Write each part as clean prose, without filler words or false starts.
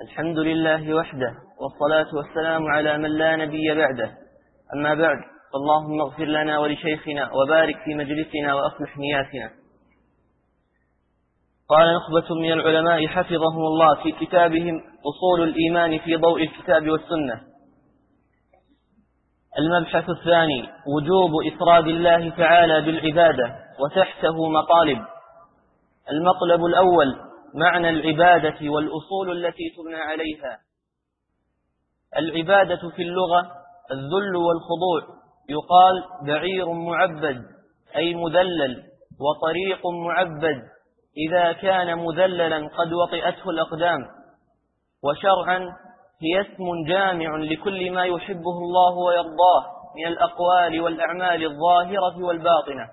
الحمد لله وحده، والصلاة والسلام على من لا نبي بعده. أما بعد، فاللهم اغفر لنا ولشيخنا وبارك في مجلسنا وأصلح نياتنا. قال نخبة من العلماء حفظهم الله في كتابهم أصول الإيمان في ضوء الكتاب والسنة: المبحث الثاني وجوب إفراد الله تعالى بالعبادة وتحته مطالب. المطلب الأول معنى العبادة والأصول التي تبنى عليها. العبادة في اللغة الذل والخضوع، يقال بعير معبد أي مذلل، وطريق معبد إذا كان مذللا قد وطئته الأقدام. وشرعا هي اسم جامع لكل ما يحبه الله ويرضاه من الأقوال والأعمال الظاهرة والباطنة،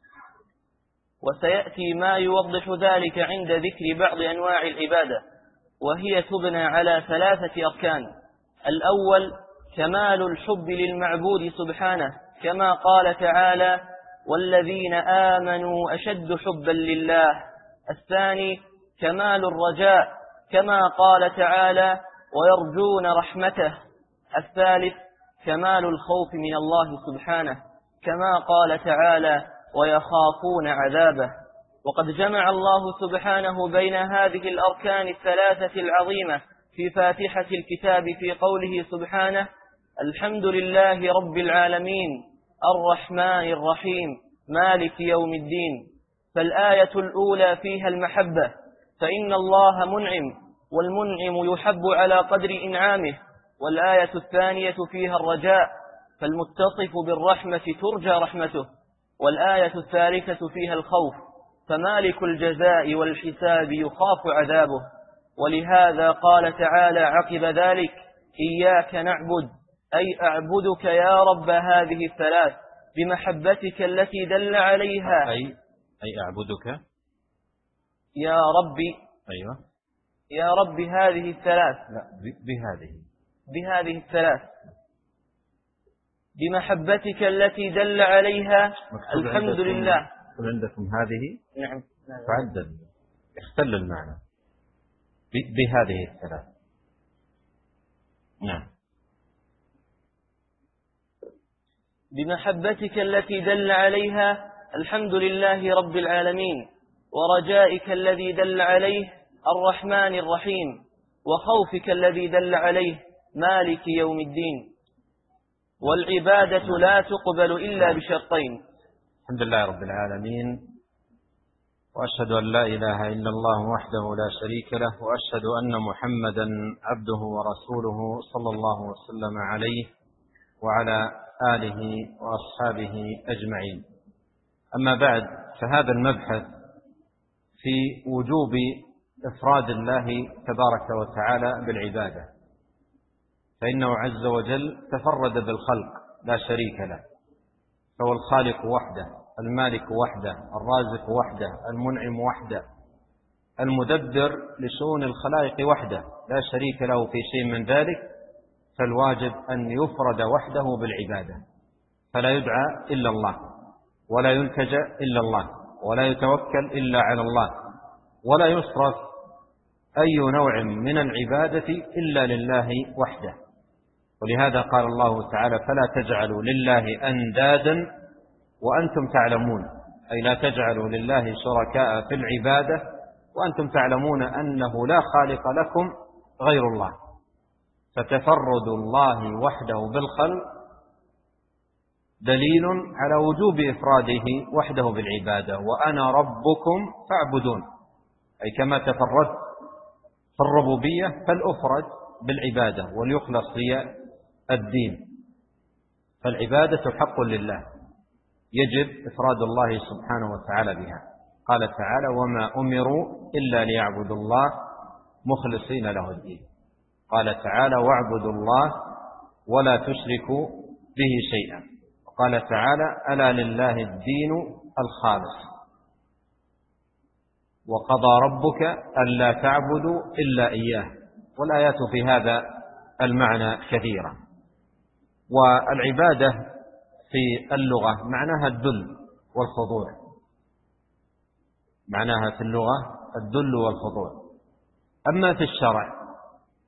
وسيأتي ما يوضح ذلك عند ذكر بعض أنواع العبادة، وهي تبنى على 3 أركان. الأول كمال الحب للمعبود سبحانه، كما قال تعالى: والذين آمنوا أشد حبا لله. الثاني كمال الرجاء، كما قال تعالى: ويرجون رحمته. الثالث كمال الخوف من الله سبحانه، كما قال تعالى: ويخافون عذابه. وقد جمع الله سبحانه بين هذه الأركان 3 العظيمة في فاتحة الكتاب في قوله سبحانه: الحمد لله رب العالمين الرحمن الرحيم مالك يوم الدين. فالآية الأولى فيها المحبة، فإن الله منعم، والمنعم يحب على قدر إنعامه. والآية الثانية فيها الرجاء، فالمتصف بالرحمة ترجى رحمته. والآية الثالثة فيها الخوف، فمالك الجزاء والحساب يخاف عذابه. ولهذا قال تعالى عقب ذلك: إياك نعبد، أي أعبدك يا رب هذه الثلاث بمحبتك التي دل عليها. أي أعبدك يا ربي. أيوة. يا رب هذه الثلاث. لا، بهذه الثلاث بمحبتك التي دل عليها. الحمد لله. عندكم هذه نعم تعدل، يختل المعنى. بهذه الثلاث. نعم. بمحبتك التي دل عليها الحمد لله رب العالمين، ورجائك الذي دل عليه الرحمن الرحيم، وخوفك الذي دل عليه مالك يوم الدين. والعبادة لا تقبل إلا بشرطين. الحمد لله رب العالمين، وأشهد أن لا إله إلا الله وحده لا شريك له، وأشهد أن محمدا عبده ورسوله صلى الله وسلم عليه وعلى آله وأصحابه أجمعين. أما بعد، فهذا المبحث في وجوب إفراد الله تبارك وتعالى بالعبادة، فإنه عز وجل تفرد بالخلق لا شريك له، فهو الخالق وحده، المالك وحده، الرازق وحده، المنعم وحده، المدبر لشؤون الخلائق وحده، لا شريك له في شيء من ذلك. فالواجب أن يفرد وحده بالعبادة، فلا يدعى إلا الله، ولا يلتجأ إلا الله، ولا يتوكل إلا على الله، ولا يصرف أي نوع من العبادة إلا لله وحده. ولهذا قال الله تعالى: فلا تجعلوا لله أندادا وأنتم تعلمون، أي لا تجعلوا لله شركاء في العبادة وأنتم تعلمون أنه لا خالق لكم غير الله. فتفرد الله وحده بالخلق دليل على وجوب إفراده وحده بالعبادة. وأنا ربكم فاعبدون، أي كما تفرد في الربوبية فالأفرد بالعبادة وليخلص هي الدين. فالعبادة حق لله، يجب إفراد الله سبحانه وتعالى بها. قال تعالى: وما أمروا إلا ليعبدوا الله مخلصين له الدين. قال تعالى: واعبدوا الله ولا تشركوا به شيئا. وقال تعالى: ألا لله الدين الخالص. وقضى ربك ألا تعبدوا إلا إياه. والآيات في هذا المعنى كثيرة. والعبادة في اللغة معناها الذل والخضوع، معناها في اللغة الذل والخضوع. أما في الشرع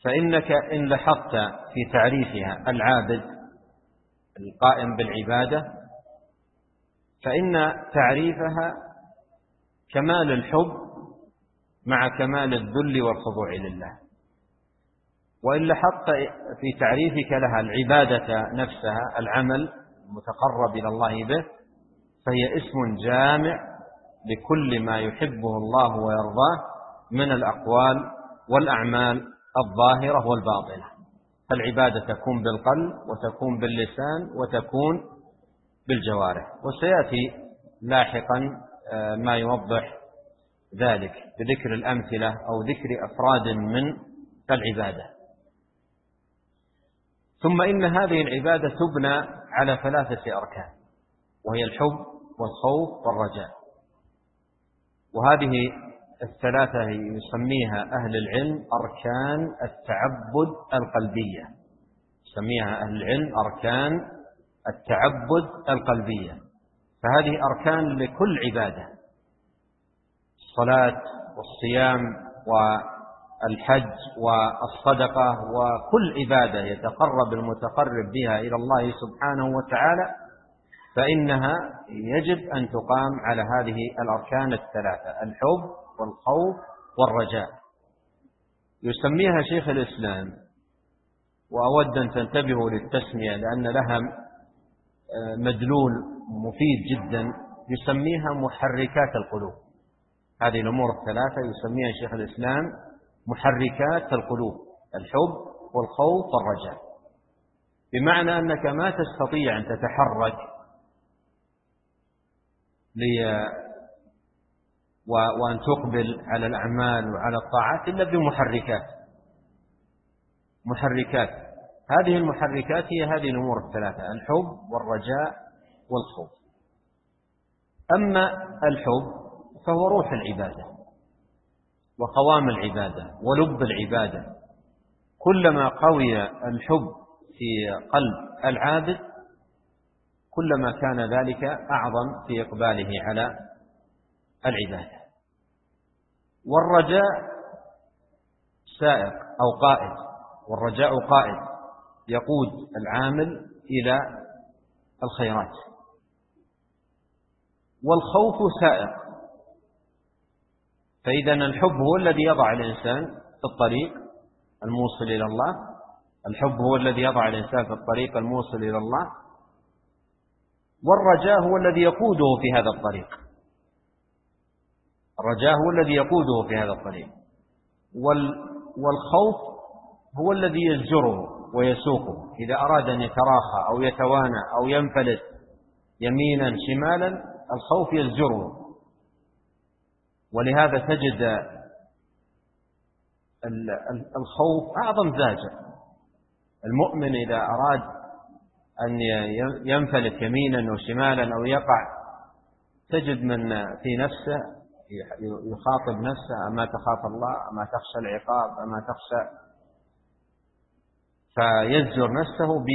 فإنك إن لاحظت في تعريفها العابد القائم بالعبادة فإن تعريفها كمال الحب مع كمال الذل والخضوع لله. وإن لاحظت في تعريفك لها العبادة نفسها العمل المتقرب إلى الله به فهي اسم جامع لكل ما يحبه الله ويرضاه من الأقوال والأعمال الظاهرة والباطنة. فالعبادة تكون بالقلب وتكون باللسان وتكون بالجوارح، وسيأتي لاحقا ما يوضح ذلك بذكر الأمثلة أو ذكر أفراد من العبادة. ثم إن هذه العبادة تبنى على 3 أركان، وهي الحب والخوف والرجاء. وهذه ال3 يسميها أهل العلم أركان التعبد القلبية، يسميها أهل العلم أركان التعبد القلبية. فهذه أركان لكل عبادة، الصلاة والصيام والحج والصدقة وكل عبادة يتقرب المتقرب بها إلى الله سبحانه وتعالى فإنها يجب أن تقام على هذه الأركان ال3: الحب والخوف والرجاء. يسميها شيخ الإسلام، وأود أن تنتبهوا للتسمية لأن لها مدلول مفيد جدا، يسميها محركات القلوب. هذه الأمور ال3 يسميها شيخ الإسلام محركات القلوب: الحب والخوف والرجاء. بمعنى أنك ما تستطيع أن تتحرك وأن تقبل على الأعمال وعلى الطاعات إلا بمحركات. هذه المحركات هي هذه الأمور ال3: الحب والرجاء والخوف. أما الحب فهو روح العبادة وقوام العبادة ولب العبادة. كلما قوي الحب في قلب العابد كلما كان ذلك أعظم في إقباله على العبادة. والرجاء سائق أو قائد، والرجاء قائد يقود العامل إلى الخيرات. والخوف سائق، فإذا الحب هو الذي يضع الإنسان في الطريق الموصل إلى الله، الحب هو الذي يضع الإنسان في الطريق الموصل إلى الله، والرجاء هو الذي يقوده في هذا الطريق. الرجاء هو الذي يقوده في هذا الطريق، والخوف هو الذي يزجره ويسوقه إذا أراد أن يتراخى أو يتوانى أو ينفلت يمينا شمالا، الخوف يزجره. ولهذا تجد الخوف أعظم زاجر. المؤمن إذا أراد أن ينفلت يمينا وشمالا أو يقع تجد من في نفسه يخاطب نفسه: أما تخاف الله، أما تخشى العقاب، أما تخشى، فيزجر نفسه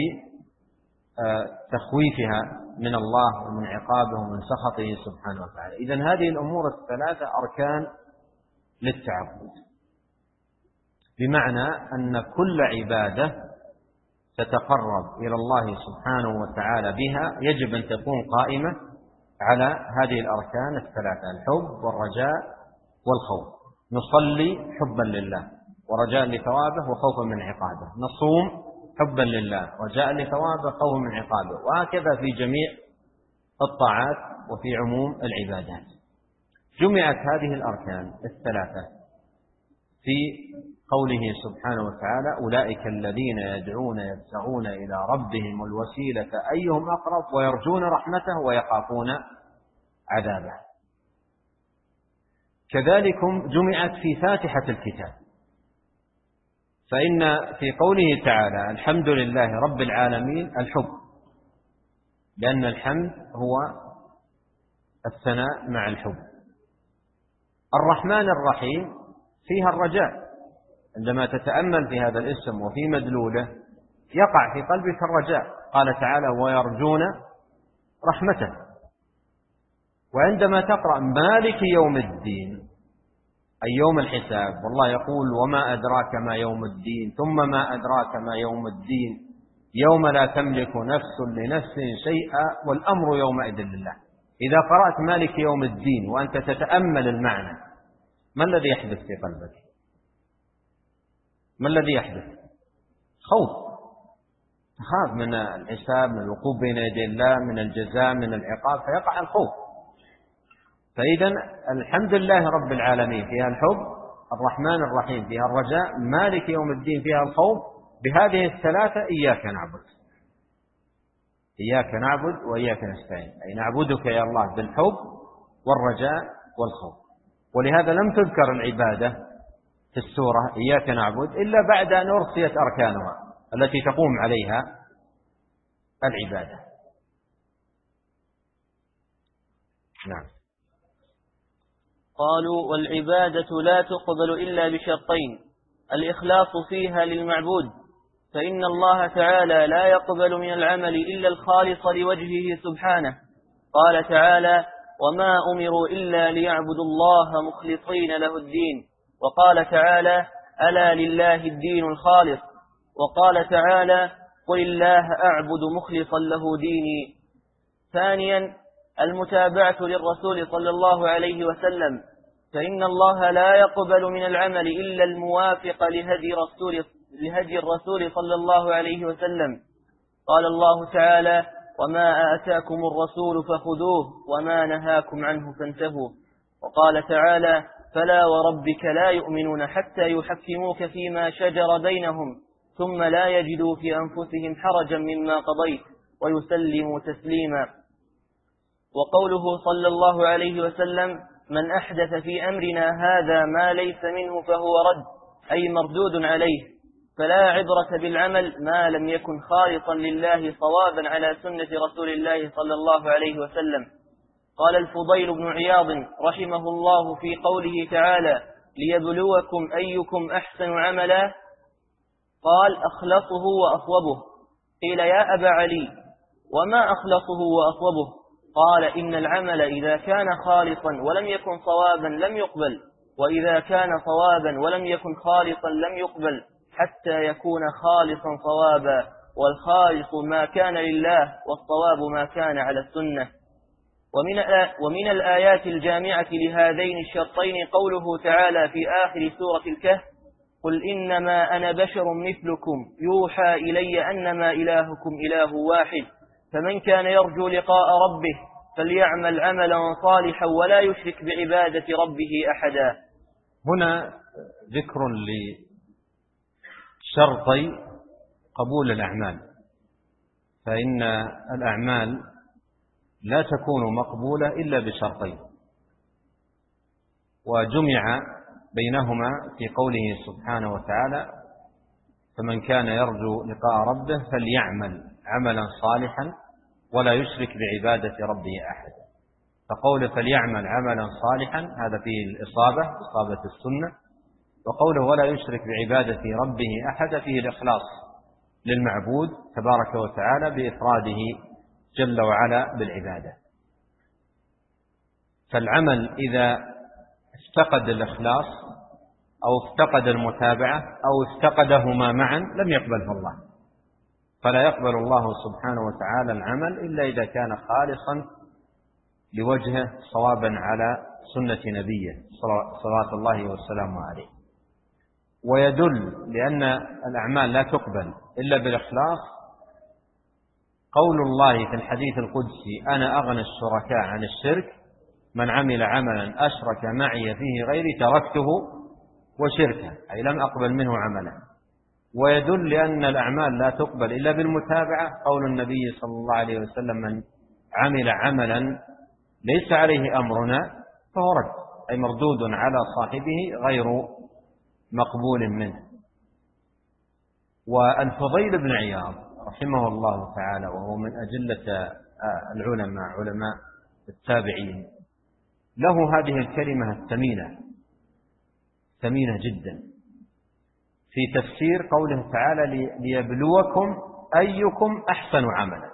بتخويفها من الله ومن عقابه ومن سخطه سبحانه وتعالى. إذن هذه الأمور ال3 أركان للتعبد، بمعنى أن كل عبادة تتقرب إلى الله سبحانه وتعالى بها يجب أن تكون قائمة على هذه الأركان ال3: الحب والرجاء والخوف. نصلي حبا لله ورجاء لثوابه وخوفا من عقابه، نصوم حبا لله رجاء لثوابه خوفا من عقابه، وهكذا في جميع الطاعات وفي عموم العبادات. جمعت هذه الأركان ال3 في قوله سبحانه وتعالى: أولئك الذين يدعون يبتغون إلى ربهم الوسيلة أيهم أقرب ويرجون رحمته ويخافون عذابه. كذلك جمعت في فاتحة الكتاب، فإن في قوله تعالى: الحمد لله رب العالمين، الحب، لأن الحمد هو الثناء مع الحب. الرحمن الرحيم فيها الرجاء، عندما تتأمل في هذا الاسم وفي مدلوله يقع في قلبك الرجاء. قال تعالى: ويرجون رحمته. وعندما تقرأ مالك يوم الدين أي يوم الحساب. والله يقول وما أدراك ما يوم الدين، ثم ما أدراك ما يوم الدين، يوم لا تملك نفس لنفس شيئا والأمر يومئذ لله. إذا قرأت مالك يوم الدين وأنت تتأمل المعنى، ما الذي يحدث في قلبك؟ ما الذي يحدث؟ خوف، تخاف من الحساب، من الوقوف بين يدي الله، من الجزاء، من العقاب، فيقع الخوف. فإذا الحمد لله رب العالمين فيها الحب، الرحمن الرحيم فيها الرجاء، مالك يوم الدين فيها الخوف. بهذه الثلاثة إياك نعبد، إياك نعبد وإياك نستعين، أي نعبدك يا الله بالحب والرجاء والخوف. ولهذا لم تذكر العبادة في السورة إياك نعبد إلا بعد أن أرسيت أركانها التي تقوم عليها العبادة. نعم. قالوا والعبادة لا تقبل إلا بشرطين: الإخلاص فيها للمعبود، فإن الله تعالى لا يقبل من العمل إلا الخالص لوجهه سبحانه. قال تعالى: وما أمروا إلا ليعبدوا الله مخلصين له الدين. وقال تعالى: ألا لله الدين الخالص. وقال تعالى: قل الله أعبد مخلصا له ديني. ثانيا المتابعة للرسول صلى الله عليه وسلم، فإن الله لا يقبل من العمل إلا الموافق لهدي الرسول صلى الله عليه وسلم. قال الله تعالى: وما آتاكم الرسول فخذوه وما نهاكم عنه فانتهوا. وقال تعالى: فلا وربك لا يؤمنون حتى يحكموك فيما شجر بينهم ثم لا يجدوا في أنفسهم حرجا مما قضيت ويسلموا تسليما. وقوله صلى الله عليه وسلم: من أحدث في أمرنا هذا ما ليس منه فهو رد، أي مردود عليه. فلا عبرة بالعمل ما لم يكن خالصا لله صوابا على سنة رسول الله صلى الله عليه وسلم. قال الفضيل بن عياض رحمه الله في قوله تعالى: ليبلوكم أيكم أحسن عملا، قال: أخلصه وأصوبه. قيل: يا أبا علي وما أخلصه وأصوبه؟ قال: إن العمل إذا كان خالصا ولم يكن صوابا لم يقبل، وإذا كان صوابا ولم يكن خالصا لم يقبل، حتى يكون خالصا صوابا، والخالص ما كان لله والصواب ما كان على السنة. ومن الآيات الجامعة لهذين الشرطين قوله تعالى في آخر سورة الكهف: قل إنما أنا بشر مثلكم يوحى إلي أنما إلهكم إله واحد، فمن كان يرجو لقاء ربه فليعمل عملا صالحا ولا يشرك بعبادة ربه أحدا. هنا ذكر لشرطي قبول الأعمال، فإن الأعمال لا تكون مقبولة إلا بشرطين، وجمع بينهما في قوله سبحانه وتعالى: فمن كان يرجو لقاء ربه فليعمل عملا صالحا ولا يشرك بعبادة ربه أحدا. فقوله فليعمل عملا صالحا هذا فيه الإصابة، إصابة السنة، وقوله ولا يشرك بعبادة ربه أحدا فيه الإخلاص للمعبود تبارك وتعالى بإفراده جل وعلا بالعبادة. فالعمل إذا افتقد الإخلاص أو افتقد المتابعة أو افتقدهما معا لم يقبله الله، فلا يقبل الله سبحانه وتعالى العمل إلا إذا كان خالصا لوجهه صوابا على سنة نبيه صلوات الله وسلامه عليه. ويدل لأن الأعمال لا تقبل إلا بالإخلاص قول الله في الحديث القدسي: أنا أغنى الشركاء عن الشرك، من عمل عملا أشرك معي فيه غيري تركته وشركه، أي لم أقبل منه عملا. ويدل لأن الأعمال لا تقبل إلا بالمتابعة قول النبي صلى الله عليه وسلم: من عمل عملا ليس عليه أمرنا فهو رد، أي مردود على صاحبه غير مقبول منه. والفضيل بن عياض رحمه الله تعالى وهو من أجلة العلماء علماء التابعين له هذه الكلمة الثمينة جدا في تفسير قوله تعالى: ليبلوكم أيكم أحسن عملا.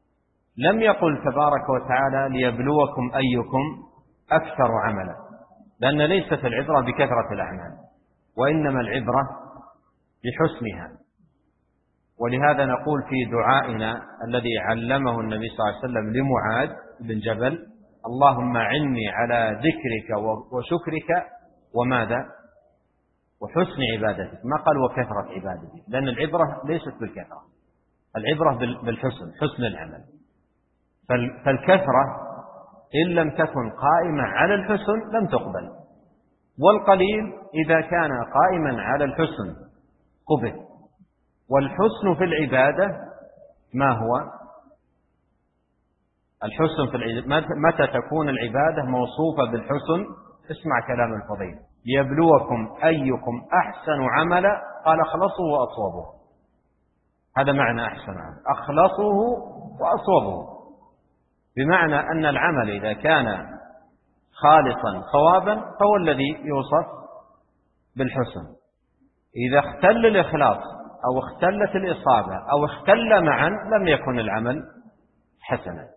لم يقل تبارك وتعالى: ليبلوكم أيكم أكثر عملا، لأن ليست العبرة بكثرة الأعمال، وإنما العبرة بحسنها. ولهذا نقول في دعائنا الذي علمه النبي صلى الله عليه وسلم لمعاذ بن جبل: اللهم عني على ذكرك وشكرك وماذا؟ وحسن عبادتك. ما قال وكثرة عبادتك، لأن العبرة ليست بالكثرة، العبرة بالحسن، حسن العمل. فالكثرة إن لم تكن قائمة على الحسن لم تقبل، والقليل إذا كان قائما على الحسن قبل. والحسن في العبادة ما هو؟ الحسن في العبادة متى تكون العبادة موصوفة بالحسن؟ اسمع كلام الفضيل: ليبلوكم أيكم أحسن عملا، قال أخلصه وأصوبه. هذا معنى أحسن عمل، أخلصه وأصوبه، بمعنى أن العمل إذا كان خالصا صوابا فهو الذي يوصف بالحسن. إذا اختل الإخلاص أو اختلت الإصابة أو اختل معا لم يكن العمل حسنا.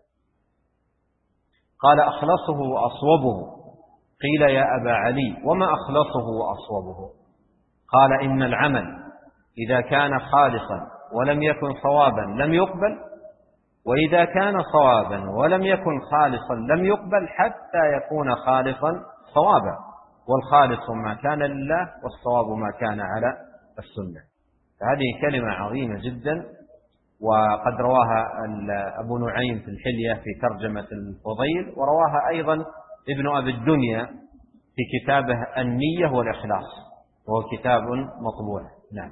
قال أخلصه وأصوبه. قيل يا أبا علي وما أخلصه وأصوبه؟ قال إن العمل إذا كان خالصا ولم يكن صوابا لم يقبل، وإذا كان صوابا ولم يكن خالصا لم يقبل حتى يكون خالصا صوابا. والخالص ما كان لله والصواب ما كان على السنة. فهذه كلمة عظيمة جدا، وقد رواها أبو نعيم في الحلية في ترجمة الفضيل، ورواها أيضا ابن أبي الدنيا في كتابه النية والإخلاص، وهو كتاب مطبوع. نعم.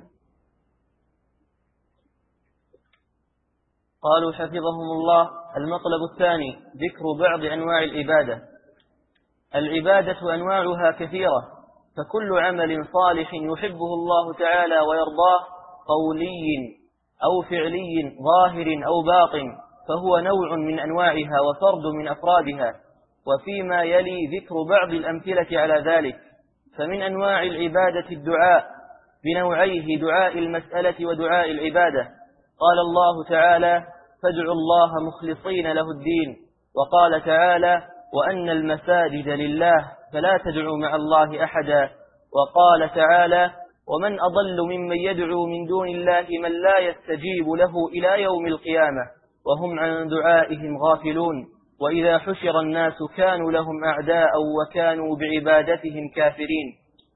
قالوا حفظهم الله: المطلب الثاني ذكر بعض أنواع العبادة. العبادة أنواعها كثيرة، فكل عمل صالح يحبه الله تعالى ويرضاه، قولي أو فعلي ظاهر أو باطن، فهو نوع من أنواعها وفرد من أفرادها. وفيما يلي ذكر بعض الأمثلة على ذلك. فمن أنواع العبادة الدعاء بنوعيه: دعاء المسألة ودعاء العبادة. قال الله تعالى: فادعوا الله مخلصين له الدين. وقال تعالى: وأن المساجد لله فلا تدعوا مع الله أحدا. وقال تعالى: ومن أضل ممن يدعو من دون الله من لا يستجيب له إلى يوم القيامة وهم عن دعائهم غافلون. وإذا حشر الناس كانوا لهم أعداء وكانوا بعبادتهم كافرين.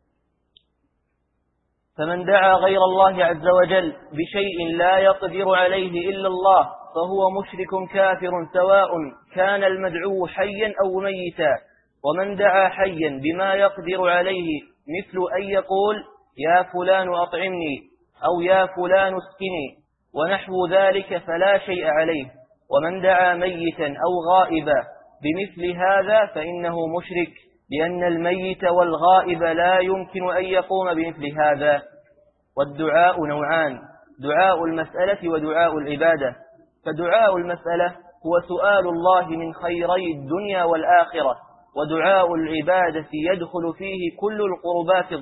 فمن دعا غير الله عز وجل بشيء لا يقدر عليه إلا الله فهو مشرك كافر، سواء كان المدعو حيا أو ميتا. ومن دعا حيا بما يقدر عليه، مثل أن يقول: يا فلان أطعمني، أو يا فلان اسقني، ونحو ذلك، فلا شيء عليه. ومن دعا ميتا أو غائبا بمثل هذا فإنه مشرك، لأن الميت والغائب لا يمكن أن يقوم بمثل هذا. والدعاء نوعان: دعاء المسألة ودعاء العبادة. فدعاء المسألة هو سؤال الله من خيري الدنيا والآخرة، ودعاء العبادة يدخل فيه كل القربات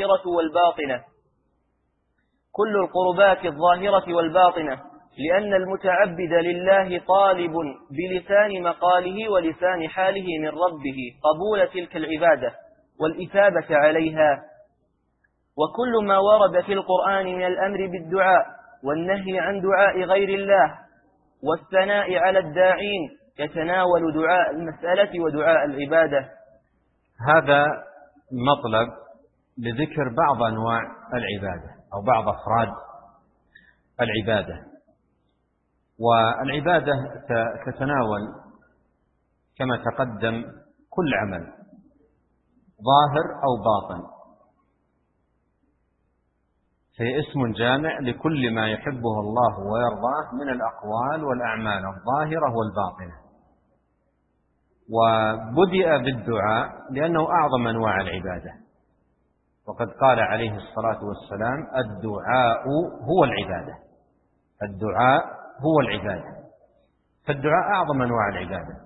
الظاهرة والباطنة، لأن المتعبد لله طالب بلسان مقاله ولسان حاله من ربه قبول تلك العبادة والإثابة عليها. وكل ما ورد في القرآن من الأمر بالدعاء والنهي عن دعاء غير الله والثناء على الداعين يتناول دعاء المسألة ودعاء العبادة. هذا مطلب لذكر بعض أنواع العبادة أو بعض أفراد العبادة. والعبادة تتناول كما تقدم كل عمل ظاهر أو باطن، فهي اسم جامع لكل ما يحبه الله ويرضاه من الأقوال والأعمال الظاهرة والباطنة. وبدأ بالدعاء لأنه أعظم أنواع العبادة، وقد قال عليه الصلاة والسلام: الدعاء هو العبادة. الدعاء هو العبادة، فالدعاء أعظم أنواع العبادة.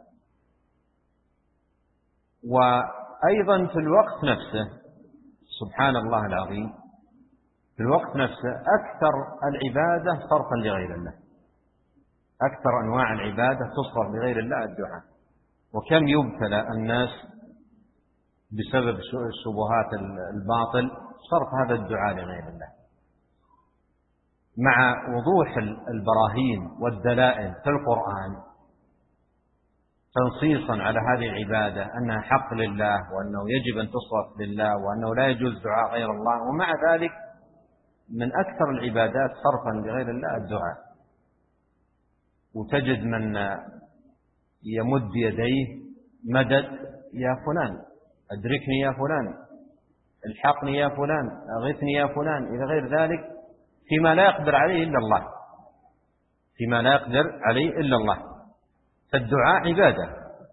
وأيضا في الوقت نفسه، سبحان الله العظيم، في الوقت نفسه أكثر العبادة صرفا لغير الله، أكثر أنواع العبادة تصرف لغير الله الدعاء. وكم يبتلى الناس بسبب الشبهات الباطل صرف هذا الدعاء لغير الله، مع وضوح البراهين والدلائل في القرآن تنصيصا على هذه العبادة أنها حق لله، وأنه يجب أن تصرف لله، وأنه لا يجوز دعاء غير الله. ومع ذلك من أكثر العبادات صرفا لغير الله الدعاء. وتجد من يمد يديه مدد يا فلان، أدركني يا فلان، الحقني يا فلان، أغثني يا فلان، إلى غير ذلك، فيما لا يقدر عليه إلا الله، فيما لا يقدر عليه إلا الله. فالدعاء عبادة،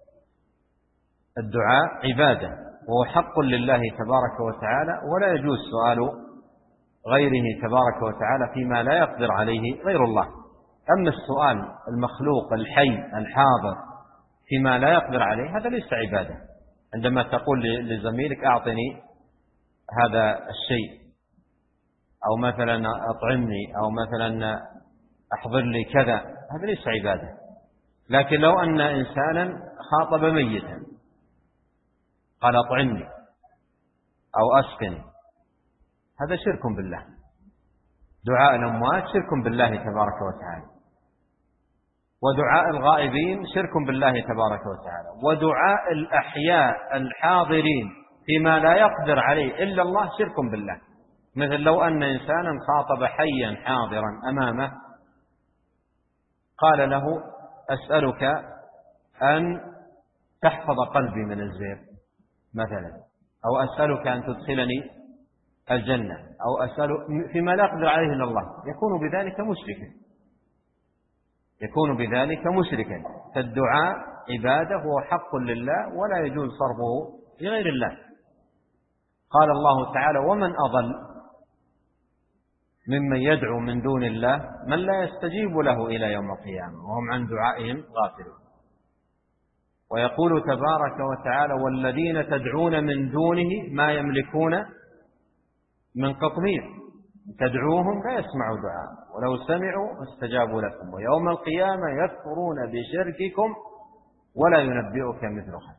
الدعاء عبادة، وهو حق لله تبارك وتعالى، ولا يجوز سؤال غيره تبارك وتعالى فيما لا يقدر عليه غير الله. أما السؤال المخلوق الحي الحاضر فيما لا يقدر عليه هذا ليس عبادة. عندما تقول لزميلك أعطني هذا الشيء، أو مثلا أطعمني، أو مثلا أحضر لي كذا، هذا ليس عبادة. لكن لو أن إنسانا خاطب ميتا قال أطعمني أو أسقني، هذا شرك بالله. دعاء الأموات شرك بالله تبارك وتعالى، ودعاء الغائبين شرك بالله تبارك وتعالى، ودعاء الأحياء الحاضرين فيما لا يقدر عليه إلا الله شرك بالله. مثل لو أن إنسانا خاطب حيا حاضرا أمامه قال له أسألك أن تحفظ قلبي من الزيغ مثلا، أو أسألك أن تدخلني الجنة، أو أسأل فيما لا يقدر عليه إلا الله، يكون بذلك مشركا، يكون بذلك مشركا. فالدعاء عبادة هو حق لله، ولا يجوز صرفه لغير الله. قال الله تعالى: ومن أضل ممن يدعو من دون الله من لا يستجيب له إلى يوم القيامة وهم عن دعائهم غافلون. ويقول تبارك وتعالى: والذين تدعون من دونه ما يملكون من قطمير تدعوهم لا يسمعوا دعاء ولو سمعوا استجابوا لكم ويوم القيامة يكفرون بشرككم ولا ينبئك مثل خبير.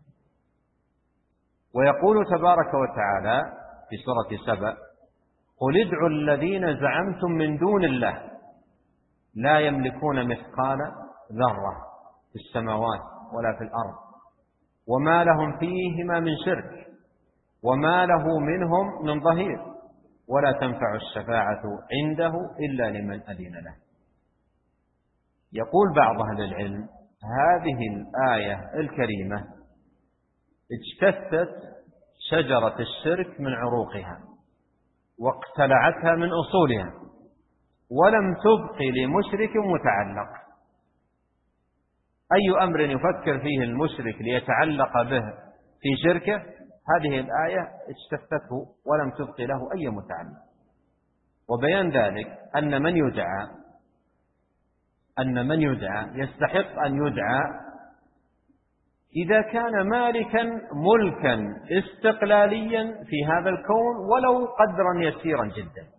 ويقول تبارك وتعالى في سورة سبأ: قل ادعوا الذين زعمتم من دون الله لا يملكون مثقال ذرة في السماوات ولا في الأرض وما لهم فيهما من شرك وما له منهم من ظهير ولا تنفع الشفاعة عنده إلا لمن أذن له. يقول بعض أهل العلم: هذه الآية الكريمة اجتثت شجرة الشرك من عروقها واقتلعتها من أصولها ولم تبق لمشرك متعلق. أي أمر يفكر فيه المشرك ليتعلق به في شركه هذه الآية اجتثته ولم تبق له أي متعلق. وبيان ذلك أن من يدعى يستحق أن يدعى إذا كان مالكا ملكا استقلاليا في هذا الكون ولو قدرا يسيرا جدا.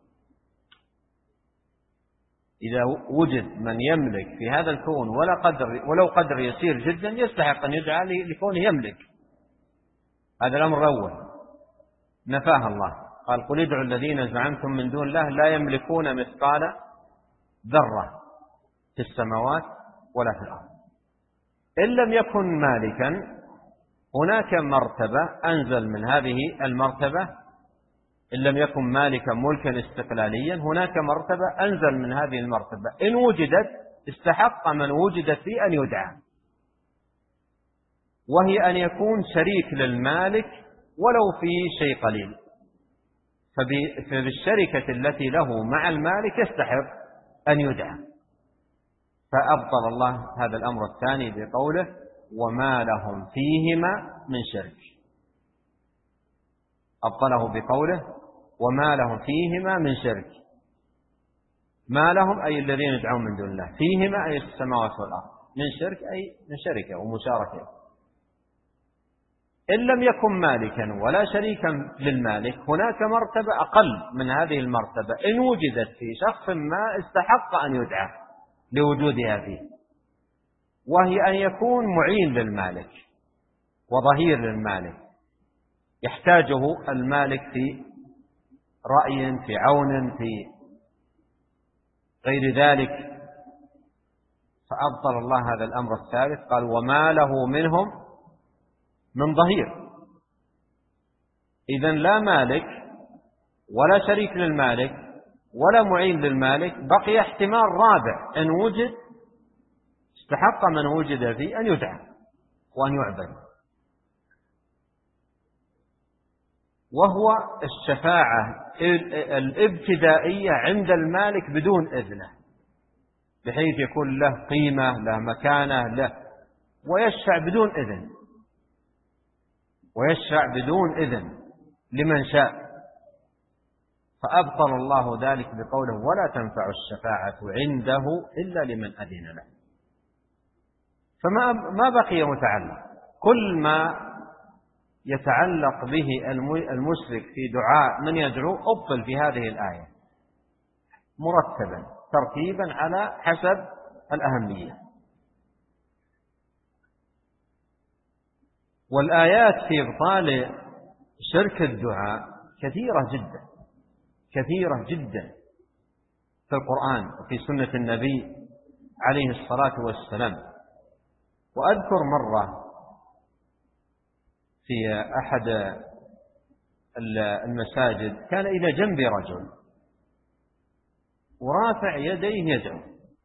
إذا وجد من يملك في هذا الكون ولو قدر يسير جدا يستحق أن يدعى لكونه يملك. هذا الأمر الأول نفاه الله، قال: قل ادعوا الذين زعمتم من دون الله لا يملكون مثقال ذرة في السماوات ولا في الأرض. إن لم يكن مالكا هناك مرتبة أنزل من هذه المرتبة. إن لم يكن مالكا ملكا استقلاليا هناك مرتبة أنزل من هذه المرتبة، إن وجدت استحق من وجدت فيه أن يدعى، وهي أن يكون شريك للمالك ولو في شيء قليل. فبالشركة التي له مع المالك يستحق أن يدعى. فأبطل الله هذا الأمر الثاني بقوله: وما لهم فيهما من شرك. أبطله بقوله: وما لهم فيهما من شرك. ما لهم أي الذين يدعون من دون الله، فيهما أي السماوات والأرض، من شرك أي من شركة ومشاركة. إن لم يكن مالكا ولا شريكا للمالك هناك مرتبة أقل من هذه المرتبة إن وجدت في شخص ما استحق أن يدعى لوجودها فيه، وهي أن يكون معين للمالك وظهير للمالك. يحتاجه المالك في رأي، في عون، في غير ذلك. فأبطل الله هذا الأمر الثالث، قال وما له منهم من ظهير. إذن لا مالك ولا شريك للمالك ولا معين للمالك، بقي احتمال رابع إن وجد استحق من وجد فيه أن يدعى وأن يعبد، وهو الشفاعة الابتدائية عند المالك بدون إذنه، بحيث يكون له قيمة، له مكانة، له ويشفع بدون إذن، ويشفع بدون إذن لمن شاء. فأبطل الله ذلك بقوله ولا تنفع الشفاعة عنده إلا لمن أذن له. فما بقي متعلق. كل ما يتعلق به المشرك في دعاء من يدعو أبطل في هذه الآية مرتبا ترتيبا على حسب الأهمية. والآيات في إبطال شرك الدعاء كثيرة جدا، كثيرة جدا في القرآن وفي سنة النبي عليه الصلاة والسلام. وأذكر مرة في أحد المساجد كان إلى جنب رجل ورافع يديه يدعو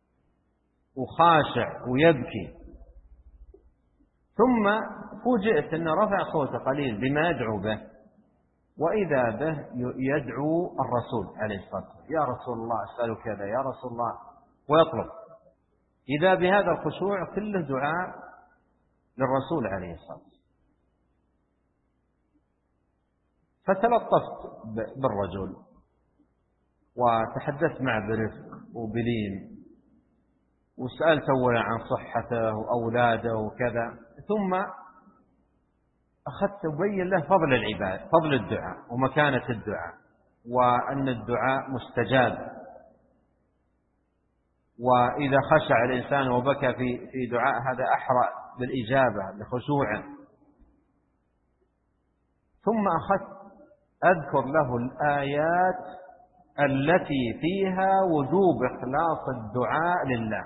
وخاشع ويبكي، ثم فوجئت أنه رفع صوته قليل بما يدعو به، وإذا به يدعو الرسول عليه الصلاة والسلام: يا رسول الله أسأل كذا، يا رسول الله، ويطلب. إذا بهذا الخشوع كله دعاء للرسول عليه الصلاة والسلام. فتلطفت بالرجل وتحدثت معه برفق وبلين، وسألت أولا عن صحته وأولاده وكذا، ثم أخذت أبين له فضل العباد، فضل الدعاء ومكانة الدعاء، وأن الدعاء مستجاب، وإذا خشع الإنسان وبكى في دعاء هذا أحرى بالإجابة لخشوعه. ثم أخذت أذكر له الآيات التي فيها وجوب إخلاص الدعاء لله،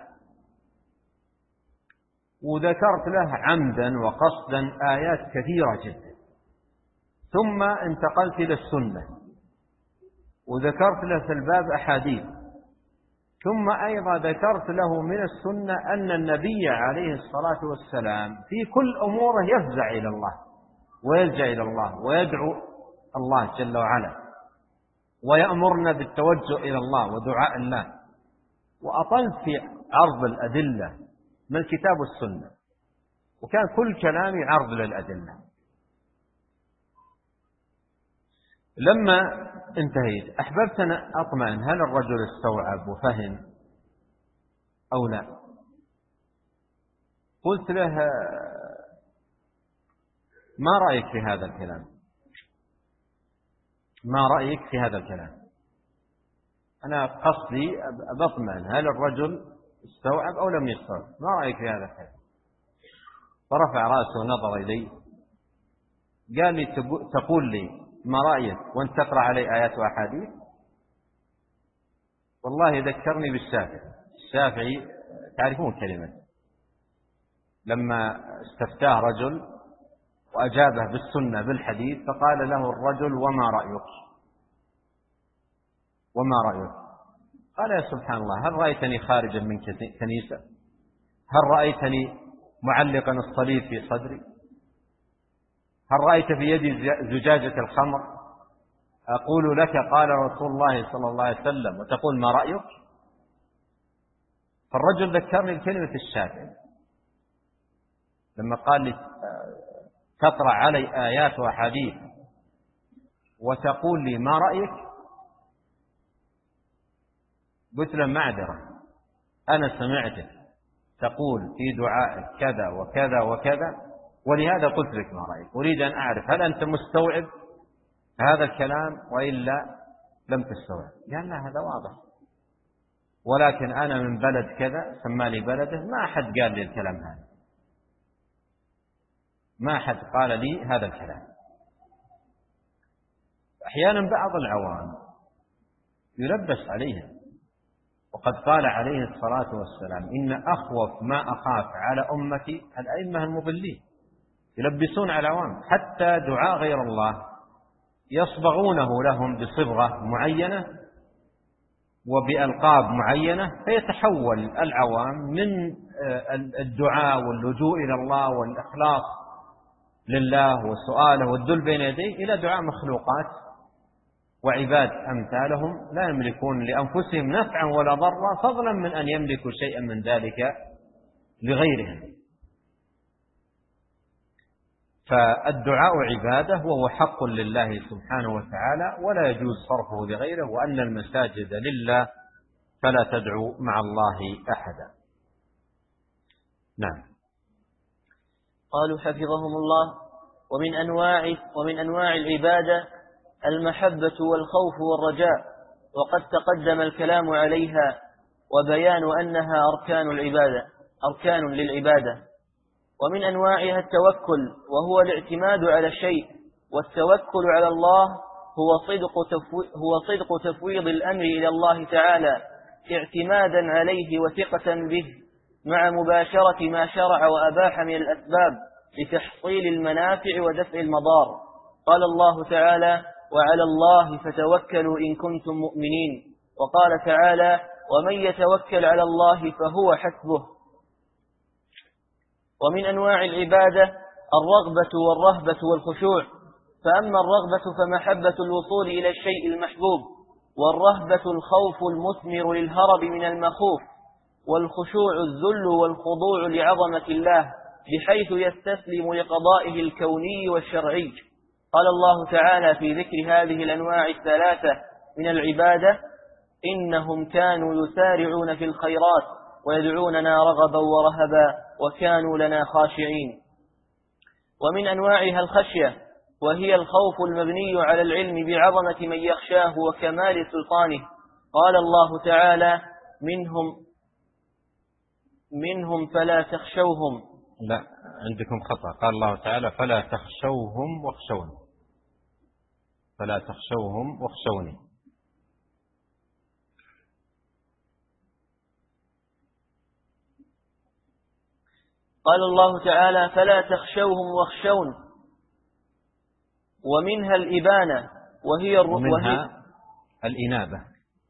وذكرت له عمدا وقصدا آيات كثيرة جدا. ثم انتقلت إلى السنة وذكرت له في الباب أحاديث. ثم أيضا ذكرت له من السنة أن النبي عليه الصلاة والسلام في كل أموره يفزع إلى الله ويلجأ إلى الله ويدعو الله جل وعلا، ويأمرنا بالتوجه إلى الله ودعاء الله. وأطلت في عرض الأدلة من الكتاب والسنة، وكان كل كلامي عرض للأدلة. لما انتهيت أحببت أن أطمئن هل الرجل استوعب وفهم أو لا. قلت له: ما رأيك في هذا الكلام؟ ما رأيك في هذا الكلام؟ أنا قصدي أطمئن هل الرجل استوعب أو لم يستوعب، ما رأيك في هذا الكلام؟ فرفع رأسه ونظر إلي، قال لي: تقول لي ما رأيك وانت تقرأ علي آيات وأحاديث؟ والله ذكرني بالشافعي. الشافعي تعرفون كلمة لما استفتاه رجل وأجابه بالسنة بالحديث، فقال له الرجل: وما رأيك؟ وما رأيك؟ قال: يا سبحان الله، هل رأيتني خارجا من كنيسة؟ هل رأيتني معلقا الصليب في صدري؟ هل رأيت في يدي زجاجة الخمر أقول لك قال رسول الله صلى الله عليه وسلم وتقول ما رأيك؟ فالرجل ذكرني بكلمة الشافعي لما قال لي: تقرأ علي آيات وحديث وتقول لي ما رأيك؟ قلت له: معذرة، أنا سمعتك تقول في دعائك كذا وكذا وكذا، ولهذا قلت لك ما رأيك. أريد أن أعرف هل أنت مستوعب هذا الكلام وإلا لم تستوعب؟ قال: لا، هذا واضح، ولكن أنا من بلد كذا، سمالي بلده، ما أحد قال لي الكلام هذا، ما أحد قال لي هذا الكلام. أحيانا بعض العوام يلبس عليهم، وقد قال عليه الصلاة والسلام إن أخوف ما أخاف على أمتي الأئمة المضلين، يلبسون على العوام حتى دعاء غير الله يصبغونه لهم بصبغة معينة وبألقاب معينة، فيتحول العوام من الدعاء واللجوء إلى الله والإخلاص لله وسؤاله والذل بين يديه إلى دعاء مخلوقات وعباد أمثالهم لا يملكون لأنفسهم نفعا ولا ضرا، فضلا من أن يملكوا شيئا من ذلك لغيرهم. فالدعاء عبادة وهو حق لله سبحانه وتعالى، ولا يجوز صرفه لغيره، وأن المساجد لله فلا تدعوا مع الله أحدا. نعم. قالوا حفظهم الله: ومن أنواع العبادة المحبة والخوف والرجاء، وقد تقدم الكلام عليها وبيان أنها أركان للعبادة. ومن أنواعها التوكل، وهو الاعتماد على الشيء، والتوكل على الله هو صدق تفويض الأمر إلى الله تعالى اعتمادا عليه وثقة به، مع مباشرة ما شرع وأباح من الأسباب لتحصيل المنافع ودفع المضار. قال الله تعالى: وعلى الله فتوكلوا إن كنتم مؤمنين. وقال تعالى: ومن يتوكل على الله فهو حسبه. ومن أنواع العبادة الرغبة والرهبة والخشوع، فأما الرغبة فمحبة الوصول إلى الشيء المحبوب، والرهبة الخوف المثمر للهرب من المخوف، والخشوع الذل والخضوع لعظمة الله بحيث يستسلم لقضائه الكوني والشرعي. قال الله تعالى في ذكر هذه الأنواع الثلاثة من العبادة: إنهم كانوا يسارعون في الخيرات ويدعوننا رغبا ورهبا وكانوا لنا خاشعين. ومن أنواعها الخشية، وهي الخوف المبني على العلم بعظمة من يخشاه وكمال سلطانه. قال الله تعالى: منهم فلا تخشوهم. لا، عندكم خطأ. قال الله تعالى: فلا تخشوهم واخشوني، فلا تخشوهم واخشوني. قال الله تعالى: فلا تخشوهم واخشون. ومنها الإبانة، ومنها الإنابة.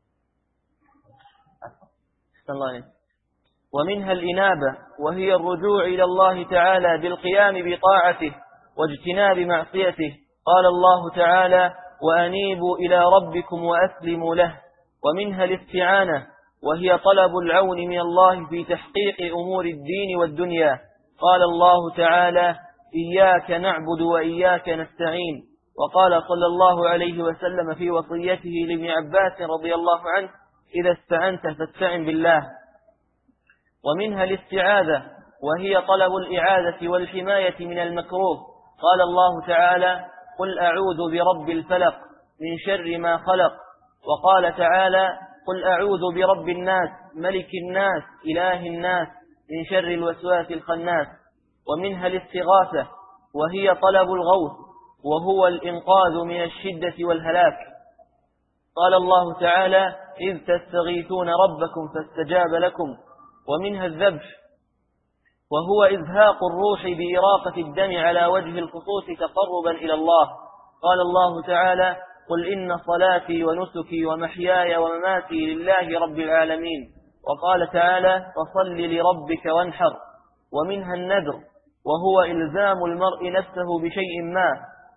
ومنها الإنابة، وهي الرجوع إلى الله تعالى بالقيام بطاعته واجتناب معصيته. قال الله تعالى: وأنيبوا إلى ربكم وأسلموا له. ومنها الاستعانة، وهي طلب العون من الله في تحقيق أمور الدين والدنيا. قال الله تعالى: إياك نعبد وإياك نستعين. وقال صلى الله عليه وسلم في وصيته لابن عباس رضي الله عنه: إذا استعنت فاستعن بالله. ومنها الاستعاذة، وهي طلب الإعاذة والحماية من المكروه. قال الله تعالى: قل أعوذ برب الفلق من شر ما خلق. وقال تعالى: قل أعوذ برب الناس ملك الناس إله الناس من شر الوسواس الخناس. ومنها الاستغاثة، وهي طلب الغوث، وهو الإنقاذ من الشدة والهلاك. قال الله تعالى: إذ تستغيثون ربكم فاستجاب لكم. ومنها الذبح، وهو إزهاق الروح بإراقة الدم على وجه الخصوص تقربا إلى الله. قال الله تعالى: قل إن صلاتي ونسكي ومحياي ومماتي لله رب العالمين. وقال تعالى: فصل لربك وانحر. ومنها النذر، وهو إلزام المرء نفسه بشيء ما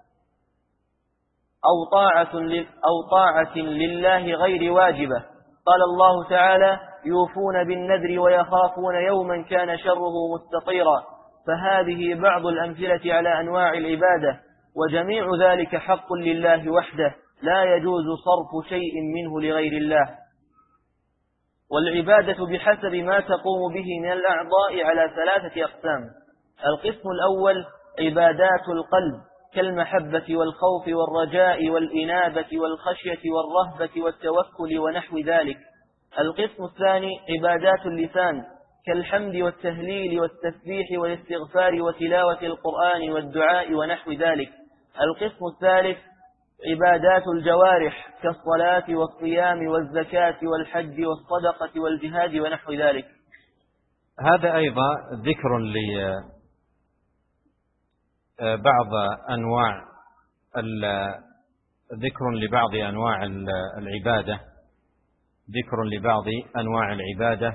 أو طاعة لله غير واجبة. قال الله تعالى: يوفون بالنذر ويخافون يوما كان شره مستطيرا. فهذه بعض الأمثلة على أنواع العبادة، وجميع ذلك حق لله وحده، لا يجوز صرف شيء منه لغير الله. والعبادة بحسب ما تقوم به من الأعضاء على ثلاثة أقسام. القسم الأول عبادات القلب، كالمحبة والخوف والرجاء والإنابة والخشية والرهبة والتوكل ونحو ذلك. القسم الثاني عبادات اللسان، كالحمد والتهليل والتسبيح والاستغفار وتلاوة القرآن والدعاء ونحو ذلك. القسم الثالث عبادات الجوارح كالصلاة والصيام والزكاة والحج والصدقة والجهاد ونحو ذلك. هذا أيضا ذكر لبعض أنواع العبادة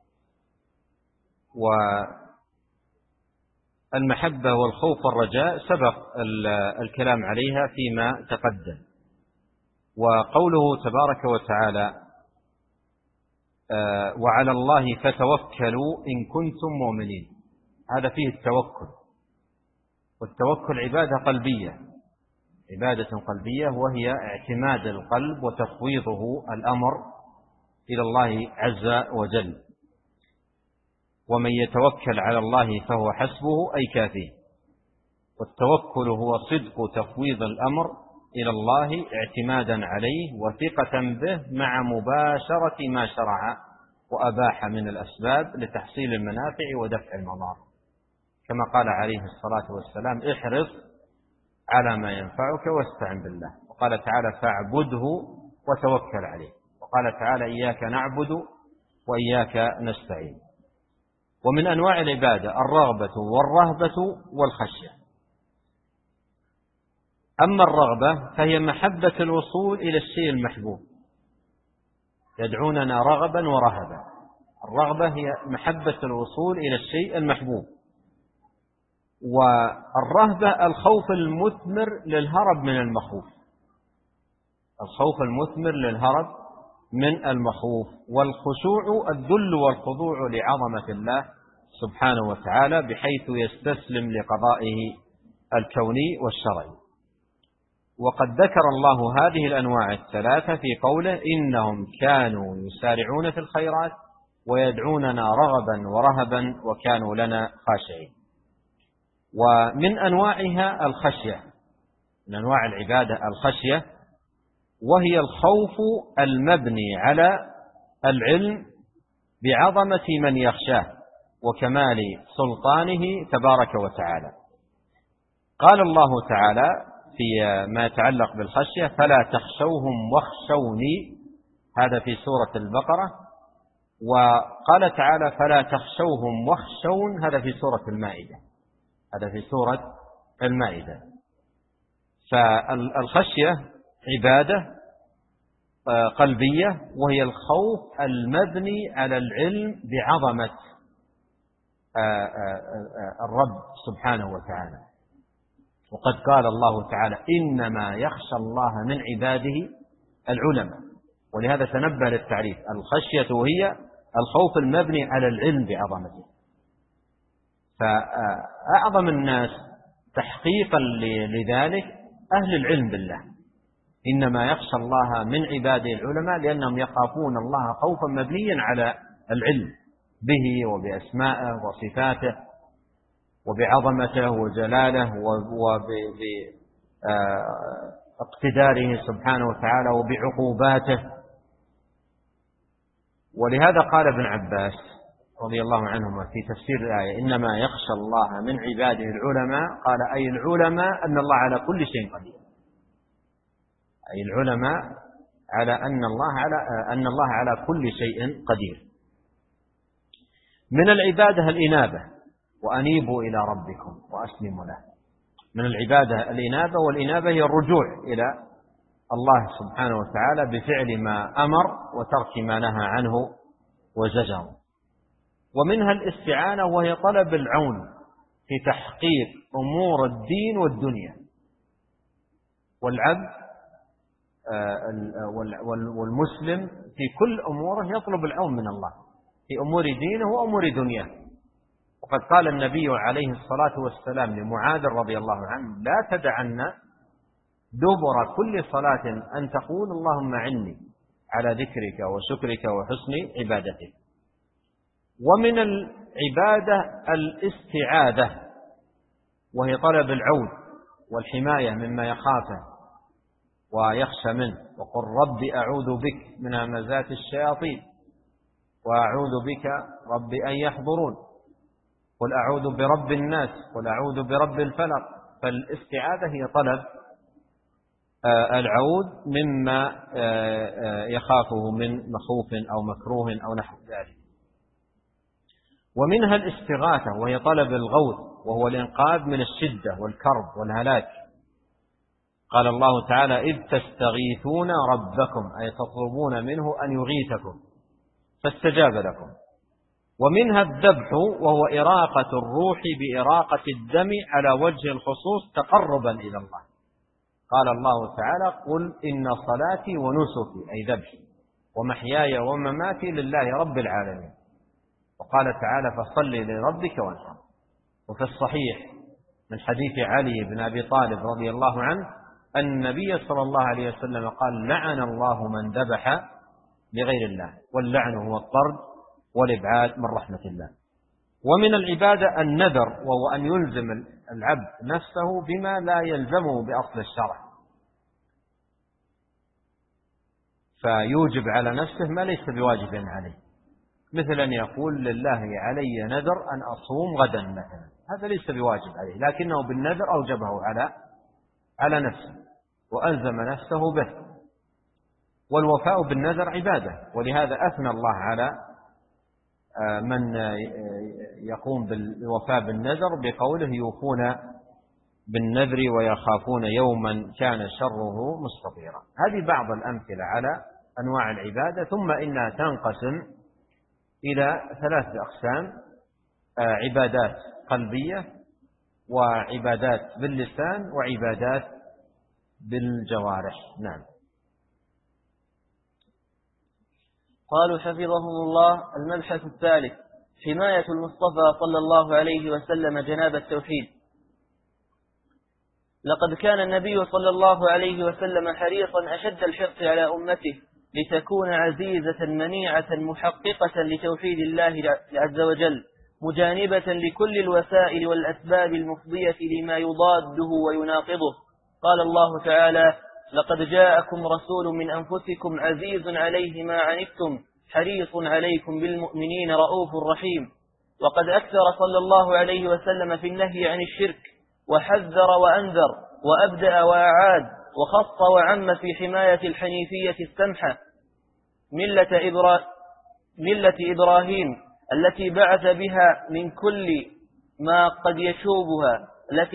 والمحبة والخوف والرجاء سبق الكلام عليها فيما تقدم. وقوله تبارك وتعالى وعلى الله فتوكلوا إن كنتم مؤمنين، هذا فيه التوكل، والتوكل عبادة قلبية وهي اعتماد القلب وتفويضه الأمر إلى الله عز وجل. ومن يتوكل على الله فهو حسبه أي كافيه. والتوكل هو صدق تفويض الأمر إلى الله اعتمادا عليه وثقة به مع مباشرة ما شرع وأباح من الأسباب لتحصيل المنافع ودفع المضار، كما قال عليه الصلاة والسلام احرص على ما ينفعك واستعن بالله. وقال تعالى فاعبده وتوكل عليه. وقال تعالى إياك نعبد وإياك نستعين. ومن أنواع العبادة الرغبة والرهبة والخشية. أما الرغبة فهي محبة الوصول إلى الشيء المحبوب، يدعوننا رغبا ورهبا. الرغبة هي محبة الوصول إلى الشيء المحبوب، والرهبة الخوف المثمر للهرب من المخوف، والخشوع الذل والخضوع لعظمة الله سبحانه وتعالى بحيث يستسلم لقضائه الكوني والشرعي. وقد ذكر الله هذه الأنواع الثلاثة في قوله إنهم كانوا يسارعون في الخيرات ويدعوننا رغبا ورهبا وكانوا لنا خاشعين. ومن أنواعها الخشية، من أنواع العبادة الخشية، وهي الخوف المبني على العلم بعظمة من يخشاه وكمال سلطانه تبارك وتعالى. قال الله تعالى في ما يتعلق بالخشية فلا تخشوهم واخشوني، هذا في سورة البقرة. وقال تعالى فلا تخشوهم واخشون، هذا في سورة المائدة. فالخشية عبادة قلبية، وهي الخوف المبني على العلم بعظمة الرب سبحانه وتعالى. وقد قال الله تعالى إنما يخشى الله من عباده العلماء، ولهذا تنبه للتعريف. الخشية هي الخوف المبني على العلم بعظمته. فأعظم الناس تحقيقا لذلك أهل العلم بالله. إنما يخشى الله من عباده العلماء لأنهم يخافون الله خوفا مبنيا على العلم به وبأسمائه وصفاته وبعظمته وجلاله وباقتداره سبحانه وتعالى وبعقوباته. ولهذا قال ابن عباس رضي الله عنهما في تفسير الآية إنما يخشى الله من عباده العلماء، قال أي العلماء أن الله على كل شيء قدير، أي العلماء على أن الله على كل شيء قدير. من العبادة الإنابة وأنيبوا إلى ربكم وأسلموا له. من العبادة الإنابة، والإنابة هي الرجوع إلى الله سبحانه وتعالى بفعل ما أمر وترك ما نهى عنه وزجر. ومنها الاستعانة، وهي طلب العون في تحقيق أمور الدين والدنيا. والعبد والمسلم في كل أموره يطلب العون من الله في أمور دينه وأمور دنياه. وقد قال النبي عليه الصلاة والسلام لمعاذ رضي الله عنه لا تدعن دبر كل صلاة أن تقول اللهم أعني على ذكرك وشكرك وحسن عبادتك. ومن العبادة الاستعاذة، وهي طلب العون والحماية مما يخافه ويخشى منه. وقل رب أعوذ بك من همزات الشياطين وأعوذ بك رب أن يحضرون. قل أعوذ برب الناس، قل أعوذ برب الفلق. فالاستعاذة هي طلب العود مما يخافه من مخوف أو مكروه أو نحو ذلك. ومنها الاستغاثة وهي طلب الغوث، وهو الإنقاذ من الشدة والكرب والهلاك. قال الله تعالى: إذ تستغيثون ربكم، أي تطلبون منه أن يغيثكم فاستجاب لكم. ومنها الذبح، وهو إراقة الروح بإراقة الدم على وجه الخصوص تقربا إلى الله. قال الله تعالى: قل إن صلاتي ونسكي، أي ذبحي، ومحياي ومماتي لله رب العالمين. وقال تعالى: فصل لربك وانحر. وفي الصحيح من حديث علي بن أبي طالب رضي الله عنه أن النبي صلى الله عليه وسلم قال: لعن الله من ذبح لغير الله، واللعن هو الطرد والإبعاد من رحمة الله. ومن العبادة النذر، وهو أن يلزم العبد نفسه بما لا يلزمه بأصل الشرع، فيوجب على نفسه ما ليس بواجب عليه، مثل أن يقول: لله علي نذر أن أصوم غدا مثلا، هذا ليس بواجب عليه، لكنه بالنذر أوجبه على نفسه وألزم نفسه به. والوفاء بالنذر عبادة، ولهذا أثنى الله على من يقوم بالوفاء بالنذر بقوله: يوفون بالنذر ويخافون يوما كان شره مستطيرا. هذه بعض الأمثلة على أنواع العبادة. ثم إنها تنقسم إلى 3 أقسام: عبادات قلبية، وعبادات باللسان، وعبادات بالجوارح. نعم. قالوا حفظهم الله: المبحث الثالث: حماية المصطفى صلى الله عليه وسلم جناب التوحيد. لقد كان النبي صلى الله عليه وسلم حريصا أشد الحرص على أمته لتكون عزيزة منيعة محققة لتوحيد الله عز وجل، مجانبة لكل الوسائل والأسباب المفضية لما يضاده ويناقضه. قال الله تعالى: لقد جاءكم رسول من أنفسكم عزيز عليه ما عنتم حريص عليكم بالمؤمنين رؤوف رحيم. وقد أكثر صلى الله عليه وسلم في النهي عن الشرك، وحذر وأنذر وأبدأ وأعاد، وخص وعم في حماية الحنيفية السمحة ملة إبراهيم التي بعث بها من كل ما قد يشوبها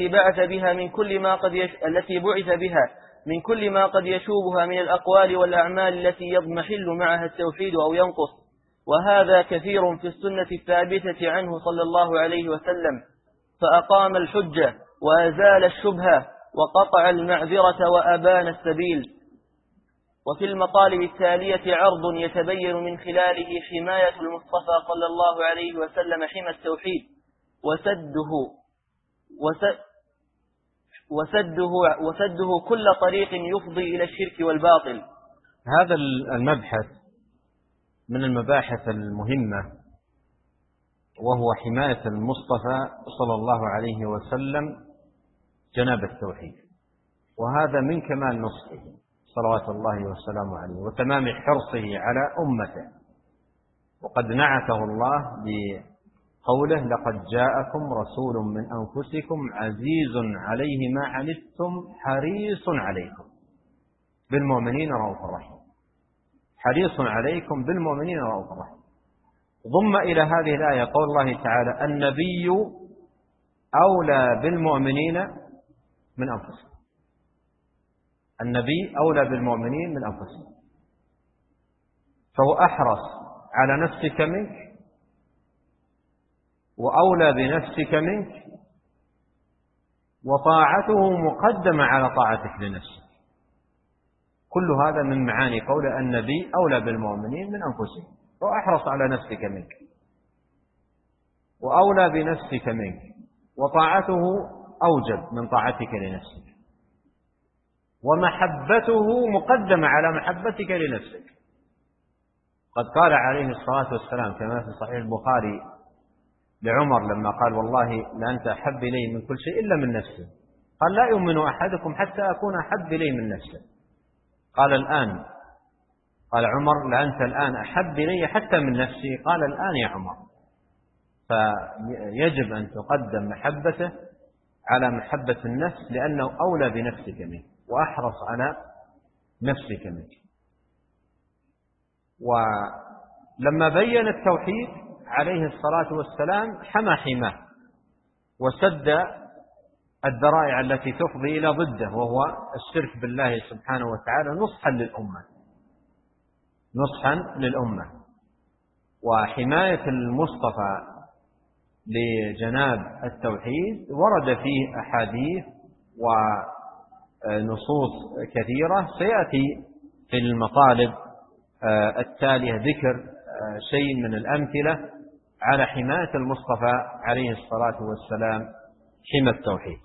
من الأقوال والأعمال التي يضمحل معها التوحيد أو ينقص. وهذا كثير في السنة الثابتة عنه صلى الله عليه وسلم، فأقام الحجة وأزال الشبهة وقطع المعذرة وأبان السبيل. وفي المطالب التالية عرض يتبين من خلاله حماية المصطفى صلى الله عليه وسلم حمى التوحيد وسده كل طريق يفضي إلى الشرك والباطل. هذا المبحث من المباحث المهمة، وهو حماية المصطفى صلى الله عليه وسلم جناب التوحيد. وهذا من كمال نصحه صلوات الله وسلامه عليه وتمام حرصه على أمته. وقد نعته الله بقوله: لقد جاءكم رسول من أنفسكم عزيز عليه ما عنتم حريص عليكم بالمؤمنين رؤوف رحيم. حريص عليكم بالمؤمنين رؤوف رحيم. ضم إلى هذه الآية قول الله تعالى: النبي أولى بالمؤمنين من أنفسهم. النبي أولى بالمؤمنين من أنفسهم، فهو أحرص على نفسك منك، وأولى بنفسك منك، وطاعته مقدمة على طاعتك لنفسك. كل هذا من معاني قول النبي أولى بالمؤمنين من أنفسهم، فهو أحرص على نفسك منك، وأولى بنفسك منك، وطاعته أوجب من طاعتك لنفسك، ومحبته مقدمة على محبتك لنفسك. قد قال عليه الصلاة والسلام كما في صحيح البخاري لعمر لما قال: والله لأنت أحب إلي من كل شيء إلا من نفسي. قال: لا يؤمن أحدكم حتى أكون أحب إلي من نفسه. قال عمر: لأنت الآن أحب إلي حتى من نفسي. قال: الآن يا عمر. فيجب أن تقدم محبته على محبة النفس، لأنه أولى بنفسك منه. وأحرص على نفسك منك. ولما بين التوحيد عليه الصلاة والسلام حمى حماه وسد الذرائع التي تفضي إلى ضده، وهو الشرك بالله سبحانه وتعالى، نصحا للأمة. وحماية المصطفى لجناب التوحيد ورد فيه أحاديث ونصوص كثيرة، سيأتي في المطالب التالية ذكر شيء من الأمثلة على حماية المصطفى عليه الصلاة والسلام حمى التوحيد.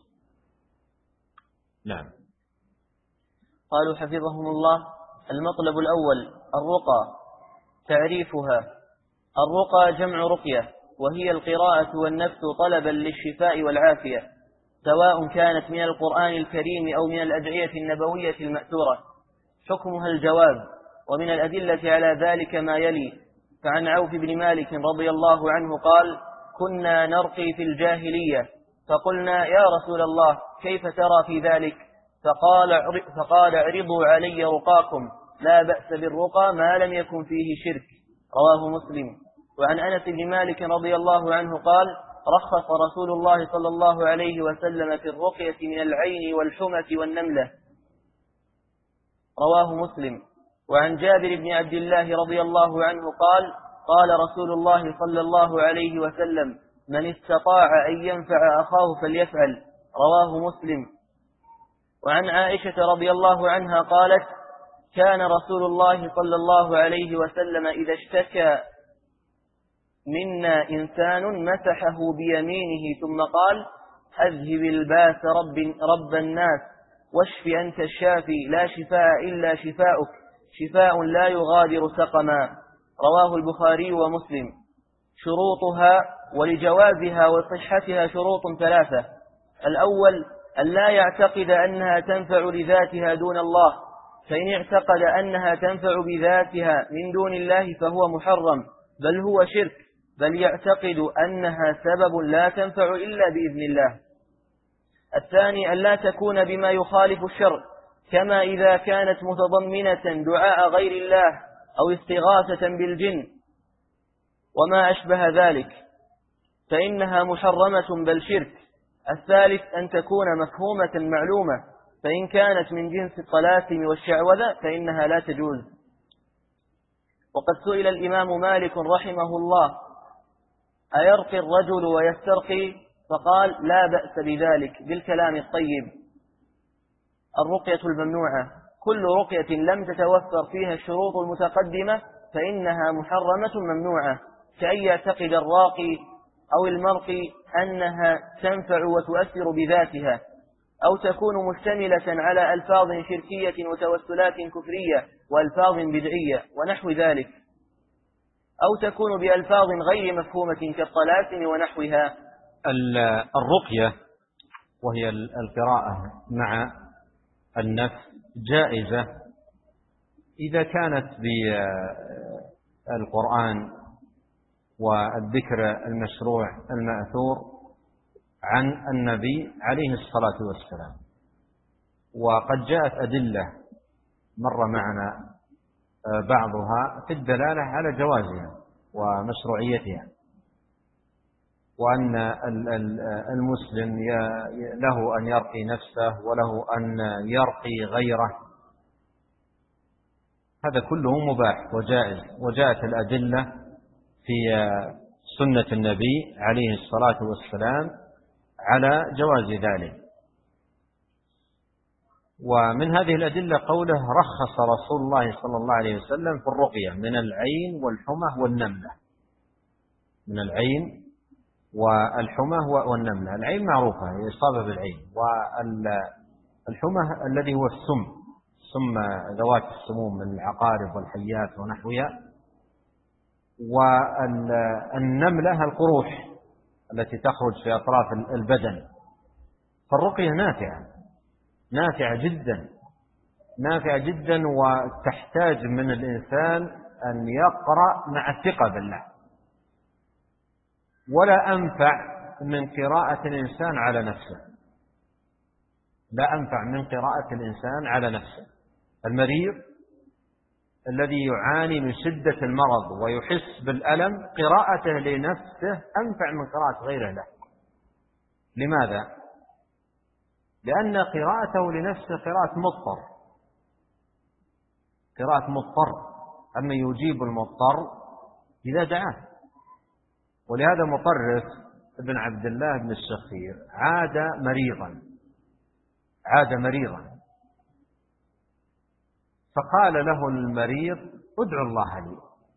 نعم. قالوا حفظهم الله: المطلب الأول الرقى. تعريفها: الرقى جمع رقية، وهي القراءة والنفس طلبا للشفاء والعافية، سواء كانت من القرآن الكريم أو من الأدعية النبوية المأثورة. حكمها الجواز، ومن الأدلة على ذلك ما يلي: فعن عوف بن مالك رضي الله عنه قال: كنا نرقي في الجاهلية، فقلنا: يا رسول الله، كيف ترى في ذلك؟ فقال: اعرضوا علي رقاكم، لا بأس بالرقى ما لم يكن فيه شرك. رواه مسلم. وعن أنس بن مالك رضي الله عنه قال: رخص رسول الله صلى الله عليه وسلم في الرقية من العين والحمى والنملة. رواه مسلم. وعن جابر بن عبد الله رضي الله عنه قال: قال رسول الله صلى الله عليه وسلم: من استطاع أن ينفع أخاه فليفعل. رواه مسلم. وعن عائشة رضي الله عنها قالت: كان رسول الله صلى الله عليه وسلم إذا اشتكى منا إنسان مسحه بيمينه ثم قال: أذهب الباس رب الناس، واشف أنت الشافي، لا شفاء إلا شفاؤك، شفاء لا يغادر سقما. رواه البخاري ومسلم. شروطها: ولجوازها وصحتها شروط ثلاثة. الأول: أن لا يعتقد أنها تنفع لذاتها دون الله، فإن اعتقد أنها تنفع بذاتها من دون الله فهو محرم، بل هو شرك، بل يعتقد أنها سبب لا تنفع إلا بإذن الله. الثاني: أن لا تكون بما يخالف الشرع، كما إذا كانت متضمنة دعاء غير الله أو استغاثة بالجن وما أشبه ذلك، فإنها محرمة بل شرك. الثالث: أن تكون مفهومة معلومة، فإن كانت من جنس الطلاسم والشعوذة فإنها لا تجوز. وقد سئل الإمام مالك رحمه الله: أيرقي الرجل ويسترقي؟ فقال: لا بأس بذلك بالكلام الطيب. الرقية الممنوعة: كل رقية لم تتوفر فيها الشروط المتقدمة فإنها محرمة ممنوعة، كأن يعتقد الراقي أو المرقي أنها تنفع وتؤثر بذاتها، أو تكون مشتملة على ألفاظ شركية وتوسلات كفرية وألفاظ بدعية ونحو ذلك، أو تكون بألفاظ غير مفهومة كالطلاسم ونحوها. الرقية وهي القراءة مع النفس جائزة إذا كانت بالقرآن والذكر المشروع المأثور عن النبي عليه الصلاة والسلام. وقد جاءت أدلة مر معنا بعضها في الدلالة على جوازها ومشروعيتها، وأن المسلم له أن يرقي نفسه وله أن يرقي غيره، هذا كله مباح وجائز، وجاءت الأدلة في سنة النبي عليه الصلاة والسلام على جواز ذلك. ومن هذه الأدلة قوله: رخص رسول الله صلى الله عليه وسلم في الرقية من العين والحمى والنملة. من العين والحمى والنملة. العين معروفة هي إصابة بالعين، والحمى الذي هو السم ذوات السموم من العقارب والحيات ونحوها، والنملة القروح التي تخرج في أطراف البدن. فالرقية نافعة جدا وتحتاج من الإنسان أن يقرأ مع الثقة بالله، ولا أنفع من قراءة الإنسان على نفسه. لا أنفع من قراءة الإنسان على نفسه. المريض الذي يعاني من شدة المرض ويحس بالألم قراءته لنفسه أنفع من قراءة غيره له. لماذا؟ لأن قراءته لنفسه قراءة مضطر، أما يجيب المضطر إذا دعاه. ولهذا مطرف ابن عبد الله بن الشخير عاد مريضا فقال له المريض ادعو الله لي.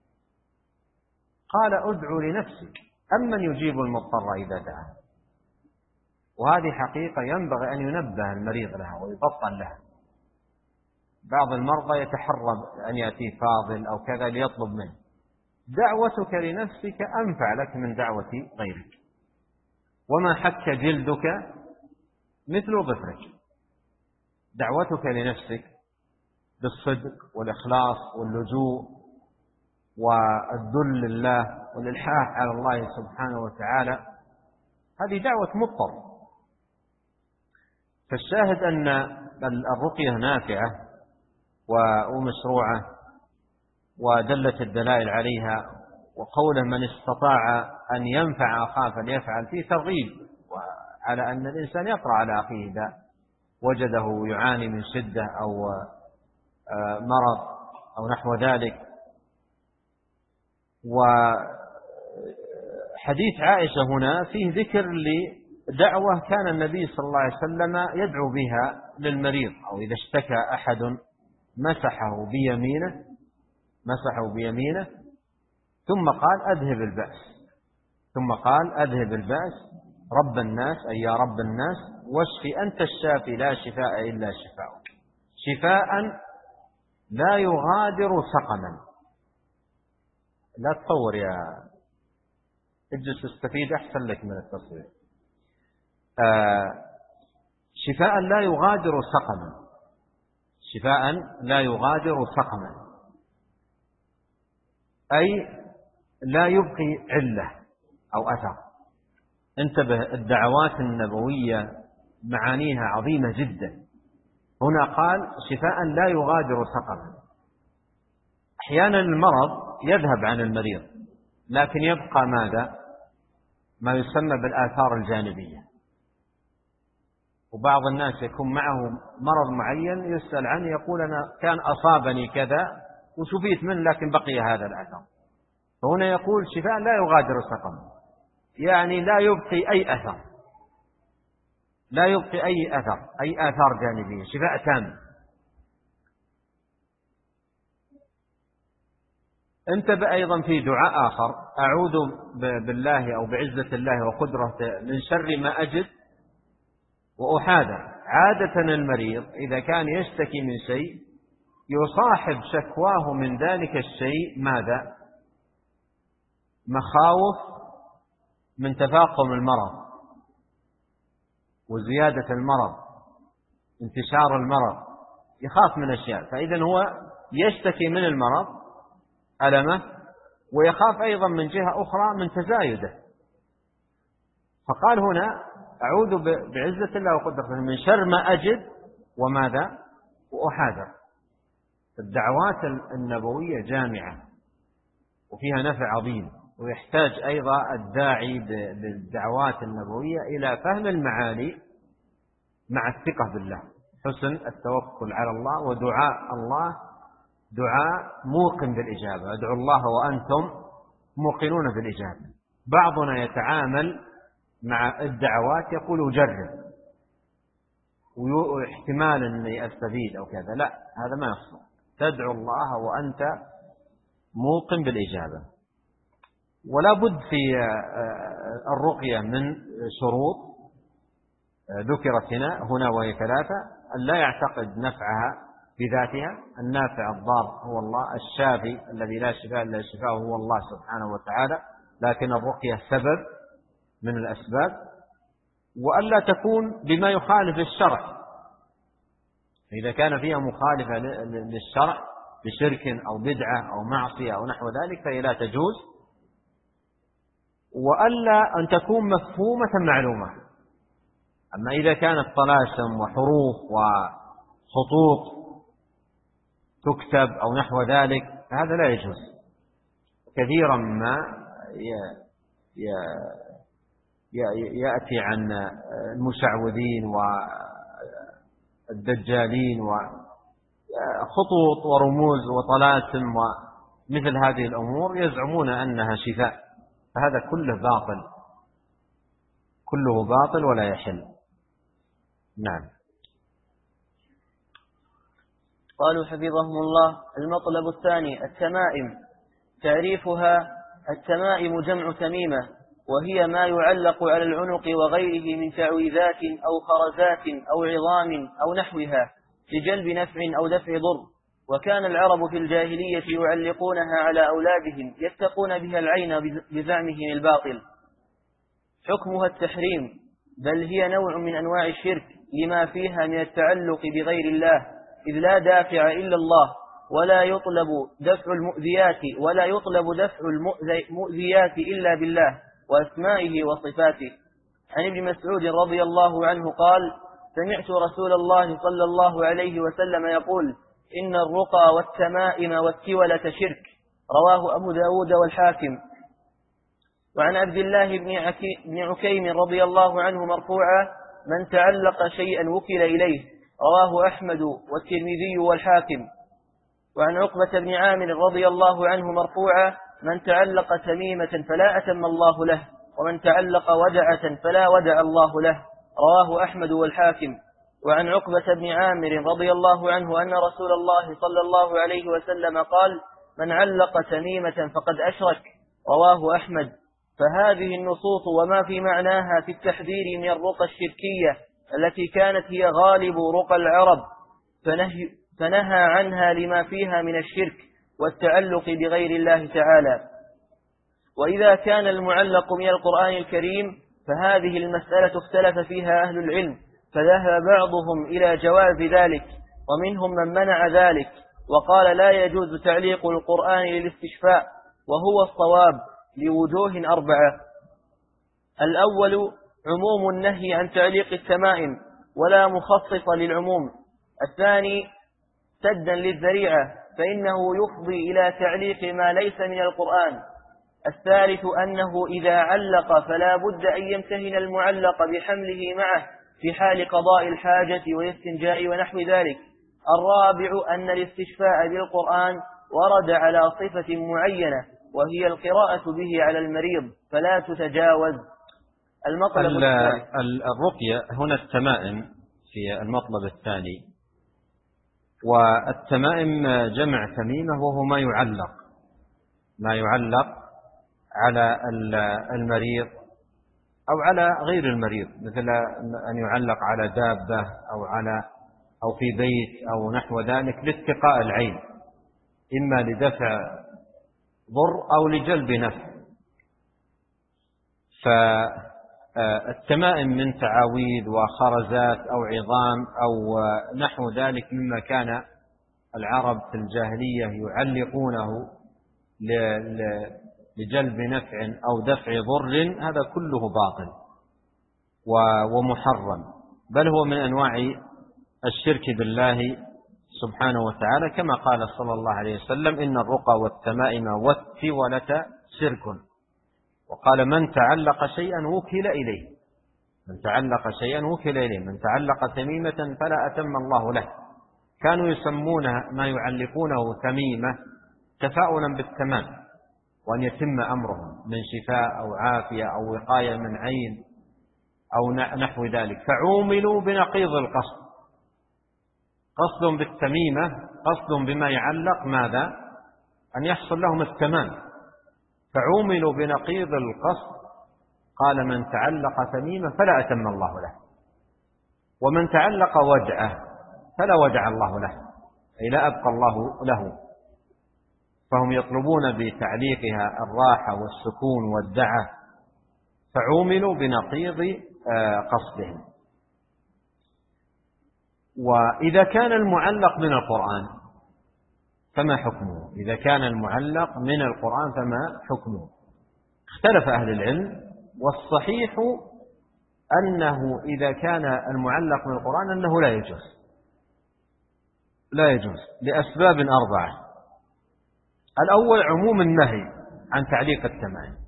قال ادعو لنفسك، أمن يجيب المضطر إذا دعاه. وهذه حقيقة ينبغي أن ينبه المريض لها ويبطل لها. بعض المرضى يتحرم أن يأتي فاضل أو كذا ليطلب منه. دعوتك لنفسك أنفع لك من دعوة غيرك. وما حك جلدك مثل ظفرك. دعوتك لنفسك بالصدق والإخلاص واللجوء والذل لله والإلحاح على الله سبحانه وتعالى، هذه دعوة مضطر. فالشاهد أن الرقية نافعة ومشروعة، ودلت الدلائل عليها. وقوله من استطاع أن ينفع أخاه فليفعل فيه ترغيب على أن الإنسان يقرأ على أخيه إذا وجده يعاني من شدة أو مرض أو نحو ذلك. وحديث عائشة هنا فيه ذكر لدعوة كان النبي صلى الله عليه وسلم يدعو بها للمريض، أو إذا اشتكى أحد مسحه بيمينه ثم قال أذهب البأس رب الناس، أي يا رب الناس، واشف أنت الشافي لا شفاء إلا شفاؤك، شفاء لا يغادر سقما. لا تصور يا اجلس استفيد أحسن لك من التصوير. شفاء لا يغادر سقما، أي لا يبقي علة أو أثر. انتبه، الدعوات النبوية معانيها عظيمة جدا. هنا قال شفاء لا يغادر سقما. أحيانا المرض يذهب عن المريض لكن يبقى ماذا؟ ما يسمى بالآثار الجانبية. وبعض الناس يكون معه مرض معين يسأل عنه يقول أنا كان أصابني كذا وشفيت منه لكن بقي هذا الأثر. فهنا يقول شفاء لا يغادر سقما، يعني لا يبقي أي آثار جانبية، شفاء تام. انتبه أيضا في دعاء آخر: أعوذ بالله أو بعزة الله وقدرته من شر ما أجد وأحاذر. عادة المريض إذا كان يشتكي من شيء يصاحب شكواه من ذلك الشيء ماذا؟ مخاوف من تفاقم المرض وزيادة المرض، انتشار المرض، يخاف من أشياء. فإذا هو يشتكي من المرض ألمه ويخاف أيضا من جهة أخرى من تزايده. فقال هنا أعوذ بعزة الله وقدرته من شر ما أجد وماذا؟ وأحاذر. الدعوات النبوية جامعة وفيها نفع عظيم، ويحتاج أيضا الداعي بالدعوات النبوية إلى فهم المعاني مع الثقة بالله، حسن التوكل على الله، ودعاء الله دعاء موقن بالإجابة. ادعوا الله وأنتم موقنون بالإجابة. بعضنا يتعامل مع الدعوات يقول جرب واحتمال أني أستفيد أو كذا، لا، هذا ما يصلح. تدعو الله وأنت موقن بالإجابة. ولا بد في الرقية من شروط ذكرت هنا وهي 3: أن لا يعتقد نفعها بذاتها، النافع الضار هو الله، الشافي الذي لا شفاء إلا شفاءه هو الله سبحانه وتعالى، لكن الرقية سبب من الأسباب. وألا تكون بما يخالف الشرع، إذا كان فيها مخالفة للشرع بشرك أو بدعة أو معصية أو نحو ذلك فهي لا تجوز. وألا أن تكون مفهومة معلومة، أما إذا كانت طلاسم وحروف وخطوط تكتب أو نحو ذلك هذا لا يجوز. كثيرا ما يأتي عن المشعوذين والدجالين وخطوط ورموز وطلاسم ومثل هذه الأمور يزعمون أنها شفاء، فهذا كله باطل ولا يحل. نعم. قالوا حفظهم الله: المطلب الثاني التمائم. تعريفها: التمائم جمع تميمة، وهي ما يعلق على العنق وغيره من تعويذات أو خرزات أو عظام أو نحوها لجلب نفع أو دفع ضر. وكان العرب في الجاهلية يعلقونها على أولادهم يتقون بها العين بزعمهم الباطل. حكمها التحريم، بل هي نوع من أنواع الشرك لما فيها من التعلق بغير الله، إذ لا دافع إلا الله، ولا يطلب دفع المؤذيات إلا بالله وأسمائه وصفاته. عن ابن مسعود رضي الله عنه قال: سمعت رسول الله صلى الله عليه وسلم يقول: إن الرقى والتمائم والتولة شرك. رواه أبو داود والحاكم. وعن عبد الله بن عكيم رضي الله عنه مرفوعا: من تعلق شيئا وكل إليه. رواه أحمد والترمذي والحاكم. وعن عقبة بن عامر رضي الله عنه مرفوعا: من تعلق تميمة فلا أتم الله له، ومن تعلق ودعة فلا ودع الله له. رواه أحمد والحاكم. وعن عقبة بن عامر رضي الله عنه أن رسول الله صلى الله عليه وسلم قال: من علق تميمة فقد أشرك. رواه أحمد. فهذه النصوص وما في معناها في التحذير من الرقى الشركية التي كانت هي غالب رقى العرب، فنهى عنها لما فيها من الشرك والتعلق بغير الله تعالى. وإذا كان المعلق من القرآن الكريم فهذه المسألة اختلف فيها أهل العلم، فذهب بعضهم إلى جواز ذلك، ومنهم من منع ذلك وقال لا يجوز تعليق القرآن للاستشفاء، وهو الصواب لوجوه 4. الأول: عموم النهي عن تعليق التمائم ولا مخصص للعموم. الثاني: سدا للذريعة، فإنه يفضي إلى تعليق ما ليس من القرآن. الثالث: أنه إذا علق فلا بد أن يمتهن المعلق بحمله معه في حال قضاء الحاجة والاستنجاء ونحو ذلك. الرابع: أن الاستشفاء بالقرآن ورد على صفة معينة، وهي القراءة به على المريض فلا تتجاوز. الرقية هنا التمائم في المطلب الثاني، والتمائم جمع تميمة، وهو ما يعلق على المريض أو على غير المريض، مثل أن يعلق على دابة أو في بيت أو نحو ذلك لاتقاء العين، إما لدفع ضر أو لجلب نفع. فالتمائم من تعاويذ وخرزات أو عظام أو نحو ذلك مما كان العرب في الجاهلية يعلقونه لجلب نفع أو دفع ضر، هذا كله باطل ومحرم، بل هو من أنواع الشرك بالله سبحانه وتعالى، كما قال صلى الله عليه وسلم: إن الرقى والتمائم والتولة شرك. وقال: من تعلق شيئا وكل إليه. من تعلق تميمة فلا أتم الله له. كانوا يسمون ما يعلقونه تميمة تفاؤلا بالتمام، وأن يتم أمرهم من شفاء أو عافية أو وقاية من عين أو نحو ذلك، فعوملوا بنقيض القصد. قصد بالتميمة، قصد بما يعلق ماذا؟ أن يحصل لهم التمام، فعوملوا بنقيض القصد. قال: من تعلق تميمة فلا أتم الله له، ومن تعلق ودعة فلا ودع الله له، أي لا أبقى الله له. فهم يطلبون بتعليقها الراحة والسكون والدعة، فعوملوا بنقيض قصدهم. وإذا كان المعلق من القرآن فما حكمه؟ إذا كان المعلق من القرآن فما حكمه؟ اختلف أهل العلم، والصحيح أنه إذا كان المعلق من القرآن أنه لا يجوز لأسباب 4. الأول عموم النهي عن تعليق التمائم،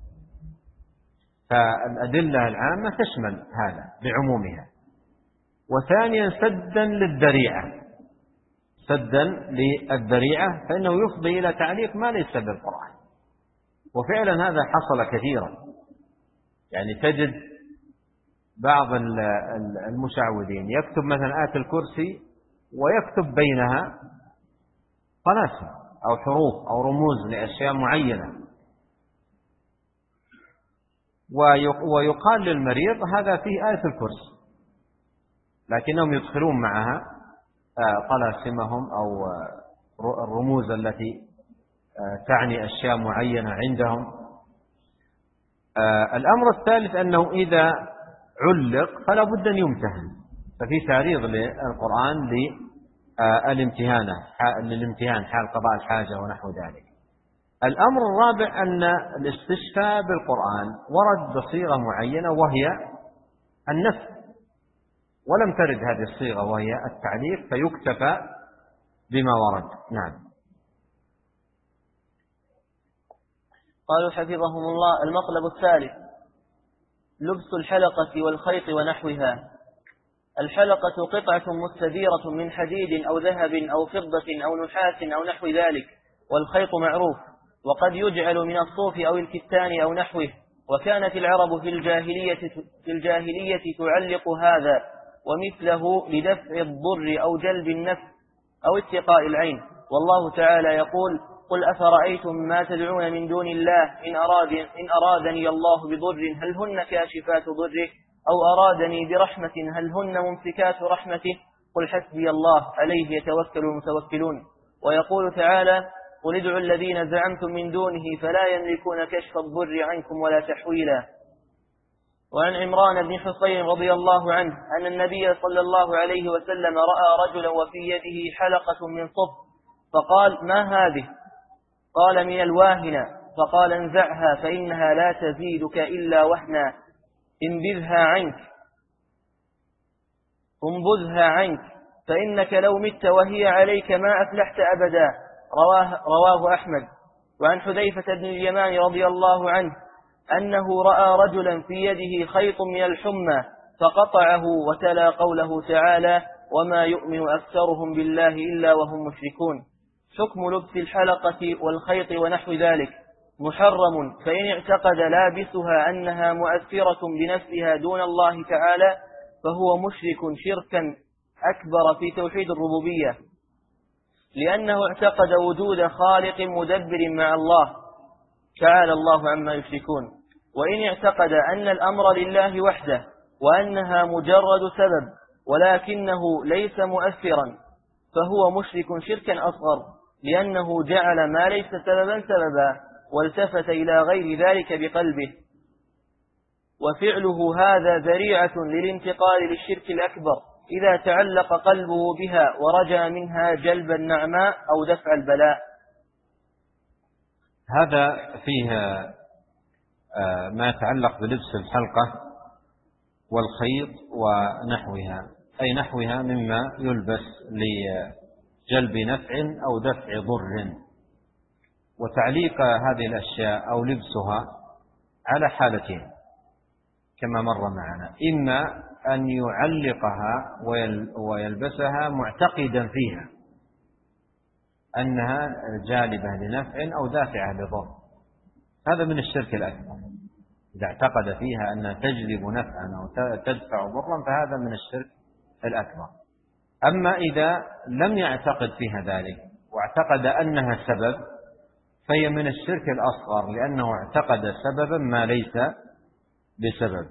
فالأدلة العامة تشمل هذا بعمومها. وثانيا سدا للذريعة، فإنه يفضي إلى تعليق ما ليس بالقرآن. وفعلا هذا حصل كثيرا، يعني تجد بعض المشعوذين يكتب مثلا آية الكرسي ويكتب بينها طلاسم أو حروف أو رموز لأشياء معينة، ويقال للمريض هذا فيه آية الكرسي، لكنهم يدخلون معها طلاسمهم أو الرموز التي تعني أشياء معينة عندهم. الأمر الثالث أنه إذا علق فلا بد أن يمتهن، ففي تعريض للقرآن للامتهان حال قضاء الحاجة ونحو ذلك. الأمر الرابع أن الاستشفاء بالقرآن ورد بصيغة معينة وهي النفي، ولم ترد هذه الصيغة وهي التعليق، فيكتفى بما ورد. نعم. قالوا حفظهم الله: المطلب الثالث لبس الحلقة والخيط ونحوها. الحلقة قطعة مستديرة من حديد أو ذهب أو فضة أو نحاس أو نحو ذلك، والخيط معروف، وقد يجعل من الصوف أو الكتان أو نحوه. وكانت العرب في الجاهلية تعلق هذا ومثله لدفع الضر أو جلب النفع أو اتقاء العين. والله تعالى يقول: قل أفرأيتم ما تدعون من دون الله إن أرادني الله بضر هل هن كاشفات ضره أو أرادني برحمة هل هن ممسكات رحمته قل حسبي الله عليه يتوكل المتوكلون. ويقول تعالى: قل ادعوا الذين زعمتم من دونه فلا يملكون كشف الضر عنكم ولا تحويلا. وعن عمران بن حصين رضي الله عنه أن النبي صلى الله عليه وسلم رأى رجلا وفي يده حلقة من صف، فقال: ما هذه؟ قال: من الواهنة. فقال: انزعها فإنها لا تزيدك إلا وهنا، انبذها عنك فإنك لو مت وهي عليك ما أفلحت أبدا. رواه أحمد. وعن حذيفة بن اليمان رضي الله عنه أنه رأى رجلا في يده خيط من الحمى فقطعه، وتلا قوله تعالى: وما يؤمن أكثرهم بالله إلا وهم مشركون. حكم لبس الحلقة والخيط ونحو ذلك: محرم، فإن اعتقد لابسها أنها مؤثرة بنفسها دون الله تعالى فهو مشرك شركا أكبر في توحيد الربوبية، لأنه اعتقد وجود خالق مدبر مع الله تعالى الله عما يشركون. وإن اعتقد أن الأمر لله وحده وأنها مجرد سبب ولكنه ليس مؤثرا فهو مشرك شركا أصغر، لأنه جعل ما ليس سببا والتفت إلى غير ذلك بقلبه، وفعله هذا ذريعة للانتقال للشرك الأكبر إذا تعلق قلبه بها ورجى منها جلب النعماء أو دفع البلاء. هذا فيه ما يتعلق بلبس الحلقة والخيط ونحوها، أي نحوها مما يلبس لجلب نفع أو دفع ضر. وتعليق هذه الأشياء أو لبسها على حالتين كما مر معنا: إما أن يعلقها ويلبسها معتقدا فيها أنها جالبة لنفع أو دافعة لضر، هذا من الشرك الأكبر. إذا اعتقد فيها أنها تجلب نفعا أو تدفع ضرا فهذا من الشرك الأكبر. أما إذا لم يعتقد فيها ذلك واعتقد أنها سبب فهي من الشرك الأصغر، لأنه اعتقد سببا ما ليس بسبب.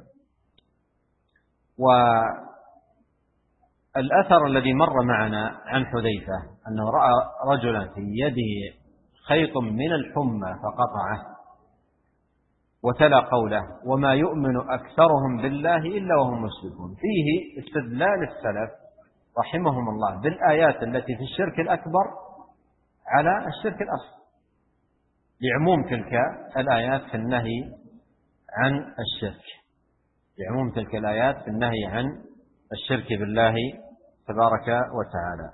والأثر الذي مر معنا عن حذيفة أنه رأى رجلا في يده خيط من الحمى فقطعه، وتلا قوله: وما يؤمن أكثرهم بالله إلا وهم مشركون. فيه استدلال السلف رحمهم الله بالآيات التي في الشرك الأكبر على الشرك الأصغر، لعموم تلك الآيات في النهي عن الشرك. بعموم تلك الآيات في النهي عن الشرك بالله تبارك وتعالى.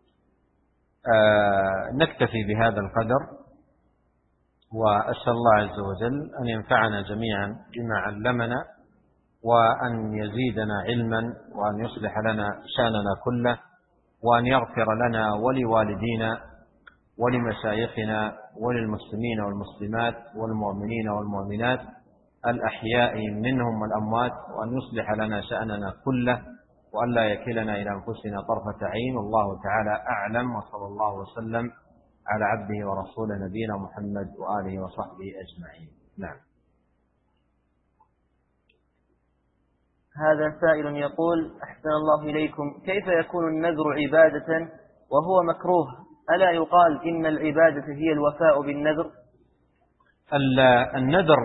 نكتفي بهذا القدر، وأسأل الله عز وجل أن ينفعنا جميعا بما علمنا، وأن يزيدنا علما، وأن يصلح لنا شأننا كله، وأن يغفر لنا ولوالدينا ولمشايخنا وللمسلمين والمسلمات والمؤمنين والمؤمنات الأحياء منهم والأموات، وأن يصلح لنا شأننا كله، وأن لا يكلنا إلى أنفسنا طرفة عين. والله تعالى أعلم، وصلى الله وسلم على عبده ورسوله نبينا محمد وآله وصحبه أجمعين. نعم. هذا سائل يقول: أحسن الله إليكم، كيف يكون النذر عبادة وهو مكروه؟ ألا يقال إن العبادة هي الوفاء بالنذر؟ النذر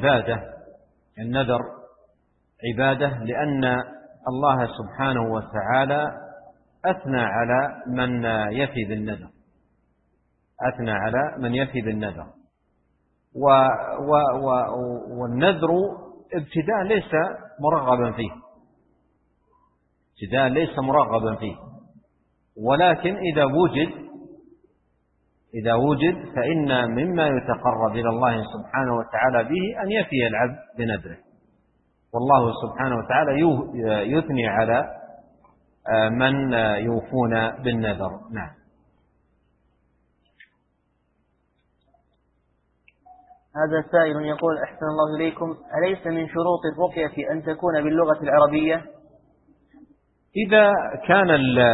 عبادة لأن الله سبحانه وتعالى أثنى على من يفي بالنذر، والنذر ابتداء ليس مرغبا فيه، ولكن إذا وجد فإن مما يتقرب إلى الله سبحانه وتعالى به أن يفي العبد بنذره، والله سبحانه وتعالى يثني على من يوفون بالنذر. نعم. هذا سائل يقول: أحسن الله إليكم، أليس من شروط الرقية أن تكون باللغة العربية؟ إذا كان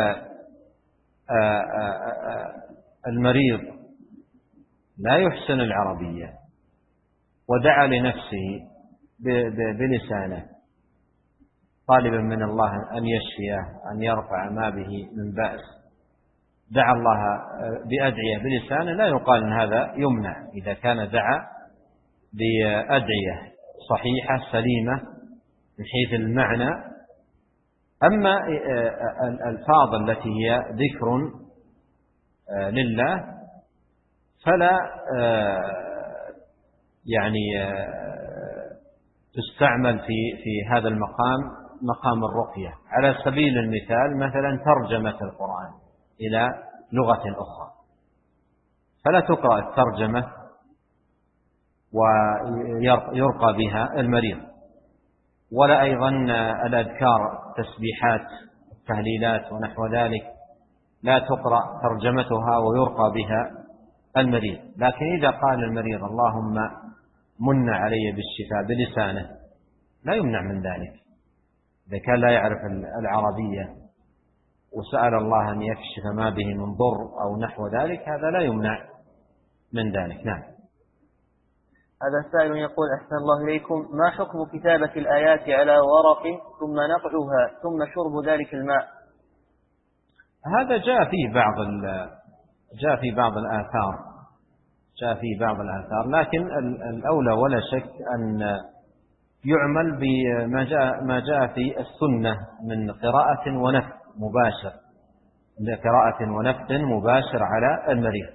المريض لا يحسن العربية ودعا لنفسه بلسانه طالبا من الله أن يشفيه، أن يرفع ما به من بأس، دعا الله بأدعية بلسانه، لا يقال أن هذا يمنع إذا كان دعا بأدعية صحيحة سليمة من حيث المعنى. أما الألفاظ التي هي ذكر لله فلا تستعمل في هذا مقام الرقية. على سبيل المثال مثلا ترجمة القرآن إلى لغة أخرى، فلا تقرأ الترجمة ويرقى بها المريض، ولا أيضا الأذكار التسبيحات التهليلات ونحو ذلك لا تقرأ ترجمتها ويرقى بها المريض. لكن إذا قال المريض اللهم من علي بالشفاء بلسانه لا يمنع من ذلك، إذا كان لا يعرف العربية وسأل الله أن يكشف ما به من ضر أو نحو ذلك هذا لا يمنع من ذلك. نعم. هذا السائل يقول: أحسن الله إليكم، ما حكم كتابة الآيات على ورق ثم نقعها ثم شرب ذلك الماء؟ هذا جاء في بعض الآثار، لكن الأولى ولا شك أن يعمل بما جاء في السنة من قراءة ونفث مباشر على المريض.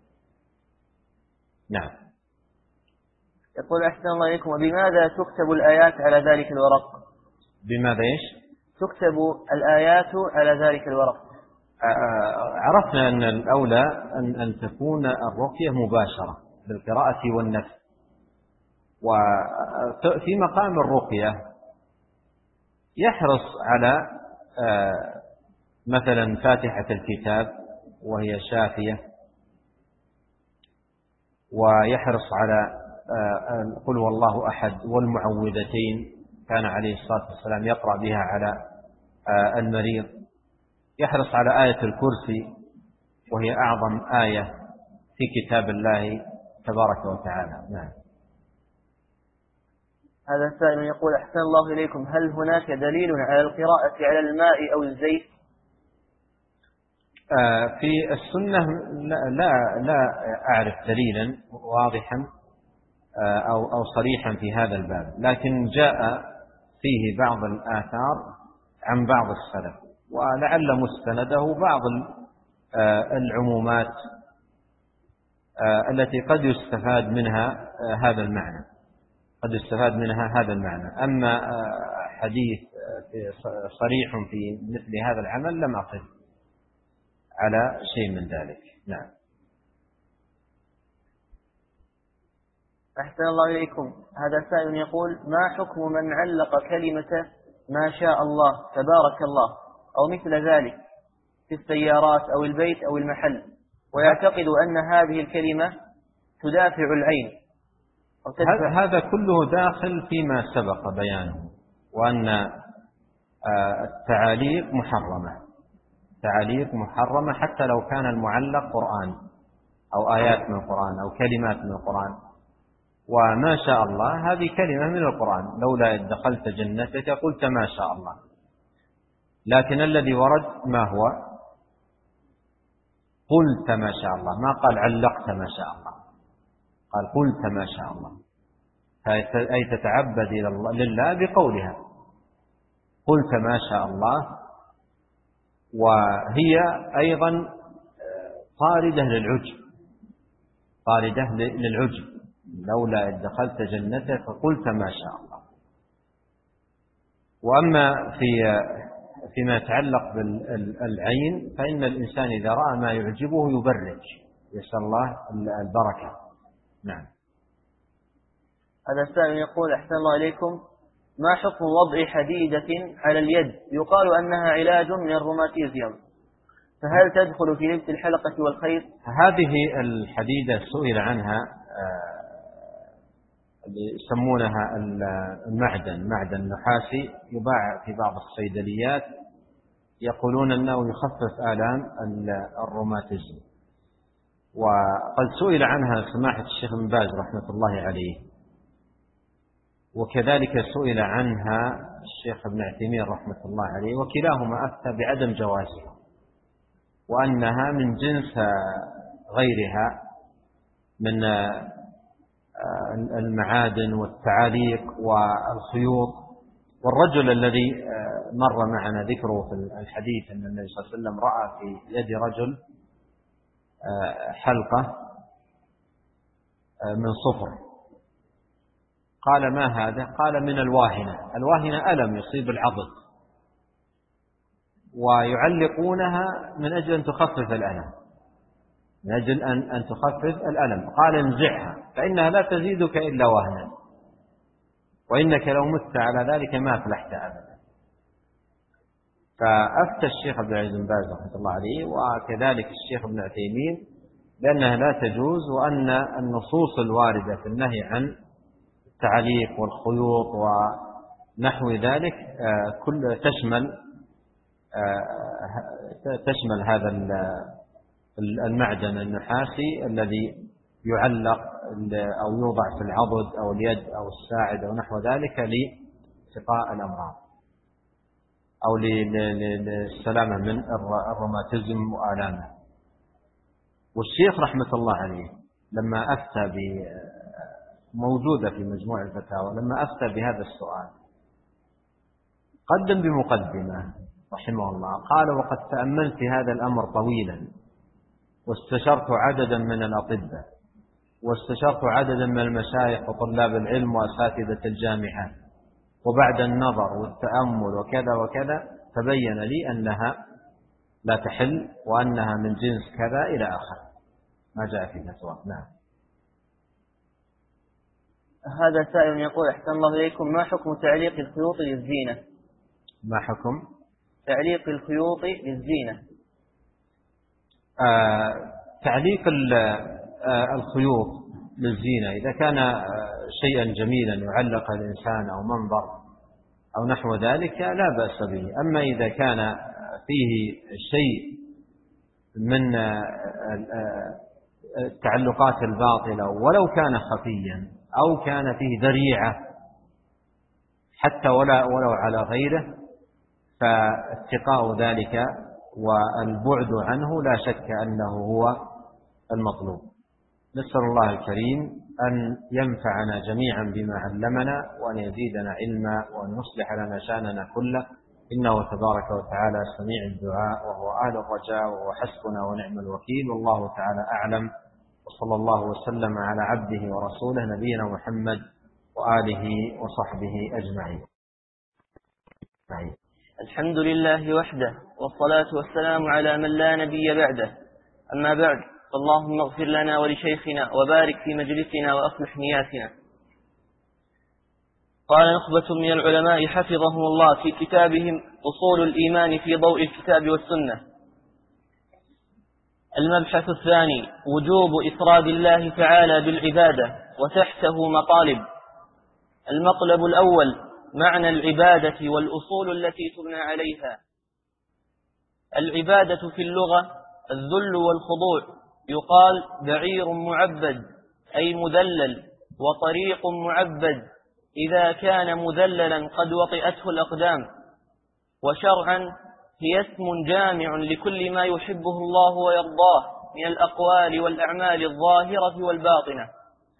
نعم. يقول: أحسن الله إليكم، وبماذا تكتب الآيات على ذلك الورق؟ بماذا تكتب الآيات على ذلك الورق؟ عرفنا أن الأولى أن تكون الرقية مباشرة بالقراءة والنفث، وفي مقام الرقية يحرص على مثلا فاتحة الكتاب وهي شافية، ويحرص على قل هو الله أحد والمعوذتين، كان عليه الصلاة والسلام يقرأ بها على المريض، يحرص على آية الكرسي وهي أعظم آية في كتاب الله تبارك وتعالى. نعم. هذا السائل يقول: أحسن الله إليكم، هل هناك دليل على القراءة على الماء أو الزيت؟ في السنة لا أعرف دليلا واضحا أو صريحا في هذا الباب، لكن جاء فيه بعض الآثار عن بعض السلف، ولعل مستنده بعض العمومات التي قد يستفاد منها هذا المعنى. أما حديث صريح في مثل هذا العمل لم أقف على شيء من ذلك. نعم. أحسن الله إليكم. هذا سائل يقول: ما حكم من علق كلمة ما شاء الله تبارك الله أو مثل ذلك في السيارات أو البيت أو المحل، ويعتقد أن هذه الكلمة تدافع العين؟ هذا كله داخل فيما سبق بيانه، وأن التعاليق محرمة حتى لو كان المعلق قرآن أو آيات من القرآن أو كلمات من القرآن. وما شاء الله هذه كلمة من القرآن، لولا إذ دخلت جنتك قلت ما شاء الله. لكن الذي ورد ما هو؟ قلت ما شاء الله، ما قال علقت ما شاء الله، قال قلت ما شاء الله، أي تتعبد لله بقولها قلت ما شاء الله. وهي أيضا طاردة للعجب، لولا إذ دخلت جنتك فقلت ما شاء الله. وأما فيما يتعلق بالعين فإن الإنسان إذا رأى ما يعجبه يبرج، يسأل الله البركة. نعم. هذا السائل يقول: أحسن الله إليكم، ما حكم وضع حديدة على اليد يقال أنها علاج من الروماتيزيوم، فهل تدخل في لبس الحلقة والخيط؟ هذه الحديدة سئل عنها، يسمونها المعدن نحاسي، يباع في بعض الصيدليات، يقولون أنه يخفف آلام الروماتيزم. وقد سئل عنها سماحة الشيخ ابن باز رحمة الله عليه، وكذلك سئل عنها الشيخ ابن عثيمين رحمة الله عليه، وكلاهما أفتى بعدم جوازها، وأنها من جنس غيرها من المعادن والتعاليق والخيوط. والرجل الذي مر معنا ذكره في الحديث أن النبي صلى الله عليه وسلم رأى في يد رجل حلقة من صفر، قال ما هذا؟ قال من الواهنة ألم يصيب العضد، ويعلقونها من أجل أن تخفف الألم، من أجل أن تخفف الألم. قال انزعها فإنها لا تزيدك إلا وهنا، وإنك لو مت على ذلك ما أفلحت أبدا. فأفتى الشيخ عبد العزيز بن باز رحمة الله عليه وكذلك الشيخ ابن عثيمين بأنها لا تجوز، وأن النصوص الواردة في النهي عن التعليق والخيوط ونحو ذلك كل تشمل هذا المعدن النحاسي الذي يعلق أو يوضع في العضد أو اليد أو الساعد أو نحو ذلك لاتقاء الأمراض أو للسلامة من الروماتيزم وآلامه. والشيخ رحمة الله عليه لما أفتى موجودة في مجموع الفتاوى، لما أفتى بهذا السؤال قدم بمقدمة رحمه الله، قال: وقد تأملت هذا الأمر طويلا، واستشرت عددا من الأطباء، واستشرت عددا من المشايخ وطلاب العلم وأساتذة الجامعات، وبعد النظر والتأمل وكذا وكذا تبين لي أنها لا تحل، وأنها من جنس كذا إلى آخر ما جاء في الفتوى. نعم. هذا سائل يقول: أحسن الله إليكم، ما حكم تعليق الخيوط للزينة؟ ما حكم تعليق الخيوط للزينة؟ تعليق الخيوط للزينة إذا كان شيئا جميلا يعلق الإنسان أو منظر أو نحو ذلك لا بأس به. أما إذا كان فيه شيء من التعلقات الباطلة ولو كان خفيا أو كان فيه ذريعة حتى ولو على غيره، فاتقاء ذلك والبعد عنه لا شك أنه هو المطلوب. نسأل الله الكريم أن ينفعنا جميعا بما علمنا، وأن يزيدنا علما، وأن يصلح لنا شأننا كله، إنه تبارك وتعالى سميع الدعاء وهو أهل الرجاء وهو حسبنا ونعم الوكيل، والله تعالى أعلم. وصلى الله وسلم على عبده ورسوله نبينا محمد وآله وصحبه أجمعين. الحمد لله وحده، والصلاة والسلام على من لا نبي بعده. أما بعد، اللهم اغفر لنا ولشيخنا وبارك في مجلسنا وأصلح نياتنا. قال نخبة من العلماء حفظهم الله في كتابهم أصول الإيمان في ضوء الكتاب والسنة: المبحث الثاني وجوب إفراد الله تعالى بالعبادة وتحته مطالب. المطلب الأول معنى العبادة والأصول التي تبنى عليها. العبادة في اللغة الذل والخضوع، يقال بعير معبد أي مذلل، وطريق معبد إذا كان مذللا قد وطئته الأقدام. وشرعا هي اسم جامع لكل ما يحبه الله ويرضاه من الأقوال والأعمال الظاهرة والباطنة،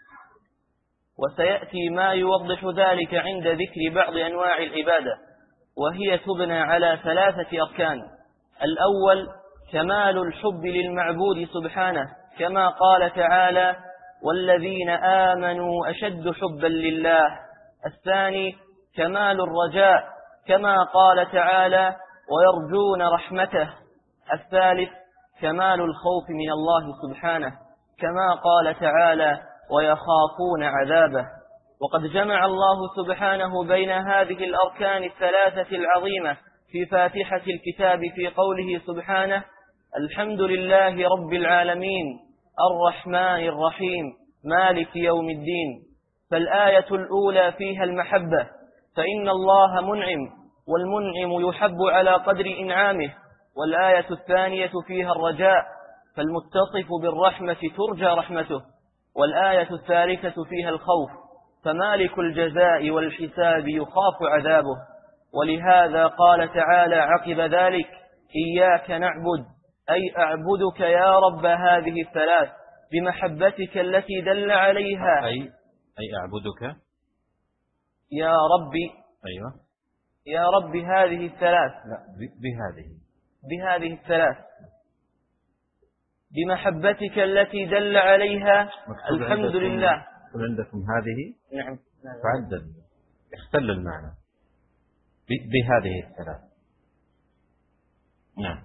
وسيأتي ما يوضح ذلك عند ذكر بعض أنواع العبادة، وهي تبنى على 3 أركان. الأول كمال الحب للمعبود سبحانه، كما قال تعالى: والذين آمنوا أشد حبا لله. الثاني كمال الرجاء، كما قال تعالى: ويرجون رحمته. الثالث كمال الخوف من الله سبحانه، كما قال تعالى: ويخافون عذابه. وقد جمع الله سبحانه بين هذه الأركان 3 العظيمة في فاتحة الكتاب في قوله سبحانه: الحمد لله رب العالمين الرحمن الرحيم مالك يوم الدين. فالآية الأولى فيها المحبة، فإن الله منعم، والمنعم يحب على قدر إنعامه. والآية الثانية فيها الرجاء، فالمتصف بالرحمة ترجى رحمته. والآية الثالثة فيها الخوف، فمالك الجزاء والحساب يخاف عذابه. ولهذا قال تعالى عقب ذلك: إياك نعبد، أي أعبدك يا رب هذه الثلاث بمحبتك التي دل عليها. أي أعبدك يا ربي. أيوة. يا رب هذه الثلاث. لا، بهذه الثلاث بمحبتك التي دل عليها. الحمد لله. عندكم هذه؟ نعم. تعدد، اختل المعنى. بهذه الثلاث. نعم.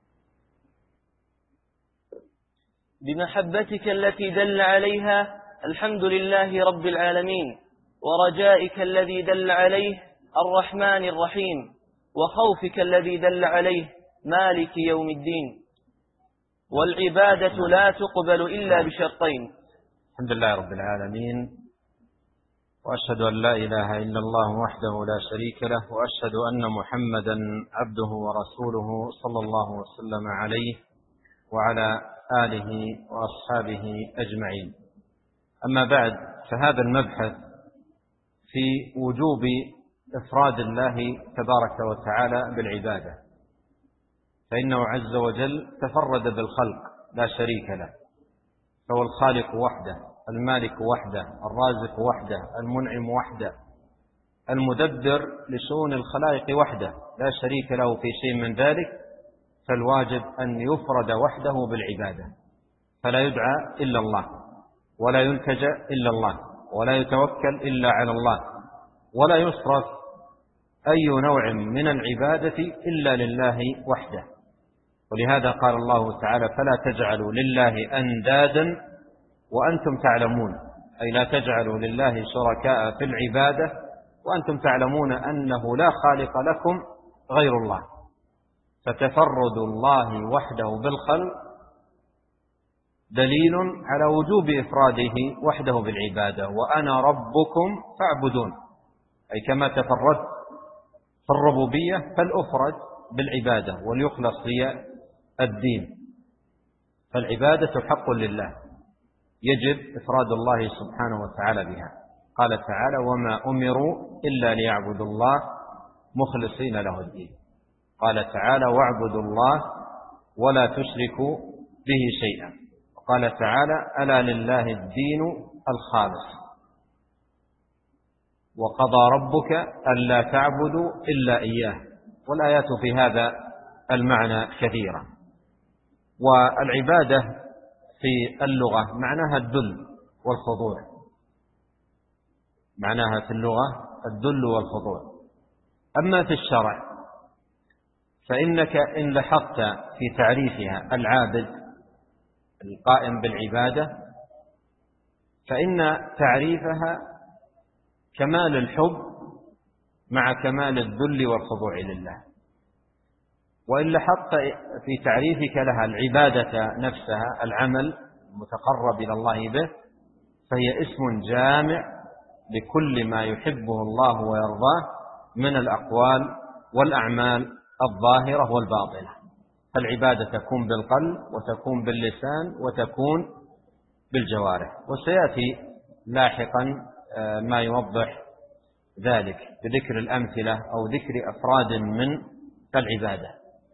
بمحبتك التي دل عليها الحمد لله رب العالمين، ورجائك الذي دل عليه الرحمن الرحيم، وخوفك الذي دل عليه مالك يوم الدين. والعبادة لا تقبل إلا بشرطين. الحمد لله رب العالمين، وأشهد أن لا إله إلا الله وحده لا شريك له، وأشهد أن محمدا عبده ورسوله صلى الله وسلم عليه وعلى آله وأصحابه أجمعين. أما بعد، فهذا المبحث في وجوب إفراد الله تبارك وتعالى بالعبادة، فإنه عز وجل تفرد بالخلق لا شريك له، فهو الخالق وحده، المالك وحده، الرازق وحده، المنعم وحده، المدبر لشؤون الخلائق وحده، لا شريك له في شيء من ذلك. فالواجب أن يفرد وحده بالعبادة، فلا يدعى إلا الله، ولا يلتجأ إلا الله، ولا يتوكل إلا على الله، ولا يصرف أي نوع من العبادة إلا لله وحده. ولهذا قال الله تعالى: فلا تجعلوا لله أندادا وأنتم تعلمون، أي لا تجعلوا لله شركاء في العبادة وأنتم تعلمون أنه لا خالق لكم غير الله. فتفرد الله وحده بالخلق دليل على وجوب إفراده وحده بالعبادة. وأنا ربكم فاعبدون، أي كما تفرد في الربوبية فالأفرد بالعبادة وليخلص لي الدين. فالعبادة حق لله، يجب إفراد الله سبحانه وتعالى بها. قال تعالى: وما أمروا إلا ليعبدوا الله مخلصين له الدين. قال تعالى: واعبدوا الله ولا تشركوا به شيئا. قال تعالى: ألا لله الدين الخالص. وقضى ربك ألا تعبدوا إلا إياه. والآيات في هذا المعنى كثيرة. والعبادة في اللغة معناها الذل والخضوع، معناها في اللغة الذل والخضوع. أما في الشرع فإنك إن لاحظت في تعريفها العابد القائم بالعبادة فإن تعريفها كمال الحب مع كمال الذل والخضوع لله. وإن لاحظت في تعريفك لها العبادة نفسها العمل المتقرب إلى الله به فهي اسم جامع لكل ما يحبه الله ويرضاه من الأقوال والأعمال الظاهرة والباطنة. فالعبادة تكون بالقلب وتكون باللسان وتكون بالجوارح، وسيأتي لاحقا ما يوضح ذلك بذكر الأمثلة أو ذكر أفراد من العبادة.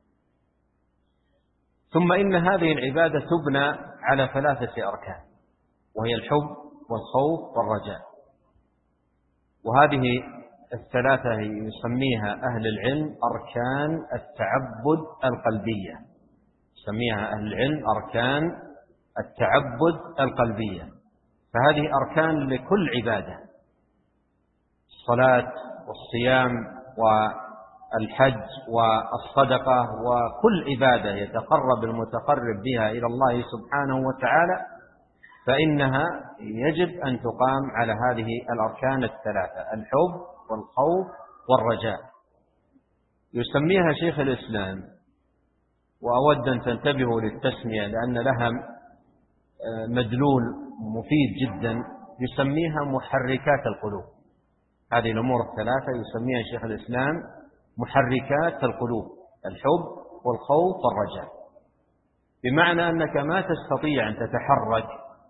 ثم إن هذه العبادة تبنى على 3 أركان، وهي الحب والخوف والرجاء. وهذه ال3 يسميها أهل العلم أركان التعبد القلبية، يسميها أهل العلم أركان التعبد القلبية. فهذه أركان لكل عبادة، الصلاة والصيام والحج والصدقة وكل عبادة يتقرب المتقرب بها إلى الله سبحانه وتعالى فإنها يجب أن تقام على هذه الأركان ال3: الحب والخوف والرجاء. يسميها شيخ الإسلام، وأود أن تنتبهوا للتسمية لأن لها مدلول مفيد جدا، يسميها محركات القلوب. هذه الأمور ال3 يسميها شيخ الإسلام محركات القلوب: الحب والخوف والرجاء. بمعنى أنك ما تستطيع أن تتحرك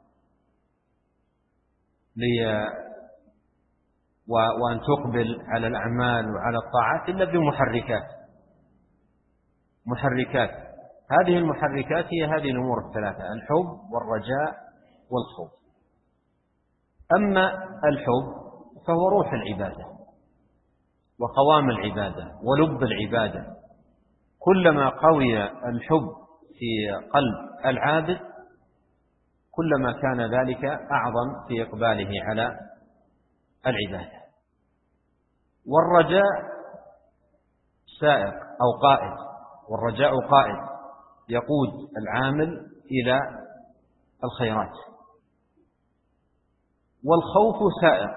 وأن تقبل على الأعمال وعلى الطاعات إلا بمحركات. هذه المحركات هي هذه الأمور ال3: الحب والرجاء والخوف. أما الحب فهو روح العبادة وقوام العبادة ولب العبادة. كلما قوي الحب في قلب العابد كلما كان ذلك أعظم في إقباله على العبادة. والرجاء سائق أو قائد، والرجاء قائد يقود العامل إلى الخيرات. والخوف سائق،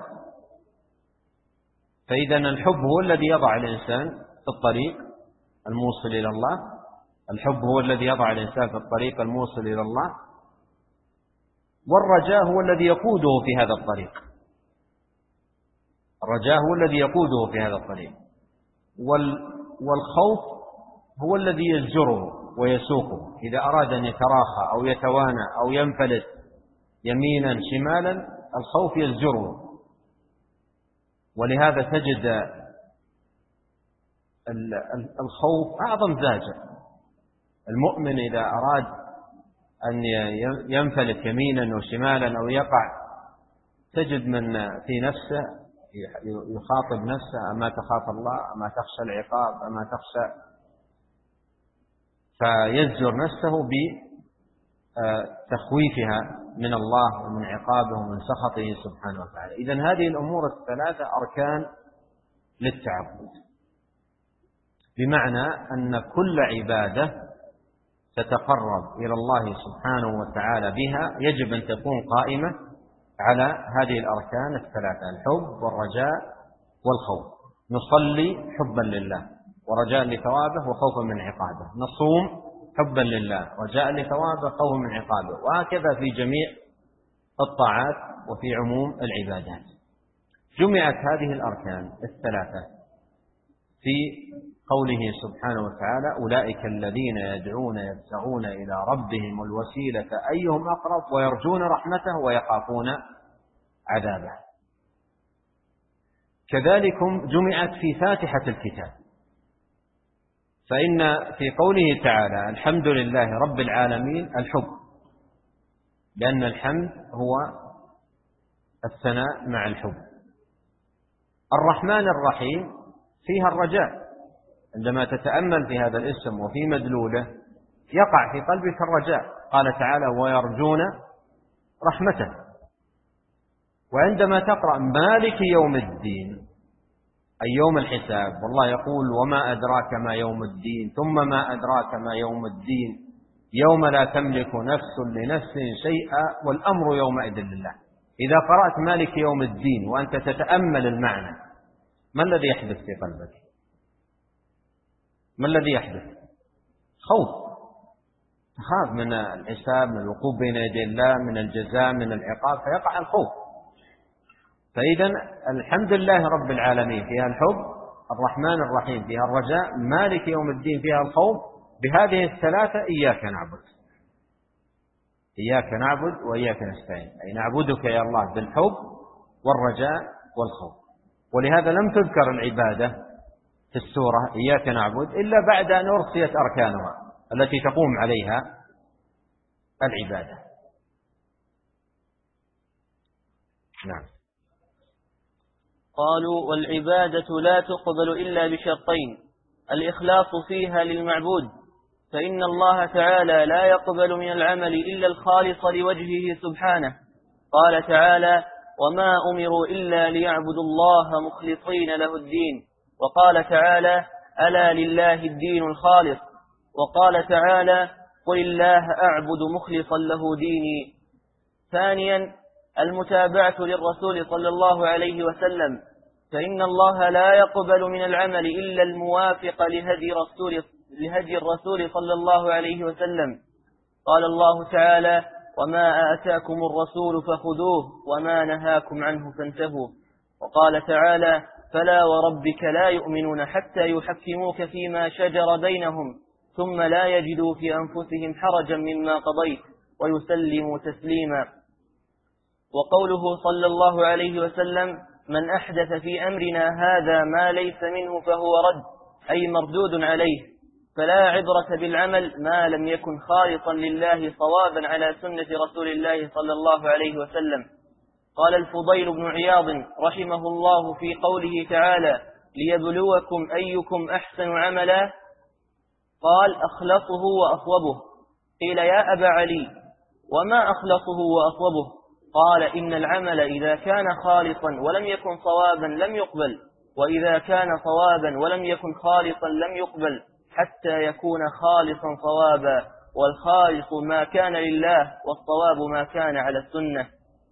فإذا الحب هو الذي يضع الإنسان في الطريق الموصل إلى الله، الحب هو الذي يضع الإنسان في الطريق الموصل إلى الله، والرجاء هو الذي يقوده في هذا الطريق. الرجاء هو الذي يقوده في هذا الطريق، والخوف هو الذي يزجره ويسوقه إذا أراد أن يتراخى أو يتوانى أو ينفلت يمينا شمالا، الخوف يزجره. ولهذا تجد الخوف أعظم زاجر. المؤمن إذا أراد أن ينفلت يمينا وشمالا أو يقع تجد من في نفسه يخاطب نفسه: أما تخاف الله، أما تخشى العقاب، أما تخشى، فيزجر نفسه بتخويفها من الله ومن عقابه ومن سخطه سبحانه وتعالى. إذن هذه الأمور ال3 أركان للتعبد، بمعنى أن كل عبادة تتقرب إلى الله سبحانه وتعالى بها يجب أن تكون قائمة على هذه الأركان ال3: الحب والرجاء والخوف. نصلي حبا لله ورجاء لثوابه وخوفا من عقابه، نصوم حبا لله رجاء لثوابه خوفا من عقابه، وهكذا في جميع الطاعات وفي عموم العبادات. جمعت هذه الأركان ال3 في قوله سبحانه وتعالى: أولئك الذين يدعون يبتغون إلى ربهم الوسيلة أيهم أقرب ويرجون رحمته ويخافون عذابه. كذلك جمعت في فاتحة الكتاب، فإن في قوله تعالى: الحمد لله رب العالمين، الحب، لأن الحمد هو الثناء مع الحب. الرحمن الرحيم فيها الرجاء، عندما تتأمل في هذا الاسم وفي مدلوله يقع في قلبك الرجاء. قال تعالى: ويرجون رحمته. وعندما تقرأ مالك يوم الدين، أي يوم الحساب. والله يقول وما أدراك ما يوم الدين، ثم ما أدراك ما يوم الدين، يوم لا تملك نفس لنفس شيئا والأمر يومئذ لله. إذا قرأت مالك يوم الدين وأنت تتأمل المعنى، ما الذي يحدث في قلبك؟ ما الذي يحدث؟ خوف، تخاف من الحساب، من الوقوف بين يدي الله، من الجزاء، من العقاب، فيقع الخوف. فإذا الحمد لله رب العالمين فيها الحب، الرحمن الرحيم فيها الرجاء، مالك يوم الدين فيها الخوف. بهذه الثلاثة إياك نعبد، إياك نعبد وإياك نستعين، أي نعبدك يا الله بالحب والرجاء والخوف. ولهذا لم تذكر العبادة في السورة إياك نعبد إلا بعد أن أرسيت أركانها التي تقوم عليها العبادة. نعم. قالوا والعبادة لا تقبل إلا بشرطين: الإخلاص فيها للمعبود، فإن الله تعالى لا يقبل من العمل إلا الخالص لوجهه سبحانه. قال تعالى: وما أمروا إلا ليعبدوا الله مخلصين له الدين. وقال تعالى: ألا لله الدين الخالص. وقال تعالى: قل الله أعبد مخلصا له ديني. ثانيا المتابعة للرسول صلى الله عليه وسلم، فإن الله لا يقبل من العمل إلا الموافق لهدي الرسول صلى الله عليه وسلم. قال الله تعالى: وما آتاكم الرسول فخذوه وما نهاكم عنه فانتهوا. وقال تعالى: فلا وربك لا يؤمنون حتى يحكموك فيما شجر بينهم ثم لا يجدوا في أنفسهم حرجا مما قضيت ويسلموا تسليما. وقوله صلى الله عليه وسلم: من أحدث في أمرنا هذا ما ليس منه فهو رد، أي مردود عليه. فلا عبرة بالعمل ما لم يكن خالصا لله صوابا على سنة رسول الله صلى الله عليه وسلم. قال الفضيل بن عياض رحمه الله في قوله تعالى: ليبلوكم أيكم أحسن عملا، قال: أخلصه وأصوبه. قيل: يا أبا علي وما أخلصه وأصوبه؟ قال: إن العمل إذا كان خالصا ولم يكن صوابا لم يقبل، وإذا كان صوابا ولم يكن خالصا لم يقبل، حتى يكون خالصا صوابا، والخالص ما كان لله والصواب ما كان على السنة.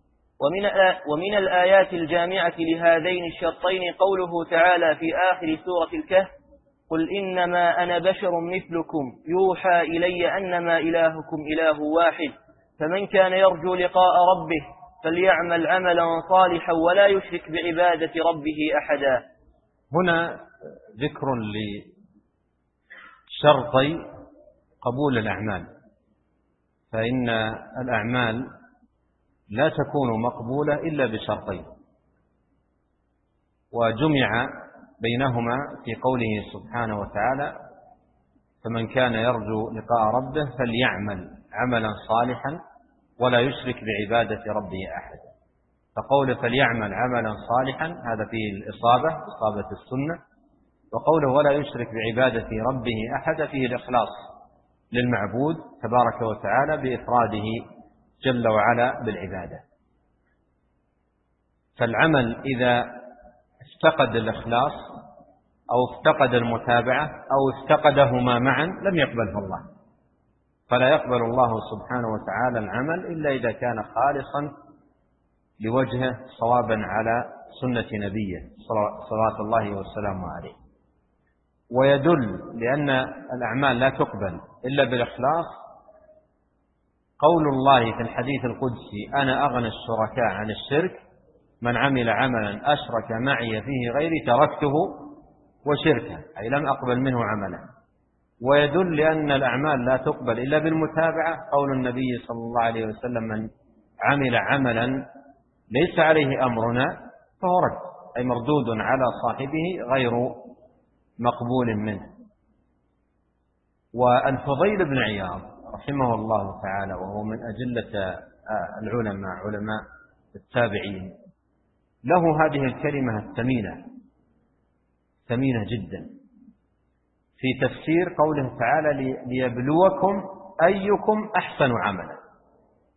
ومن الآيات الجامعة لهذين الشرطين قوله تعالى في آخر سورة الكهف: قل إنما أنا بشر مثلكم يوحى إلي أنما إلهكم إله واحد، فمن كان يرجو لقاء ربه فليعمل عملا صالحا ولا يشرك بعبادة ربه أحدا. هنا ذكر لشرطي قبول الأعمال، فإن الأعمال لا تكون مقبولة إلا بشرطين، وجمع بينهما في قوله سبحانه وتعالى: فمن كان يرجو لقاء ربه فليعمل عملا صالحا ولا يشرك بعبادة ربه أحدا. فقوله فليعمل عملا صالحا هذا فيه الإصابة، إصابة السنة، وقوله ولا يشرك بعبادة ربه أحدا فيه الإخلاص للمعبود تبارك وتعالى بإفراده جل وعلا بالعبادة. فالعمل إذا افتقد الإخلاص أو افتقد المتابعة أو افتقدهما معا لم يقبله الله، فلا يقبل الله سبحانه وتعالى العمل إلا إذا كان خالصا لوجهه صوابا على سنة نبيه صلوات الله والسلام عليه. ويدل لأن الأعمال لا تقبل إلا بالإخلاص قول الله في الحديث القدسي: أنا أغنى الشركاء عن الشرك، من عمل عملا أشرك معي فيه غيري تركته وشركه، أي لم أقبل منه عملا. ويدل لأن الأعمال لا تقبل إلا بالمتابعة قول النبي صلى الله عليه وسلم: من عمل عملا ليس عليه أمرنا فهو رد، أي مردود على صاحبه غير مقبول منه. والفضيل بن عياض رحمه الله تعالى وهو من أجلة العلماء علماء التابعين له هذه الكلمة الثمينة جدا في تفسير قوله تعالى: ليبلوكم أيكم أحسن عملا.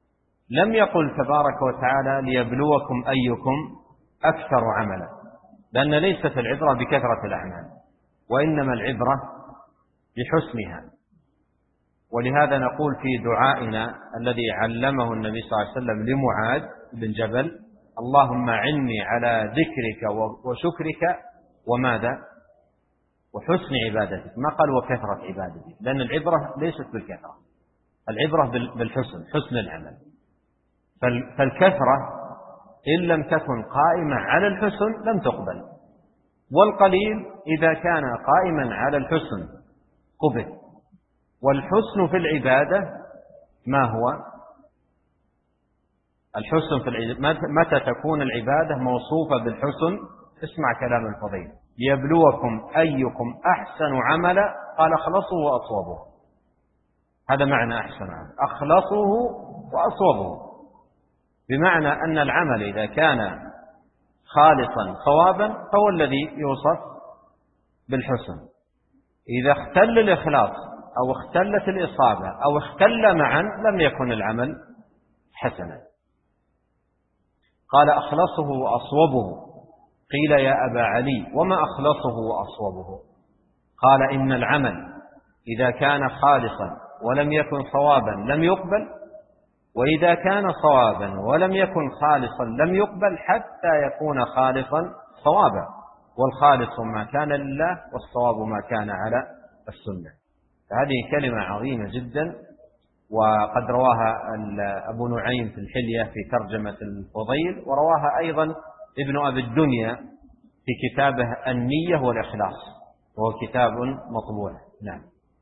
لم يقل تبارك وتعالى: ليبلوكم أيكم أكثر عملا، لأن ليست العبرة بكثرة الأعمال، وإنما العبرة بحسنها. ولهذا نقول في دعائنا الذي علمه النبي صلى الله عليه وسلم لمعاذ بن جبل: اللهم عني على ذكرك وشكرك وماذا؟ وحسن عبادتك. ما قال وكثرة عبادتك، لأن العبرة ليست بالكثرة، العبرة بالحسن، حسن العمل. فالكثرة إن لم تكن قائمة على الحسن لم تقبل، والقليل إذا كان قائما على الحسن قبل. والحسن في العبادة ما هو؟ الحسن في العبادة متى تكون العبادة موصوفة بالحسن؟ اسمع كلام الفضيل: ليبلوكم أيكم أحسن عملا، قال أخلصه وأصوبه. هذا معنى أحسن عمل، أخلصه وأصوبه، بمعنى أن العمل إذا كان خالصا صوابا فهو الذي يوصف بالحسن. إذا اختل الإخلاص أو اختلت الإصابة أو اختل معا لم يكن العمل حسنا. قال أخلصه وأصوبه. قيل يا أبا علي وما أخلصه وأصوبه؟ قال إن العمل إذا كان خالصا ولم يكن صوابا لم يقبل، وإذا كان صوابا ولم يكن خالصا لم يقبل حتى يكون خالصا صوابا. والخالص ما كان لله والصواب ما كان على السنة. هذه كلمة عظيمة جدا، وقد رواها أبو نعيم في الحلية في ترجمة الفضيل، ورواها أيضا ابن أبي الدنيا في كتابه النية والإخلاص، وهو كتاب مطبوع. نعم.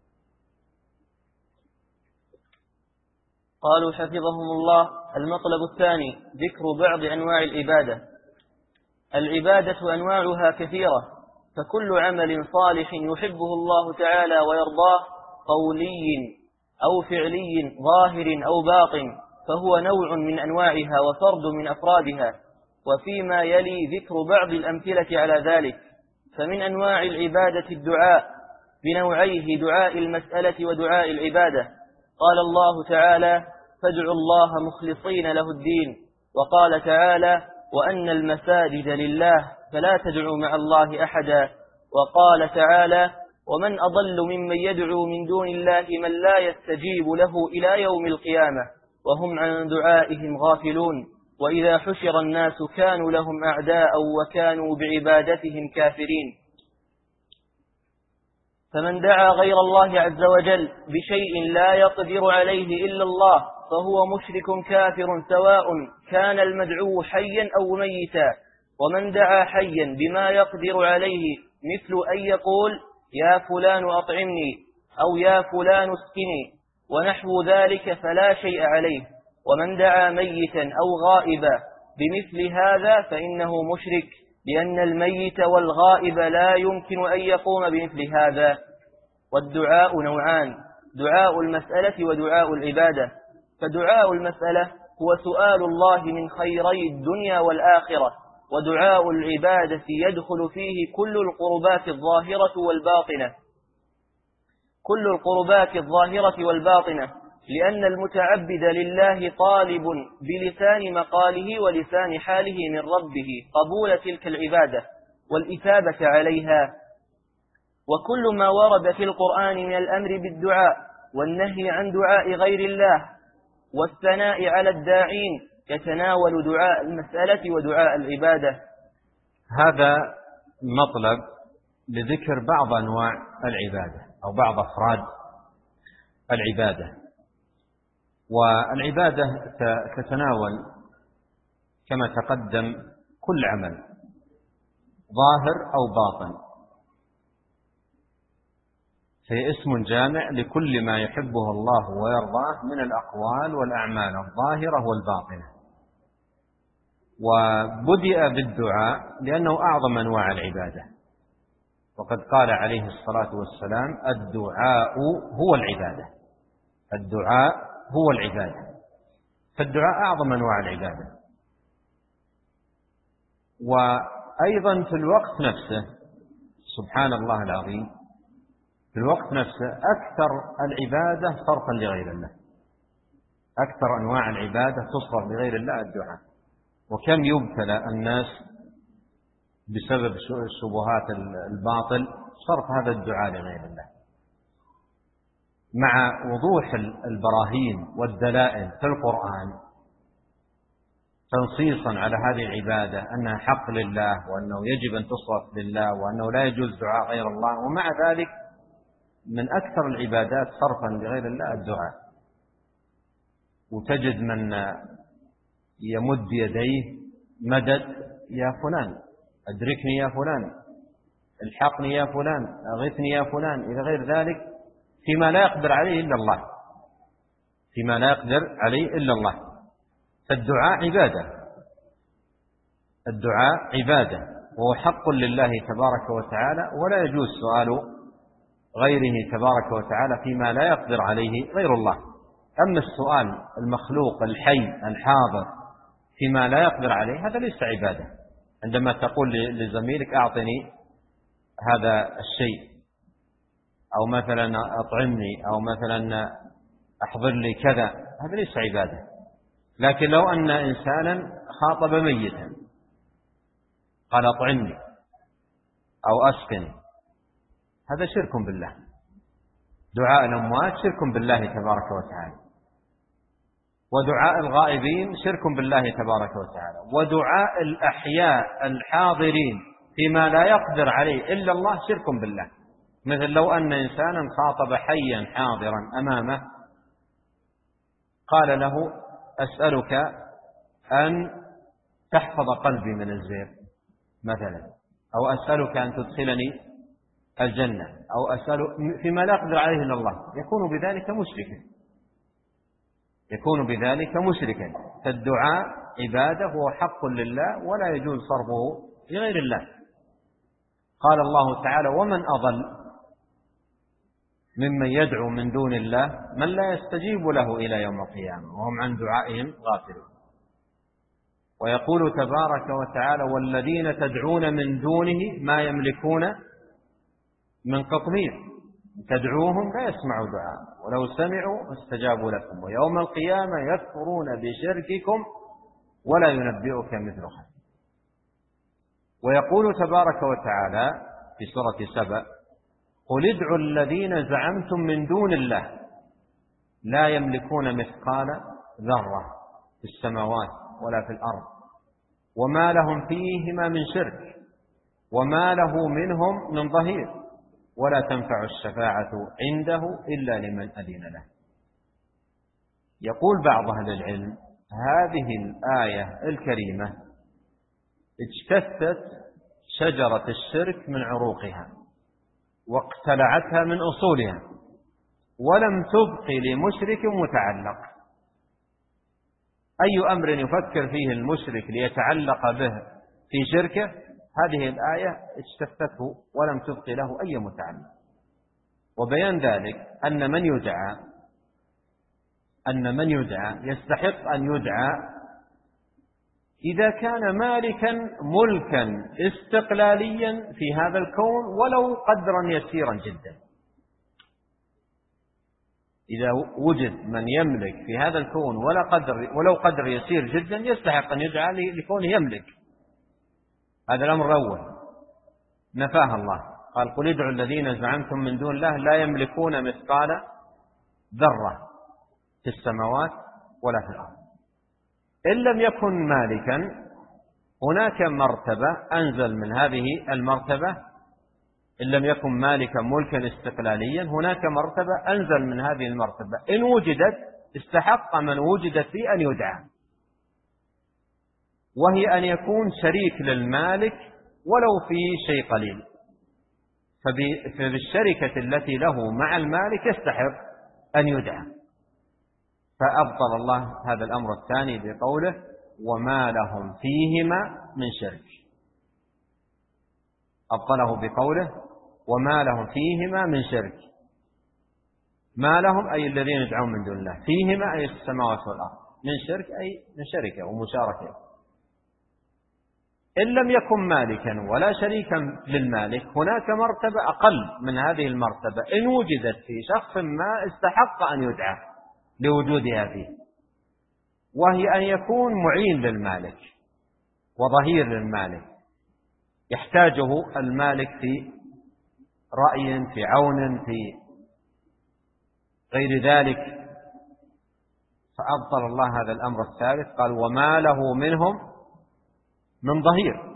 قالوا حفظهم الله: المطلب الثاني ذكر بعض أنواع العبادة. العبادة أنواعها كثيرة، فكل عمل صالح يحبه الله تعالى ويرضاه، قولي أو فعلي ظاهر أو باطن، فهو نوع من أنواعها وفرد من أفرادها. وفيما يلي ذكر بعض الأمثلة على ذلك. فمن أنواع العبادة الدعاء بنوعيه: دعاء المسألة ودعاء العبادة. قال الله تعالى: فادعوا الله مخلصين له الدين. وقال تعالى: وأن المساجد لله فلا تدعوا مع الله أحدا. وقال تعالى: ومن أضل ممن يدعو من دون الله من لا يستجيب له إلى يوم القيامة وهم عن دعائهم غافلون. وإذا حشر الناس كانوا لهم أعداء وكانوا بعبادتهم كافرين. فمن دعا غير الله عز وجل بشيء لا يقدر عليه إلا الله فهو مشرك كافر، سواء كان المدعو حيا أو ميتا. ومن دعا حيا بما يقدر عليه، مثل أن يقول: يا فلان أطعمني، أو يا فلان اسقني، ونحو ذلك، فلا شيء عليه. ومن دعا ميتا أو غائبا بمثل هذا فإنه مشرك، لأن الميت والغائب لا يمكن أن يقوم بمثل هذا. والدعاء نوعان: دعاء المسألة ودعاء العبادة. فدعاء المسألة هو سؤال الله من خيري الدنيا والآخرة، ودعاء العبادة يدخل فيه كل القربات الظاهرة والباطنة، لأن المتعبد لله طالب بلسان مقاله ولسان حاله من ربه قبول تلك العبادة والإثابة عليها. وكل ما ورد في القرآن من الأمر بالدعاء والنهي عن دعاء غير الله والثناء على الداعين يتناول دعاء المسألة ودعاء العبادة. هذا مطلب لذكر بعض أنواع العبادة أو بعض أفراد العبادة. والعبادة تتناول كما تقدم كل عمل ظاهر أو باطن، فهي اسم جامع لكل ما يحبه الله ويرضاه من الأقوال والأعمال الظاهرة والباطنة. وبدأ بالدعاء لأنه أعظم أنواع العبادة، وقد قال عليه الصلاة والسلام: الدعاء هو العبادة. الدعاء هو العبادة، فالدعاء أعظم أنواع العبادة. وأيضا في الوقت نفسه، سبحان الله العظيم، في الوقت نفسه أكثر العبادة صرفا لغير الله. أكثر أنواع العبادة تصرف لغير الله الدعاء. وكم يبتلى الناس بسبب شبهات الباطل صرف هذا الدعاء لغير الله، مع وضوح البراهين والدلائل في القرآن تنصيصا على هذه العبادة أنها حق لله، وأنه يجب أن تصرف لله، وأنه لا يجوز دعاء غير الله. ومع ذلك من أكثر العبادات صرفا لغير الله الدعاء. وتجد من يمد يديه مدد يا فلان، أدركني يا فلان، الحقني يا فلان، أغثني يا فلان، إلى غير ذلك، فيما لا يقدر عليه إلا الله، فيما لا يقدر عليه إلا الله. فالدعاء عبادة، الدعاء عبادة، وهو حق لله تبارك وتعالى، ولا يجوز سؤال غيره تبارك وتعالى فيما لا يقدر عليه غير الله. أما السؤال المخلوق الحي الحاضر فيما لا يقدر عليه هذا ليس عبادة. عندما تقول لزميلك أعطني هذا الشيء، أو مثلا أطعمني، أو مثلا أحضر لي كذا، هذا ليس عبادة. لكن لو أن إنسانا خاطب ميتا قال أطعمني أو أسقني، هذا شرك بالله. دعاء الأموات شرك بالله تبارك وتعالى، ودعاء الغائبين شرك بالله تبارك وتعالى، ودعاء الأحياء الحاضرين فيما لا يقدر عليه إلا الله شرك بالله. مثل لو أن إنسانا خاطب حيا حاضرا أمامه قال له أسألك أن تحفظ قلبي من الزيغ مثلا، أو أسألك أن تدخلني الجنة، أو أسأل فيما لا يقدر عليه إلا الله، يكون بذلك مشركا، يكون بذلك مشركا. فالدعاء عبادة وهو حق لله، ولا يجوز صرفه لغير الله. قال الله تعالى: ومن أضل ممن يدعو من دون الله من لا يستجيب له إلى يوم القيامة وهم عن دعائهم غافلون. ويقول تبارك وتعالى: والذين تدعون من دونه ما يملكون من قطمير، تدعوهم لا يسمعوا دعاء ولو سمعوا استجابوا لكم ويوم القيامة يكفرون بشرككم ولا ينبئك مثل خبير. ويقول تبارك وتعالى في سورة سبأ: قل ادعوا الذين زعمتم من دون الله لا يملكون مثقال ذرة في السماوات ولا في الأرض وما لهم فيهما من شرك وما له منهم من ظهير ولا تنفع الشفاعة عنده إلا لمن أذن له. يقول بعض أهل العلم: هذه الآية الكريمة اجتثت شجرة الشرك من عروقها واقتلعتها من أصولها، ولم تبق لمشرك متعلق. أي أمر يفكر فيه المشرك ليتعلق به في شركه، هذه الآية اجتثته ولم تبق له أي متعلق. وبيان ذلك أن من يدعى يستحق أن يدعى إذا كان مالكا ملكا استقلاليا في هذا الكون ولو قدرا يسيرا جدا. إذا وجد من يملك في هذا الكون ولو قدر يسير جدا يستحق أن يدعى لكونه يملك. هذا الأمر الأول نفاه الله، قال: قل ادعوا الذين زعمتم من دون الله لا يملكون مثقال ذرة في السماوات ولا في الأرض. إن لم يكن مالكا هناك مرتبة أنزل من هذه المرتبة. إن لم يكن مالكا ملكا استقلاليا هناك مرتبة أنزل من هذه المرتبة، إن وجدت استحق من وجدت فيه أن يدعى، وهي أن يكون شريك للمالك ولو في شيء قليل. فبالشركة التي له مع المالك يستحق أن يدعى. فأبطل الله هذا الأمر الثاني بقوله: وما لهم فيهما من شرك. أبطله بقوله: وما لهم فيهما من شرك. ما لهم أي الذين يدعون من دون الله، فيهما أي السماوات والأرض، من شرك أي من شركة ومشاركة. إن لم يكن مالكا ولا شريكا للمالك هناك مرتبة أقل من هذه المرتبة، إن وجدت في شخص ما استحق أن يدعى لوجودها فيه، وهي أن يكون معين للمالك وظهير للمالك. يحتاجه المالك في رأي، في عون، في غير ذلك. فأبطل الله هذا الأمر الثالث، قال وما له منهم من ظهير.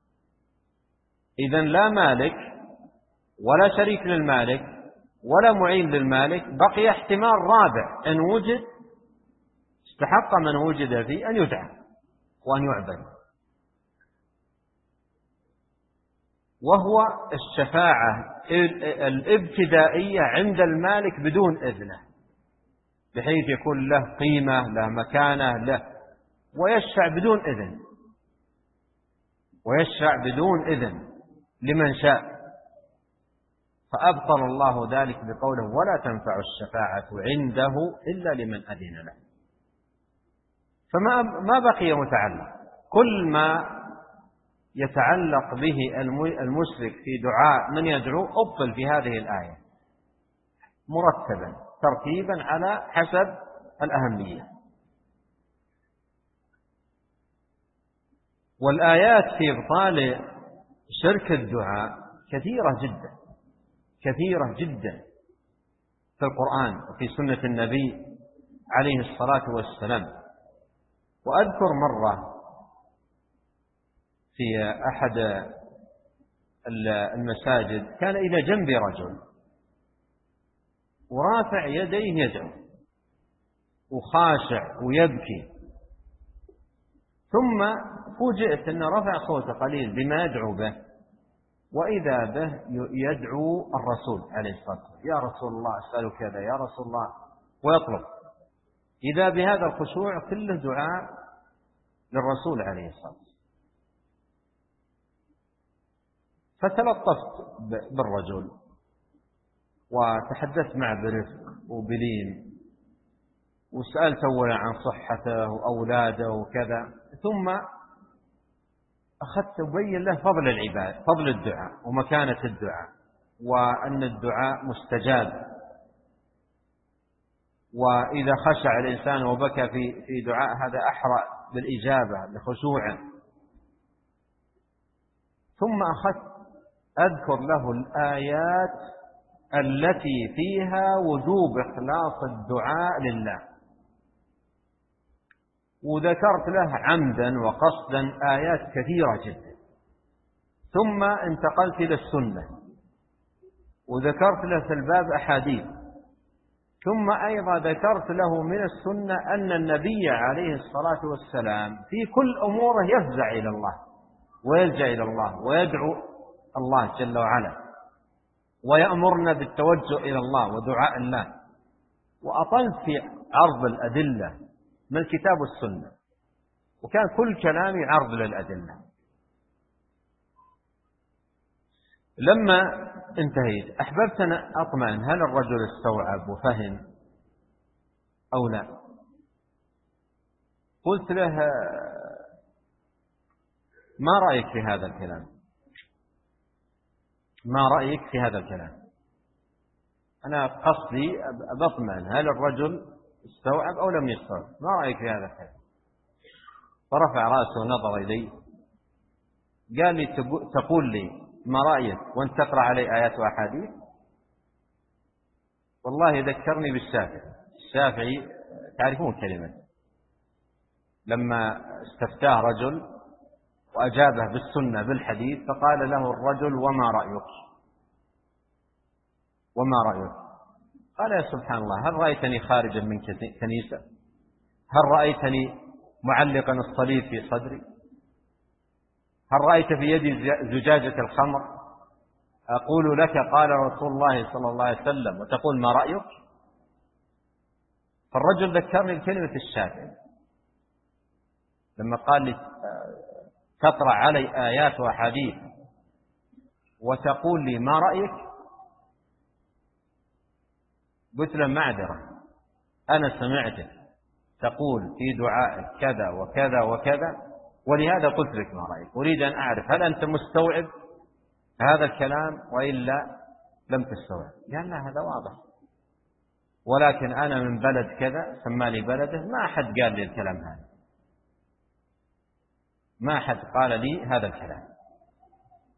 إذن لا مالك ولا شريك للمالك ولا معين للمالك، بقي احتمال رابع إن وجد استحق من وجد فيه أن يدعى وأن يعبد، وهو الشفاعة الابتدائية عند المالك بدون إذنه، بحيث يكون له قيمة، له مكانة، له، ويشفع بدون إذن، ويشفع بدون إذن لمن شاء. فأبطل الله ذلك بقوله ولا تنفع الشفاعة عنده إلا لمن أذن له. فما بقي متعلق. كل ما يتعلق به المشرك في دعاء من يدعو أبطل في هذه الآية مرتبا ترتيبا على حسب الأهمية. والآيات في إبطال شرك الدعاء كثيرة جدا، كثيرة جدا في القرآن وفي سنة النبي عليه الصلاة والسلام. وأذكر مرة في أحد المساجد كان إلى جنب رجل ورافع يديه يدعو وخاشع ويبكي، ثم فوجئت أنه رفع صوته قليل بما يدعو به، وإذا به يدعو الرسول عليه الصلاة والسلام: يا رسول الله أسألك كذا، يا رسول الله، ويطلب. إذا بهذا الخشوع كله دعاء للرسول عليه الصلاة والسلام. فتلطفت بالرجل وتحدثت معه برفق وبلين، وسألت أولا عن صحته وأولاده وكذا، ثم أخذت أبين له فضل العبادة، فضل الدعاء ومكانة الدعاء، وأن الدعاء مستجاب، وإذا خشع الإنسان وبكى في دعاء هذا أحرى بالإجابة لخشوعه. ثم أخذت أذكر له الآيات التي فيها وجوب إخلاص الدعاء لله، وذكرت له عمدا وقصدا آيات كثيرة جدا. ثم انتقلت إلى السنة وذكرت له في الباب أحاديث. ثم أيضا ذكرت له من السنة أن النبي عليه الصلاة والسلام في كل أموره يفزع إلى الله ويلجأ إلى الله ويدعو الله جل وعلا، ويأمرنا بالتوجه إلى الله ودعاء الله. وأطلت في عرض الأدلة من الكتاب والسنة، وكان كل كلامي عرض للأدلة. لما انتهيت أحببت أن أطمئن هل الرجل استوعب وفهم أو لا. قلت له: ما رأيك في هذا الكلام؟ ما رأيك في هذا الكلام؟ أنا قصدي أطمئن هل الرجل استوعب أو لم يستوعب، ما رأيك في هذا الكلام؟ فرفع رأسه ونظر إلي، قال لي: تقول لي ما رأيك وأنت تقرأ علي آيات وأحاديث؟ والله ذكرني بالشافعي. الشافعي تعرفون كلمة لما استفتاه رجل وأجابه بالسنة بالحديث، فقال له الرجل: وما رأيك؟ وما رأيك؟ قال: يا سبحان الله، هل رأيتني خارجا من كنيسة؟ هل رأيتني معلقا الصليب في صدري؟ هل رأيت في يدي زجاجة الخمر أقول لك قال رسول الله صلى الله عليه وسلم وتقول ما رأيك؟ فالرجل ذكرني بكلمة الشافعي لما قال لي: تقرأ علي آيات وحديث وتقول لي ما رأيك؟ قلت له: معذرة، أنا سمعتك تقول في دعائك كذا وكذا وكذا، ولهذا قلت لك ما رأيك. أريد أن أعرف هل أنت مستوعب هذا الكلام وإلا لم تستوعب؟ قال: لا، هذا واضح، ولكن أنا من بلد كذا، سماني بلده، ما أحد قال لي الكلام هذا، ما أحد قال لي هذا الكلام.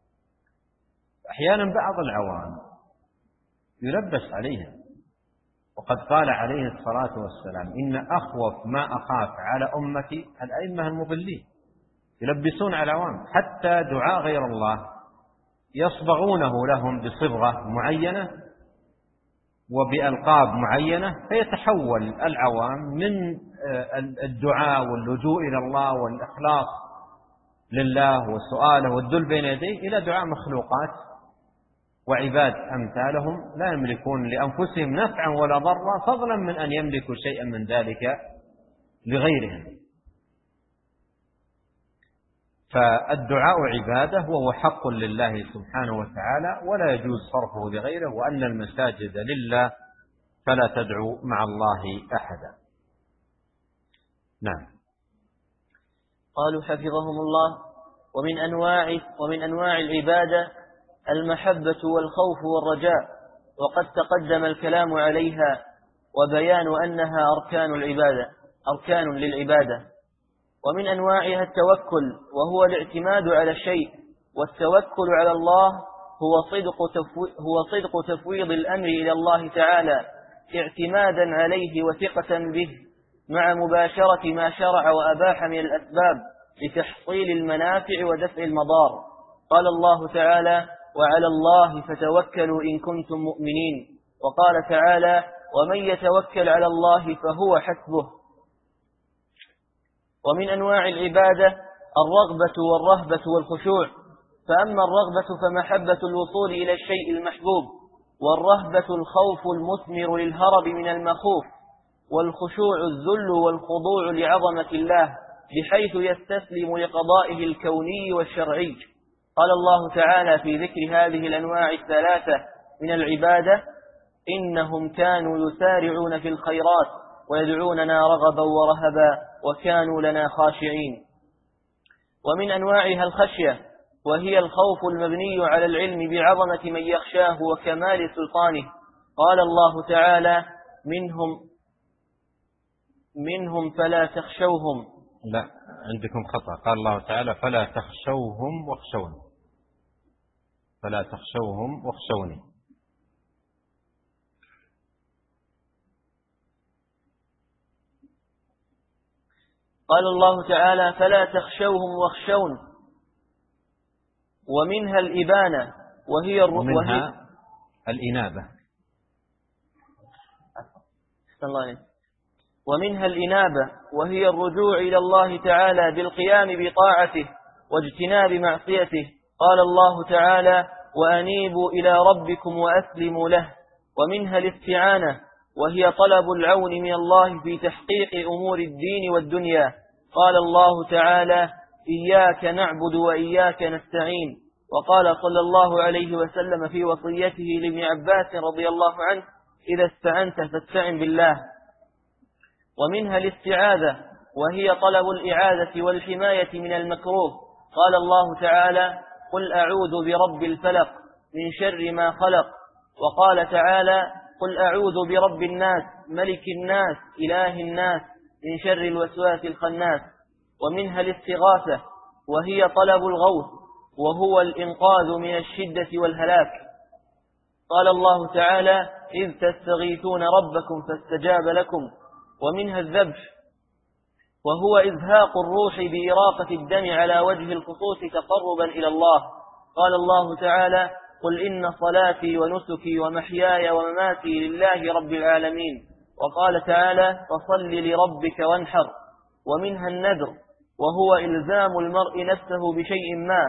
أحيانا بعض العوام يلبس عليهم، وقد قال عليه الصلاة والسلام: إن أخوف ما أخاف على أمتي الأئمة المضلين. يلبسون على العوام، حتى دعاء غير الله يصبغونه لهم بصبغة معينة وبألقاب معينة، فيتحول العوام من الدعاء واللجوء إلى الله والإخلاص لله وسؤاله والذل بين يديه إلى دعاء مخلوقات وعباد أمثالهم لا يملكون لأنفسهم نفعا ولا ضرا، فضلا من أن يملكوا شيئا من ذلك لغيرهم. فالدعاء عبادة وهو حق لله سبحانه وتعالى، ولا يجوز صرفه لغيره، وأن المساجد لله فلا تدعو مع الله أحدا. نعم. قالوا حفظهم الله: ومن أنواع العبادة المحبة والخوف والرجاء، وقد تقدم الكلام عليها وبيان أنها أركان للعبادة. ومن أنواعها التوكل، وهو الاعتماد على الشيء، والتوكل على الله هو صدق تفويض الأمر إلى الله تعالى اعتمادا عليه وثقة به، مع مباشرة ما شرع وأباح من الأسباب لتحصيل المنافع ودفع المضار. قال الله تعالى: وعلى الله فتوكلوا إن كنتم مؤمنين. وقال تعالى: ومن يتوكل على الله فهو حسبه. ومن أنواع العبادة الرغبة والرهبة والخشوع. فأما الرغبة فمحبة الوصول إلى الشيء المحبوب، والرهبة الخوف المثمر للهرب من المخوف، والخشوع الذل والخضوع لعظمة الله بحيث يستسلم لقضائه الكوني والشرعي. قال الله تعالى في ذكر هذه الأنواع الثلاثة من العبادة: إنهم كانوا يسارعون في الخيرات ويدعوننا رغبا ورهبا وكانوا لنا خاشعين. ومن أنواعها الخشية، وهي الخوف المبني على العلم بعظمة من يخشاه وكمال سلطانه. قال الله تعالى: منهم فلا تخشوهم. لا، عندكم خطأ. قال الله تعالى: فلا تخشوهم واخشوني، فلا تخشوهم واخشوني. قال الله تعالى: فلا تخشوهم واخشون. ومنها الإبانة، ومنها الإنابة. ومنها الإنابة، وهي الرجوع إلى الله تعالى بالقيام بطاعته واجتناب معصيته. قال الله تعالى: وأنيبوا إلى ربكم وأسلموا له. ومنها الاستعانة، وهي طلب العون من الله في تحقيق أمور الدين والدنيا. قال الله تعالى: إياك نعبد وإياك نستعين. وقال صلى الله عليه وسلم في وصيته لابن عباس رضي الله عنه: إذا استعنت فاستعن بالله. ومنها الاستعاذة، وهي طلب الإعاذة والحماية من المكروه. قال الله تعالى: قل أعوذ برب الفلق من شر ما خلق. وقال تعالى: قل أعوذ برب الناس ملك الناس إله الناس من شر الوسواس الخناس. ومنها الاستغاثة، وهي طلب الغوث، وهو الإنقاذ من الشدة والهلاك. قال الله تعالى: إذ تستغيثون ربكم فاستجاب لكم. ومنها الذبح، وهو إزهاق الروح بإراقة الدم على وجه الخصوص تقربا إلى الله. قال الله تعالى: قل إن صلاتي ونسكي ومحياي ومماتي لله رب العالمين. وقال تعالى: فصل لربك وانحر. ومنها النذر، وهو إلزام المرء نفسه بشيء ما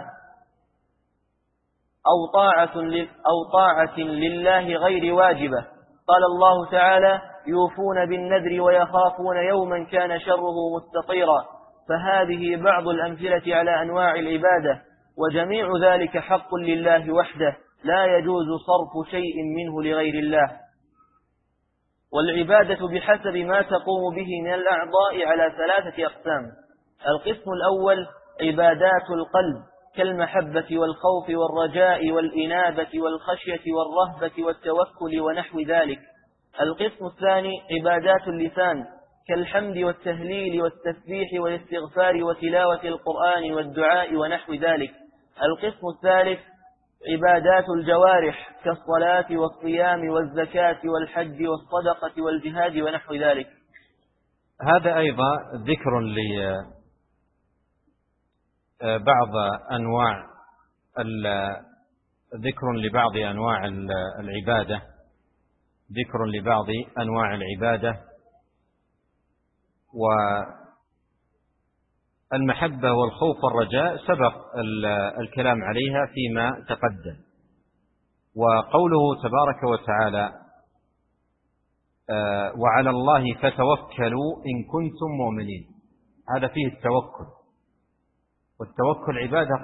أو طاعة لله غير واجبة. قال الله تعالى: يوفون بالنذر ويخافون يوما كان شره مستطيرا. فهذه بعض الأمثلة على أنواع العبادة، وجميع ذلك حق لله وحده، لا يجوز صرف شيء منه لغير الله. والعبادة بحسب ما تقوم به من الأعضاء على ثلاثة أقسام. القسم الأول عبادات القلب، كالمحبة والخوف والرجاء والإنابة والخشية والرهبة والتوكل ونحو ذلك. القسم الثاني عبادات اللسان، كالحمد والتهليل والتسبيح والاستغفار وتلاوة القرآن والدعاء ونحو ذلك. القسم الثالث عبادات الجوارح كالصلاة والصيام والزكاة والحج والصدقة والجهاد ونحو ذلك. هذا أيضا ذكر لبعض أنواع العبادة، ذكر لبعض أنواع العبادة. والمحبة والخوف والرجاء سبق الكلام عليها فيما تقدم. وقوله تبارك وتعالى وعلى الله فتوكلوا إن كنتم مؤمنين، هذا فيه التوكل. والتوكل عبادة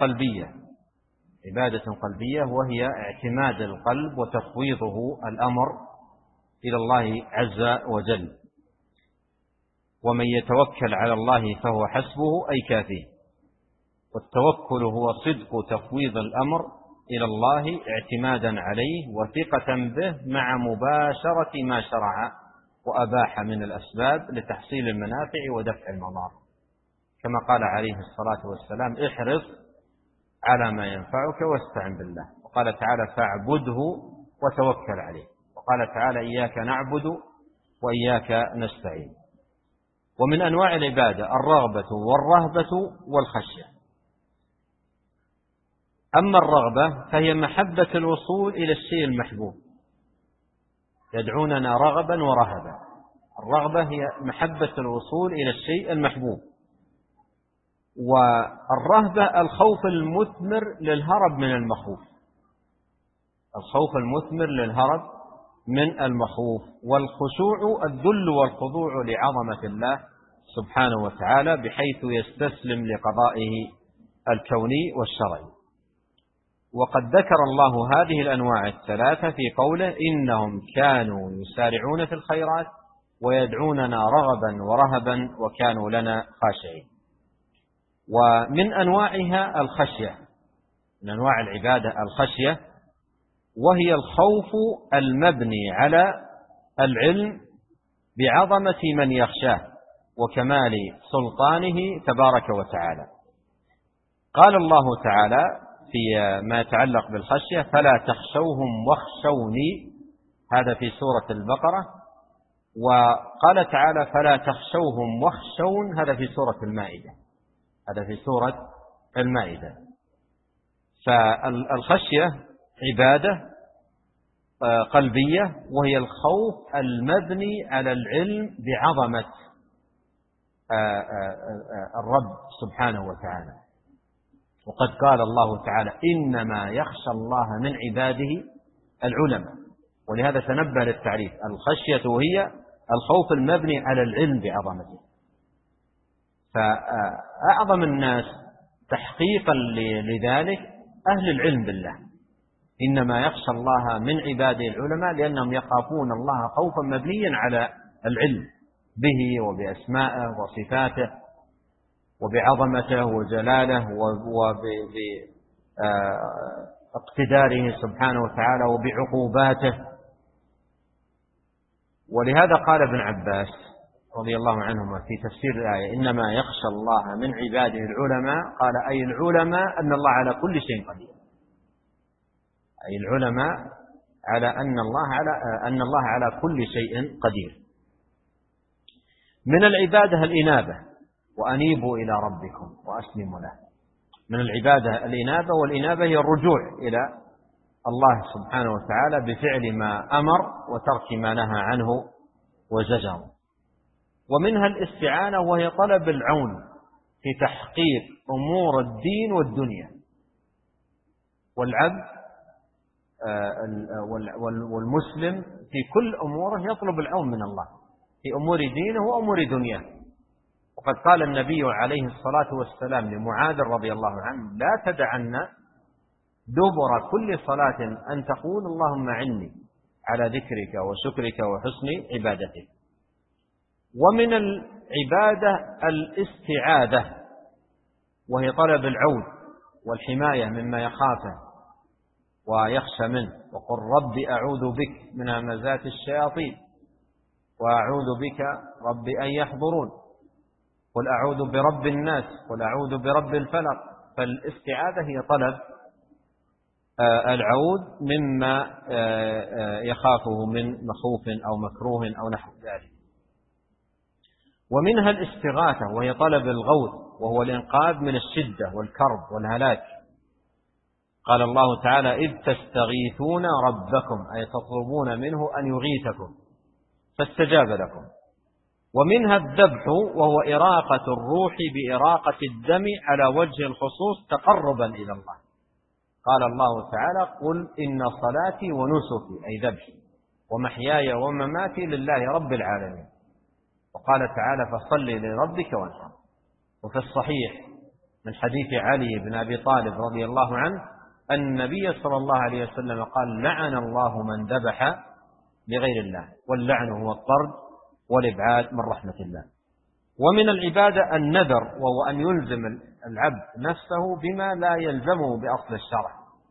قلبية، وهي اعتماد القلب وتفويضه الأمر إلى الله عز وجل. ومن يتوكل على الله فهو حسبه أي كافيه. والتوكل هو صدق تفويض الأمر إلى الله اعتمادا عليه وثقة به مع مباشرة ما شرع وأباح من الأسباب لتحصيل المنافع ودفع المضار، كما قال عليه الصلاة والسلام احرص على ما ينفعك واستعن بالله. وقال تعالى فاعبده وتوكل عليه. وقال تعالى إياك نعبد وإياك نستعين. ومن أنواع العبادة الرغبة والرهبة والخشية. أما الرغبة فهي محبة الوصول إلى الشيء المحبوب، يدعوننا رغبا ورهبا. الرغبة هي محبة الوصول إلى الشيء المحبوب، والرهبة الخوف المثمر للهرب من المخوف، والخشوع الذل والخضوع لعظمة الله سبحانه وتعالى بحيث يستسلم لقضائه الكوني والشرعي. وقد ذكر الله هذه الأنواع الثلاثة في قوله إنهم كانوا يسارعون في الخيرات ويدعوننا رغبا ورهبا وكانوا لنا خاشعين. ومن أنواعها الخشية، من أنواع العبادة الخشية، وهي الخوف المبني على العلم بعظمة من يخشاه وكمال سلطانه تبارك وتعالى. قال الله تعالى في ما يتعلق بالخشية فلا تخشوهم واخشوني، هذا في سورة البقرة. وقال تعالى فلا تخشوهم واخشون، هذا في سورة المائدة. فالخشية عبادة قلبية، وهي الخوف المبني على العلم بعظمة الرب سبحانه وتعالى. وقد قال الله تعالى إنما يخشى الله من عباده العلماء. ولهذا تنبه للتعريف، الخشية هي الخوف المبني على العلم بعظمته. فأعظم الناس تحقيقا لذلك أهل العلم بالله، إنما يخشى الله من عباده العلماء، لأنهم يخافون الله خوفا مبنيا على العلم به وبأسمائه وصفاته وبعظمته وجلاله وباقتداره سبحانه وتعالى وبعقوباته. ولهذا قال ابن عباس رضي الله عنهما في تفسير الآية إنما يخشى الله من عباده العلماء، قال أي العلماء أن الله على كل شيء قدير، أي العلماء على أن الله على كل شيء قدير. من العبادة الإنابة وأنيبوا إلى ربكم وأسلموا له. من العبادة الإنابة، والإنابة هي الرجوع إلى الله سبحانه وتعالى بفعل ما أمر وترك ما نهى عنه وزجر. ومنها الاستعانة، وهي طلب العون في تحقيق أمور الدين والدنيا. والعبد والمسلم في كل أموره يطلب العون من الله في أمور دينه وأمور دنياه. وقد قال النبي عليه الصلاة والسلام لمعاذ رضي الله عنه لا تدعن دبر كل صلاة أن تقول اللهم أعني على ذكرك وشكرك وحسن عبادتك. ومن العبادة الاستعاذة، وهي طلب العون والحماية مما يخافه ويخشى منه. وقل رب أعوذ بك من همزات الشياطين وأعوذ بك رب أن يحضرون، قل أعوذ برب الناس، قل أعوذ برب الفلق. فالاستعاذة هي طلب العود مما يخافه من مخوف أو مكروه أو نحو ذلك. ومنها الاستغاثة وهي طلب الغوث، وهو الإنقاذ من الشدة والكرب والهلاك. قال الله تعالى: إذ تستغيثون ربكم، أي تطلبون منه أن يغيثكم فاستجاب لكم. ومنها الذبح، وهو إراقة الروح بإراقة الدم على وجه الخصوص تقربا إلى الله. قال الله تعالى: قل إن صلاتي ونسكي، أي ذبحي، ومحياي ومماتي لله رب العالمين. وقال تعالى: فصل لربك وانحر. وفي الصحيح من حديث علي بن أبي طالب رضي الله عنه أن النبي صلى الله عليه وسلم قال: لعن الله من ذبح لغير الله، واللعن هو الطرد والإبعاد من رحمة الله. ومن العبادة النذر، وهو أن يلزم العبد نفسه بما لا يلزمه بأصل الشرع،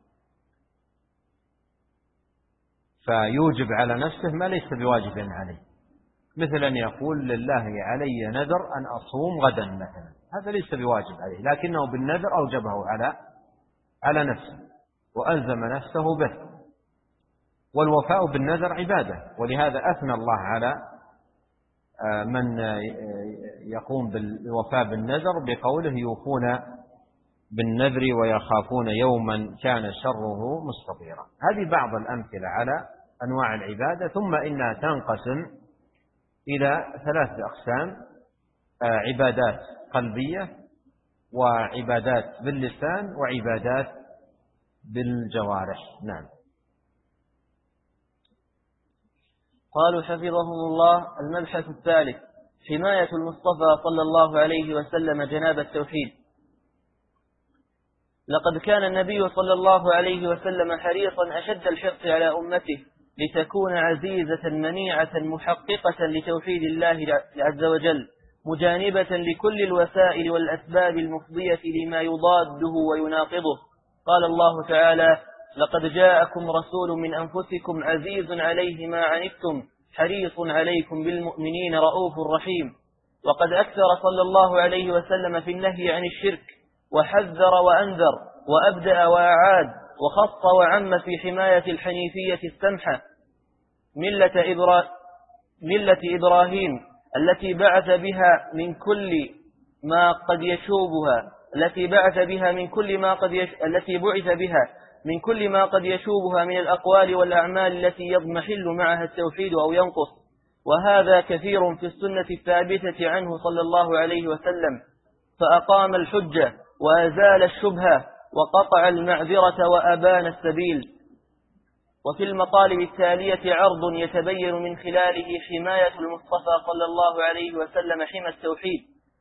فيوجب على نفسه ما ليس بواجب عليه، مثل أن يقول: لله علي نذر أن أصوم غدا مثلا، هذا ليس بواجب عليه، لكنه بالنذر أوجبه على نفسه وألزم نفسه به. والوفاء بالنذر عبادة، ولهذا أثنى الله على من يقوم بالوفاء بالنذر بقوله: يوفون بالنذر ويخافون يوما كان شره مستطيرا. هذه بعض الأمثلة على أنواع العبادة. ثم إنها تنقسم إلى 3 أقسام: عبادات قلبية، وعبادات باللسان، وعبادات بالجوارح. نعم. قالوا حفظهم الله: المبحث الثالث: حماية المصطفى صلى الله عليه وسلم جناب التوحيد. لقد كان النبي صلى الله عليه وسلم حريصا أشد الحرص على أمته لتكون عزيزة منيعة محققة لتوحيد الله عز وجل، مجانبة لكل الوسائل والأسباب المفضية لما يضاده ويناقضه. قال الله تعالى: لقد جاءكم رسول من أنفسكم عزيز عليه ما عنتم حريص عليكم بالمؤمنين رؤوف رحيم. وقد أكثر صلى الله عليه وسلم في النهي عن الشرك، وحذر وأنذر وأبدأ وأعاد، وخص وعم في حماية الحنيفية السمحة ملة إبراهيم التي بعث بها من كل ما قد يشوبها من الأقوال والأعمال التي يضمحل معها التوحيد أو ينقص. وهذا كثير في السنة الثابتة عنه صلى الله عليه وسلم، فأقام الحجة وأزال الشبهة وقطع المعذرة وأبان السبيل. وفي المطالب التالية عرض يتبين من خلاله حماية المصطفى صلى الله عليه وسلم حمى التوحيد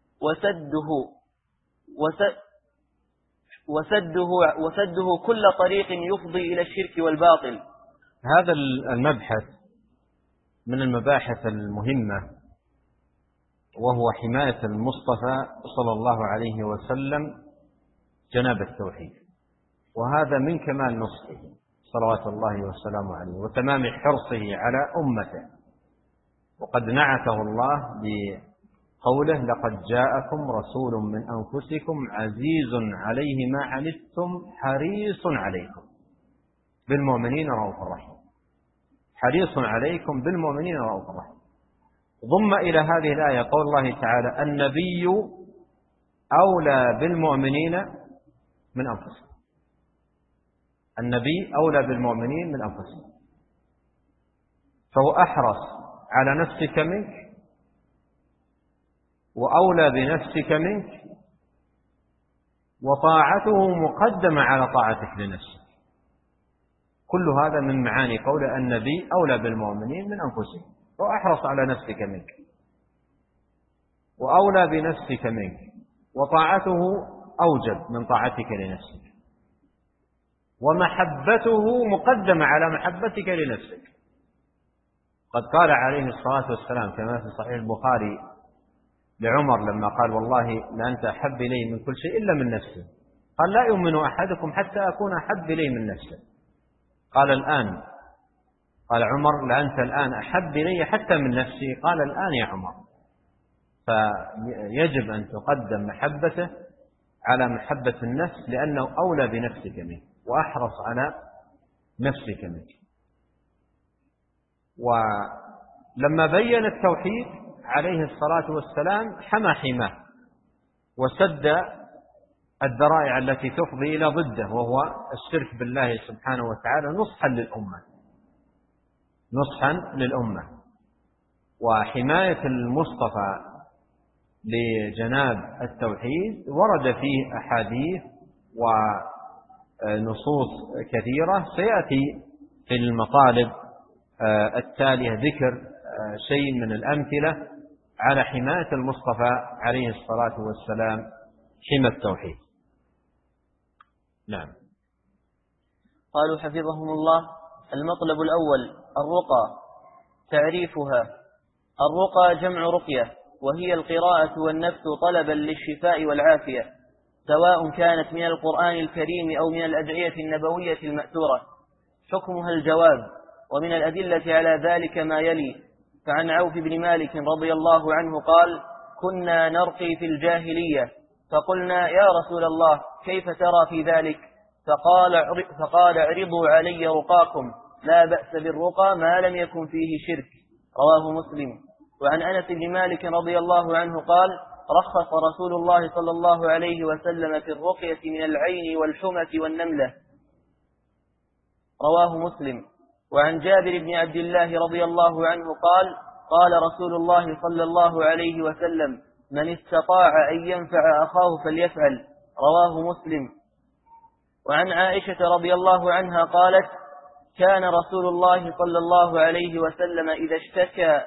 وسده كل طريق يفضي إلى الشرك والباطل. هذا المبحث من المباحث المهمة، وهو حماية المصطفى صلى الله عليه وسلم جناب التوحيد. وهذا من كمال نصحه صلوات الله وسلامه عليه وتمام حرصه على أمته. وقد نعته الله بقوله: لقد جاءكم رسول من أنفسكم عزيز عليه ما عنتم حريص عليكم بالمؤمنين رؤوف رحيم. حريص عليكم بالمؤمنين رؤوف رحيم. ضم إلى هذه الآية قول الله تعالى: النبي أولى بالمؤمنين من أنفسهم. النبي أولى بالمؤمنين من أنفسهم، فهو أحرص على نفسك منك، وأولى بنفسك منك، وطاعته مقدمة على طاعتك لنفسك. كل هذا من معاني قول النبي أولى بالمؤمنين من أنفسهم، وأحرص على نفسك منك، وأولى بنفسك منك، وطاعته أوجب من طاعتك لنفسك، ومحبته مقدمة على محبتك لنفسك. قد قال عليه الصلاة والسلام كما في صحيح البخاري لعمر لما قال: والله لأنت أحب إلي من كل شيء إلا من نفسي. قال: لا يؤمن أحدكم حتى أكون أحب إلي من نفسه. قال: الآن؟ قال عمر: لأنت الآن أحب إلي حتى من نفسي. قال: الآن يا عمر. فيجب أن تقدم محبته على محبة النفس، لأنه أولى بنفسك منه. وأحرص على نفسك منك. ولما بين التوحيد عليه الصلاة والسلام حمى حماه وسد الذرائع التي تفضي إلى ضده، وهو الشرك بالله سبحانه وتعالى، نصحا للأمة. وحماية المصطفى لجناب التوحيد ورد فيه أحاديث ونصوص كثيرة، سيأتي في المطالب التالية ذكر شيء من الأمثلة على حماية المصطفى عليه الصلاة والسلام حمى التوحيد. نعم. قالوا حفظهم الله: المطلب الأول الرقى. تعريفها: الرقى جمع رقية، وهي القراءة والنفس طلبا للشفاء والعافية، سواء كانت من القرآن الكريم أو من الأدعية النبوية المأثورة. حكمها الجواز، ومن الأدلة على ذلك ما يلي: فعن عوف بن مالك رضي الله عنه قال: كنا نرقي في الجاهلية، فقلنا: يا رسول الله، كيف ترى في ذلك؟ فقال: اعرضوا علي رقاكم، لا بأس بالرقى ما لم يكن فيه شرك. رواه مسلم. وعن أنس بن مالك رضي الله عنه قال: رخص رسول الله صلى الله عليه وسلم في الرقية من العين والحمة والنملة. رواه مسلم. وعن جابر بن عبد الله رضي الله عنه قال: قال رسول الله صلى الله عليه وسلم: من استطاع أن ينفع أخاه فليفعل. رواه مسلم. وعن عائشة رضي الله عنها قالت: كان رسول الله صلى الله عليه وسلم إذا اشتكى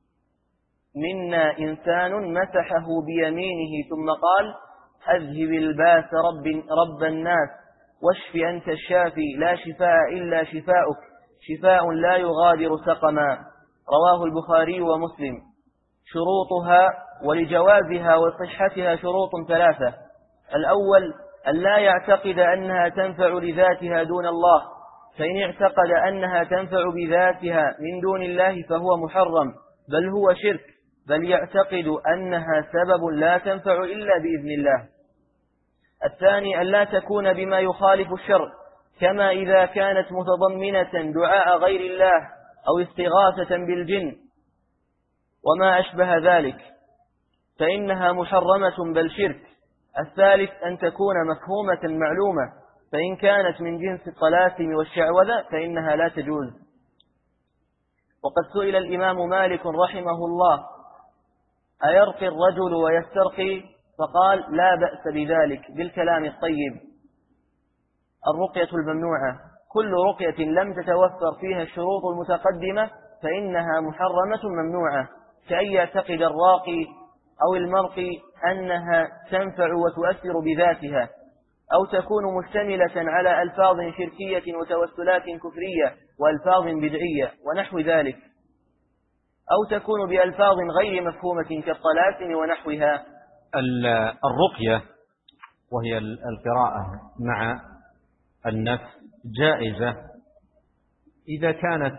منا إنسان مسحه بيمينه ثم قال: أذهب الباس رب الناس، واشف أنت الشافي، لا شفاء إلا شفاؤك، شفاء لا يغادر سقما. رواه البخاري ومسلم. شروطها: ولجوازها وصحتها شروط ثلاثة. الأول: أن لا يعتقد أنها تنفع لذاتها دون الله، فإن اعتقد أنها تنفع بذاتها من دون الله فهو محرم، بل هو شرك، بل يعتقد أنها سبب لا تنفع إلا بإذن الله. الثاني: أن لا تكون بما يخالف الشرع، كما إذا كانت متضمنة دعاء غير الله أو استغاثة بالجن وما أشبه ذلك، فإنها محرمة بل شرك. الثالث: أن تكون مفهومة معلومة، فإن كانت من جنس الطلاسم والشعوذة فإنها لا تجوز. وقد سئل الإمام مالك رحمه الله: أيرقي الرجل ويسترقي؟ فقال: لا بأس بذلك بالكلام الطيب. الرقية الممنوعة: كل رقية لم تتوفر فيها الشروط المتقدمة فإنها محرمة ممنوعة، كأن يعتقد الراقي أو المرقي أنها تنفع وتؤثر بذاتها، أو تكون مشتملة على ألفاظ شركية وتوسلات كفرية وألفاظ بدعية ونحو ذلك، أو تكون بألفاظ غير مفهومة كالطلاسم ونحوها. الرقية وهي القراءة مع النفس جائزة إذا كانت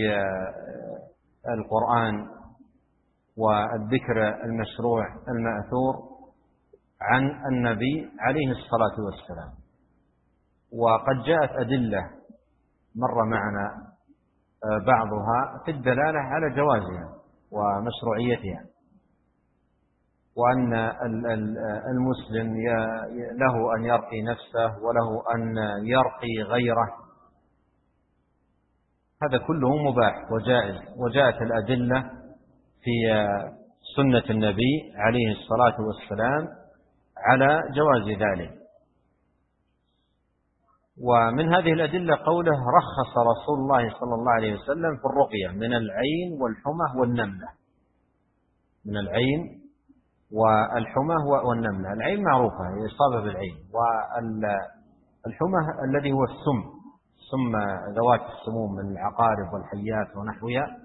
بالقرآن والذكر المشروع المأثور عن النبي عليه الصلاة والسلام. وقد جاءت أدلة مر معنا بعضها في الدلالة على جوازها ومشروعيتها، وأن المسلم له أن يرقي نفسه وله أن يرقي غيره، هذا كله مباح وجائز، وجاءت الأدلة في سنة النبي عليه الصلاة والسلام على جواز ذلك. ومن هذه الأدلة قوله: رخص رسول الله صلى الله عليه وسلم في الرقية من العين والحمى والنملة. من العين والحمى والنملة. العين معروفة هي إصابة بالعين، والحمى الذي هو السم ذوات السموم من العقارب والحيات ونحوها،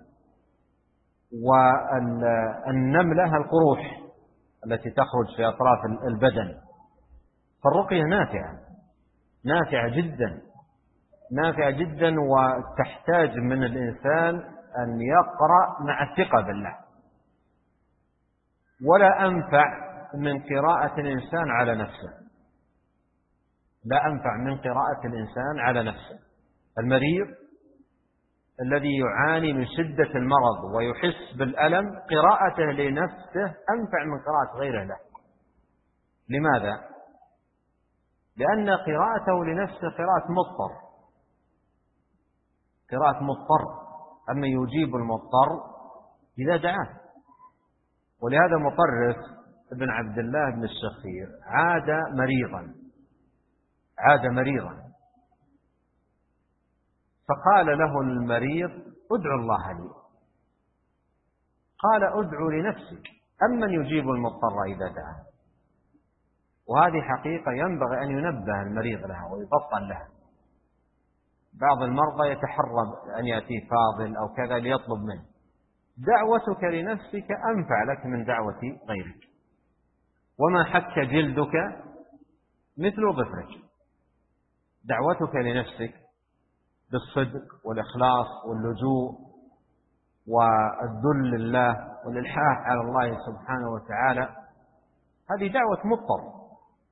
والنملة القروح التي تخرج في أطراف البدن. فالرقية نافعة جدا وتحتاج من الإنسان أن يقرأ مع الثقة بالله، ولا أنفع من قراءة الإنسان على نفسه. لا أنفع من قراءة الإنسان على نفسه. المريض الذي يعاني من شدة المرض ويحس بالألم قراءته لنفسه أنفع من قراءة غيره له. لماذا؟ لأن قراءته لنفسه قراءة مضطر، أما يجيب المضطر إذا دعاه. ولهذا مطرف ابن عبد الله بن الشخير عاد مريضا فقال له المريض ادعو الله لي. قال ادعو لنفسك، أمن يجيب المضطر إذا دعاه. وهذه حقيقة ينبغي أن ينبه المريض لها ويبطل لها. بعض المرضى يتحرم أن يأتي فاضل أو كذا ليطلب منه. دعوتك لنفسك أنفع لك من دعوة غيرك. وما حك جلدك مثل ظفرك. دعوتك لنفسك بالصدق والإخلاص واللجوء والذل لله والإلحاح على الله سبحانه وتعالى، هذه دعوة مضطر.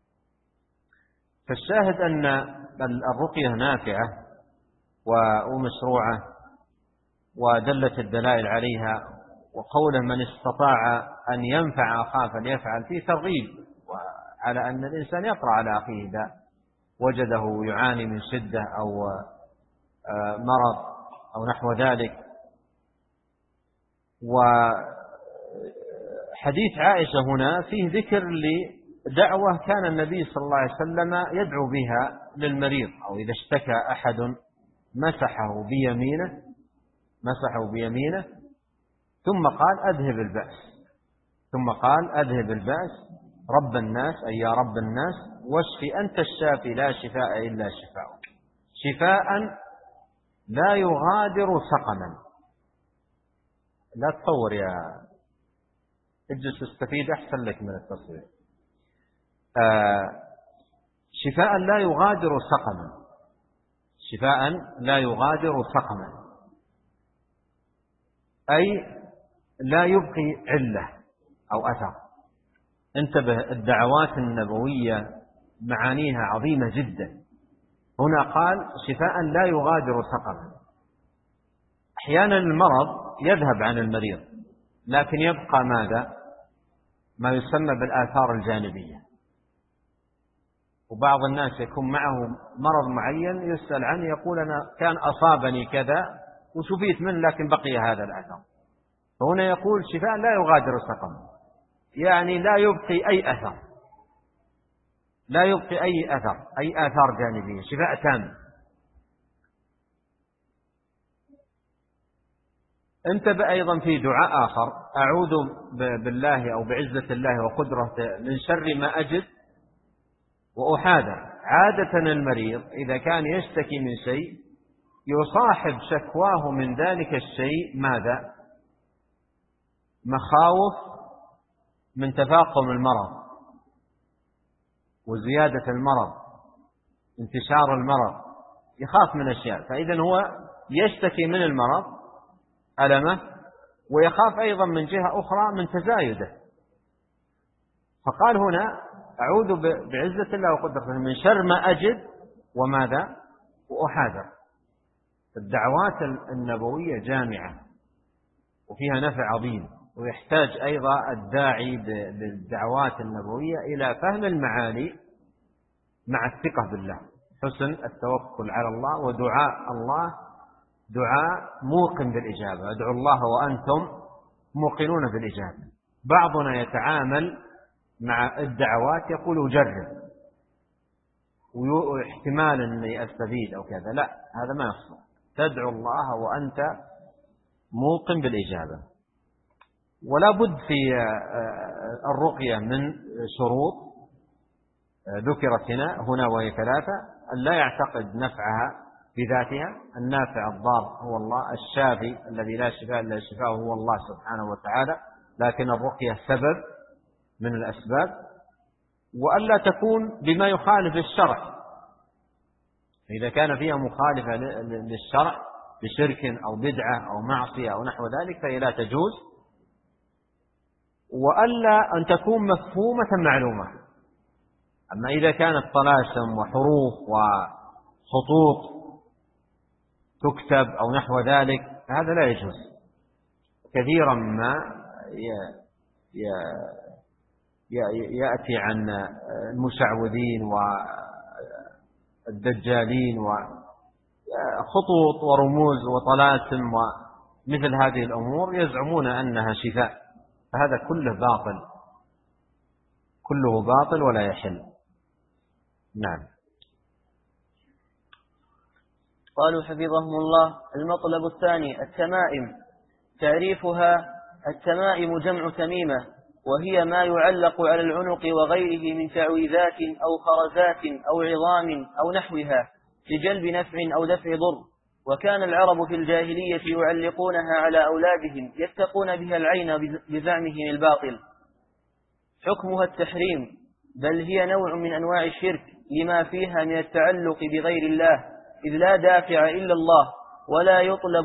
فالشاهد أن الرقية نافعة ومشروعة، ودلت الدلائل عليها. وقوله من استطاع أن ينفع أخاه فليفعل فيه ترغيب على أن الإنسان يقرأ على أخيه إذا وجده يعاني من شدة أو مرض أو نحو ذلك. وحديث عائشة هنا فيه ذكر لدعوة كان النبي صلى الله عليه وسلم يدعو بها للمريض، أو إذا اشتكى أحد مسحه بيمينه ثم قال أذهب البأس رب الناس، أي يا رب الناس، واشف أنت الشافي لا شفاء إلا شفاؤك، شفاء لا يغادر سقما. لا تصور يا اجلس استفيد أحسن لك من التصوير. شفاء لا يغادر سقما، أي لا يبقي علة أو أثر. انتبه، الدعوات النبوية معانيها عظيمة جدا. هنا قال شفاء لا يغادر سقما. أحيانا المرض يذهب عن المريض لكن يبقى ماذا؟ ما يسمى بالآثار الجانبية. وبعض الناس يكون معه مرض معين يسأل عنه يقول أنا كان أصابني كذا وشفيت منه لكن بقي هذا الأثر. فهنا يقول شفاء لا يغادر سقما، يعني لا يبقي أي آثار جانبية، شفاء تام. انتبه أيضا في دعاء آخر: أعوذ بالله أو بعزة الله وقدرته من شر ما أجد وأحاذر. عادة المريض إذا كان يشتكي من شيء يصاحب شكواه من ذلك الشيء ماذا؟ مخاوف من تفاقم المرض وزيادة المرض، انتشار المرض، يخاف من أشياء. فإذا هو يشتكي من المرض ألمه ويخاف أيضا من جهة أخرى من تزايده. فقال هنا أعوذ بعزة الله وقدرته من شر ما أجد وماذا؟ وأحاذر. الدعوات النبوية جامعة وفيها نفع عظيم، ويحتاج أيضا الداعي بالدعوات النبوية إلى فهم المعاني مع الثقة بالله، حسن التوكل على الله، ودعاء الله دعاء موقن بالإجابة. ادعوا الله وأنتم موقنون بالإجابة. بعضنا يتعامل مع الدعوات يقول جرب واحتمال أني أستفيد أو كذا، لا، هذا ما يصلح. تدعو الله وأنت موقن بالإجابة. ولا بد في الرقية من شروط ذكرت هنا وهي 3: أن لا يعتقد نفعها بذاتها، النافع الضار هو الله، الشافي الذي لا شفاء إلا شفاءه هو الله سبحانه وتعالى، لكن الرقية سبب من الأسباب، وألا تكون بما يخالف الشرع. إذا كان فيها مخالفة للشرع بشرك أو بدعة أو معصية أو نحو ذلك فهي لا تجوز. وألا أن تكون مفهومة معلومة، أما إذا كانت طلاسم وحروف وخطوط تكتب أو نحو ذلك هذا لا يجوز. كثيرا ما يأتي عن المشعوذين والدجالين وخطوط ورموز وطلاسم ومثل هذه الأمور يزعمون أنها شفاء، فهذا كله باطل ولا يحل. نعم. قالوا حفظهم الله: المطلب الثاني التمائم. تعريفها: التمائم جمع تميمة، وهي ما يعلق على العنق وغيره من تعويذات أو خرزات أو عظام أو نحوها لجلب نفع أو دفع ضر. وكان العرب في الجاهلية يعلقونها على أولادهم يتقون بها العين بزعمهم الباطل. حكمها التحريم، بل هي نوع من أنواع الشرك لما فيها من التعلق بغير الله، إذ لا دافع إلا الله، ولا يطلب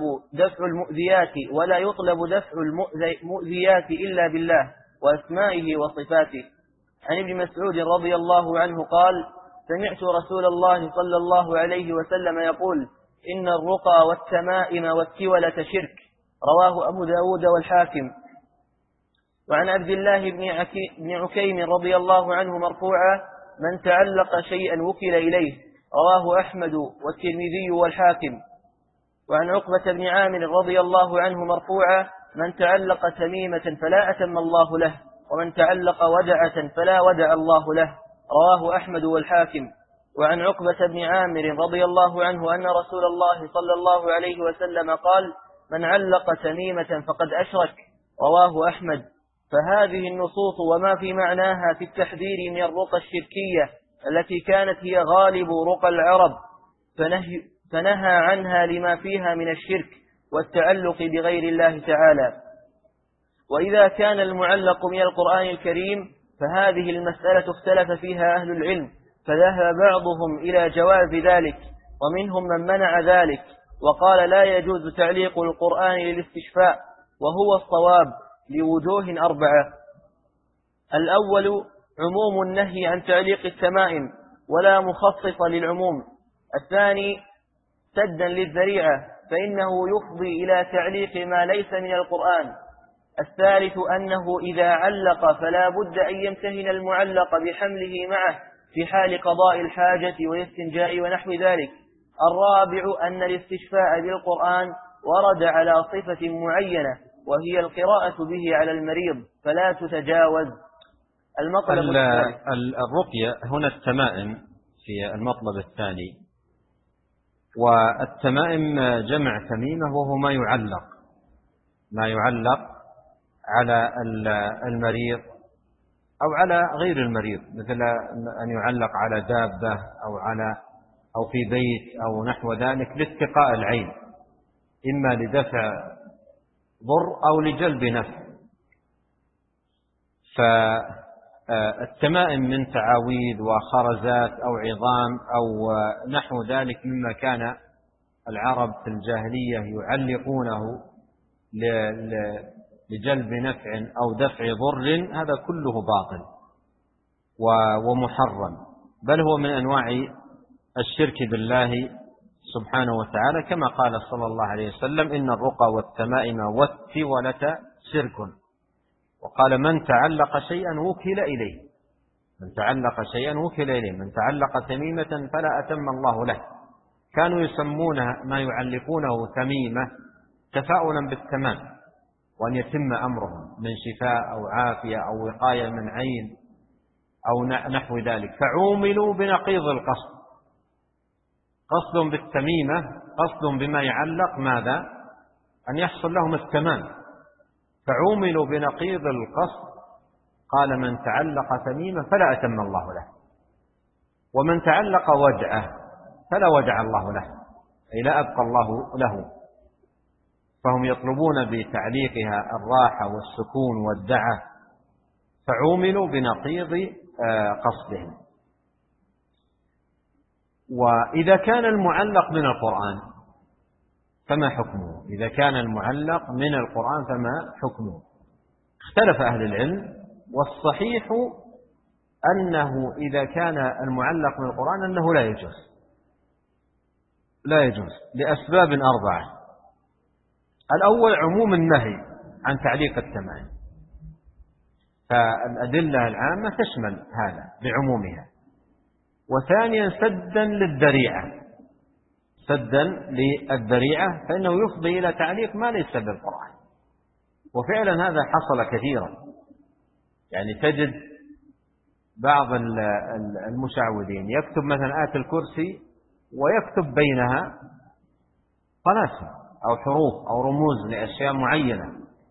دفع المؤذيات إلا بالله وأسمائه وصفاته. عن ابن مسعود رضي الله عنه قال: سمعت رسول الله صلى الله عليه وسلم يقول: إن الرقى والتمائم والتولة شرك. رواه أبو داود والحاكم. وعن عبد الله بن عكيم رضي الله عنه مرفوعا: من تعلق شيئا وكل إليه. رواه أحمد والترمذي والحاكم. وعن عقبة بن عامر رضي الله عنه مرفوعا: من تعلق تميمة فلا أتم الله له، ومن تعلق ودعة فلا ودع الله له. رواه أحمد والحاكم. وعن عقبة بن عامر رضي الله عنه أن رسول الله صلى الله عليه وسلم قال: من علق تميمة فقد أشرك. رواه أحمد. فهذه النصوص وما في معناها في التحذير من الرقى الشركية التي كانت هي غالب رقى العرب، فنهى عنها لما فيها من الشرك والتعلق بغير الله تعالى. وإذا كان المعلق من القرآن الكريم فهذه المسألة اختلف فيها أهل العلم، فذهب بعضهم إلى جواز ذلك، ومنهم من منع ذلك وقال لا يجوز تعليق القرآن للاستشفاء، وهو الصواب لوجوه 4. الأول: عموم النهي عن تعليق التمائم ولا مخصص للعموم. الثاني: سدا للذريعة، فإنه يفضي إلى تعليق ما ليس من القرآن. الثالث: أنه إذا علق فلا بد أن يمتهن المعلق بحمله معه في حال قضاء الحاجة والاستنجاء ونحو ذلك. الرابع: أن الاستشفاء بالقرآن ورد على صفة معينة، وهي القراءة به على المريض فلا تتجاوز. المطلب الرقية هنا التمائم في المطلب الثاني. والتمائم جمع تميمة، وهو ما يعلق على المريض أو على غير المريض، مثل أن يعلق على دابة أو في بيت أو نحو ذلك لاتقاء العين، إما لدفع ضر أو لجلب نفع. فالتمائم من تعاويذ وخرزات أو عظام أو نحو ذلك مما كان العرب في الجاهلية يعلقونه لجلب نفع أو دفع ضر، هذا كله باطل ومحرم، بل هو من أنواع الشرك بالله سبحانه وتعالى، كما قال صلى الله عليه وسلم: إن الرقى والتمائم والتولة شرك. وقال: من تعلق شيئا وكل إليه. من تعلق تميمة فلا أتم الله له. كانوا يسمون ما يعلقونه تميمة تفاؤلا بالتمام، وأن يتم أمرهم من شفاء أو عافية أو وقاية من عين أو نحو ذلك، فعوملوا بنقيض القصد. قصد بالتميمة، قصد بما يعلق ماذا؟ أن يحصل لهم التمام، فعوملوا بنقيض القصد. قال: من تعلق تميمة فلا أتم الله له، ومن تعلق ودعة فلا ودع الله له، أي لا أبقى الله له. فهم يطلبون بتعليقها الراحة والسكون والدعة، فعوملوا بنقيض قصدهم. وإذا كان المعلق من القرآن فما حكمه؟ إذا كان المعلق من القرآن فما حكمه؟ اختلف أهل العلم، والصحيح أنه إذا كان المعلق من القرآن أنه لا يجوز لأسباب 4. الأول عموم النهي عن تعليق التمائم، فالأدلة العامة تشمل هذا بعمومها. وثانيا سدا للذريعة، فإنه يفضي إلى تعليق ما ليس بالقرآن. وفعلا هذا حصل كثيرا، يعني تجد بعض المشعوذين يكتب مثلا آية الكرسي ويكتب بينها طلاسم أو حروف أو رموز لأشياء معينة،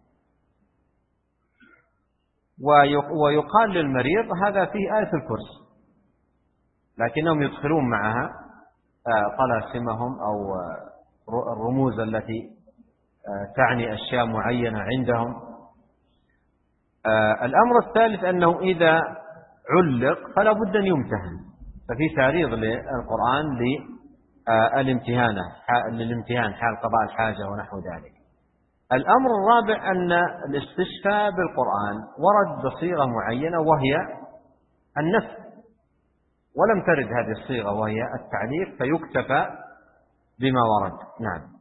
ويقال للمريض هذا فيه آية الكرسي، لكنهم يدخلون معها طلاسمهم أو الرموز التي تعني أشياء معينة عندهم. الأمر الثالث أنه إذا علق فلا بد أن يمتهن، ففي تعريض للقرآن للامتهان حال قضاء الحاجة ونحو ذلك. الأمر الرابع أن الاستشفاء بالقرآن ورد بصيغة معينة وهي النفس، ولم ترد هذه الصيغة وهي التعليق، فيكتفى بما ورد. نعم.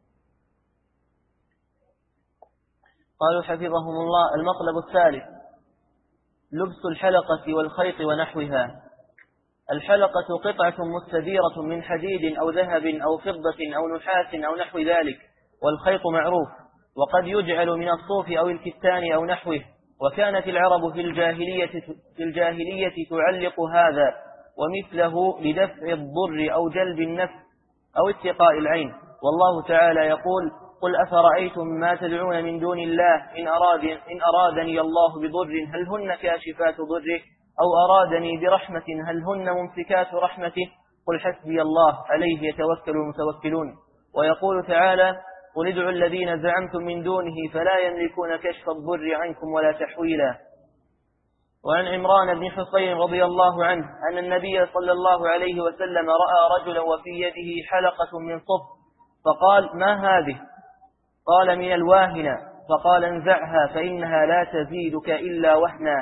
قالوا حفظهم الله: المطلب الثالث لبس الحلقة والخيط ونحوها. الحلقة قطعة مستديرة من حديد أو ذهب أو فضة أو نحاس أو نحو ذلك، والخيط معروف، وقد يجعل من الصوف أو الكتان أو نحوه. وكانت العرب في الجاهلية تعلق هذا ومثله لدفع الضر أو جلب النفع أو اتقاء العين. والله تعالى يقول: قل أفرأيتم ما تدعون من دون الله إن أرادني الله بضر هل هن كاشفات ضره أو أرادني برحمة هل هن ممسكات رحمته قل حسبي الله عليه يتوكل المتوكلون. ويقول تعالى: قل ادعوا الذين زعمتم من دونه فلا يملكون كشف الضر عنكم ولا تحويلا. وعن عمران بن حصين رضي الله عنه أن النبي صلى الله عليه وسلم رأى رجلا وفي يده حلقة من صف، فقال: ما هذه؟ قال: من الواهنة. فقال: انزعها فإنها لا تزيدك إلا وهنا،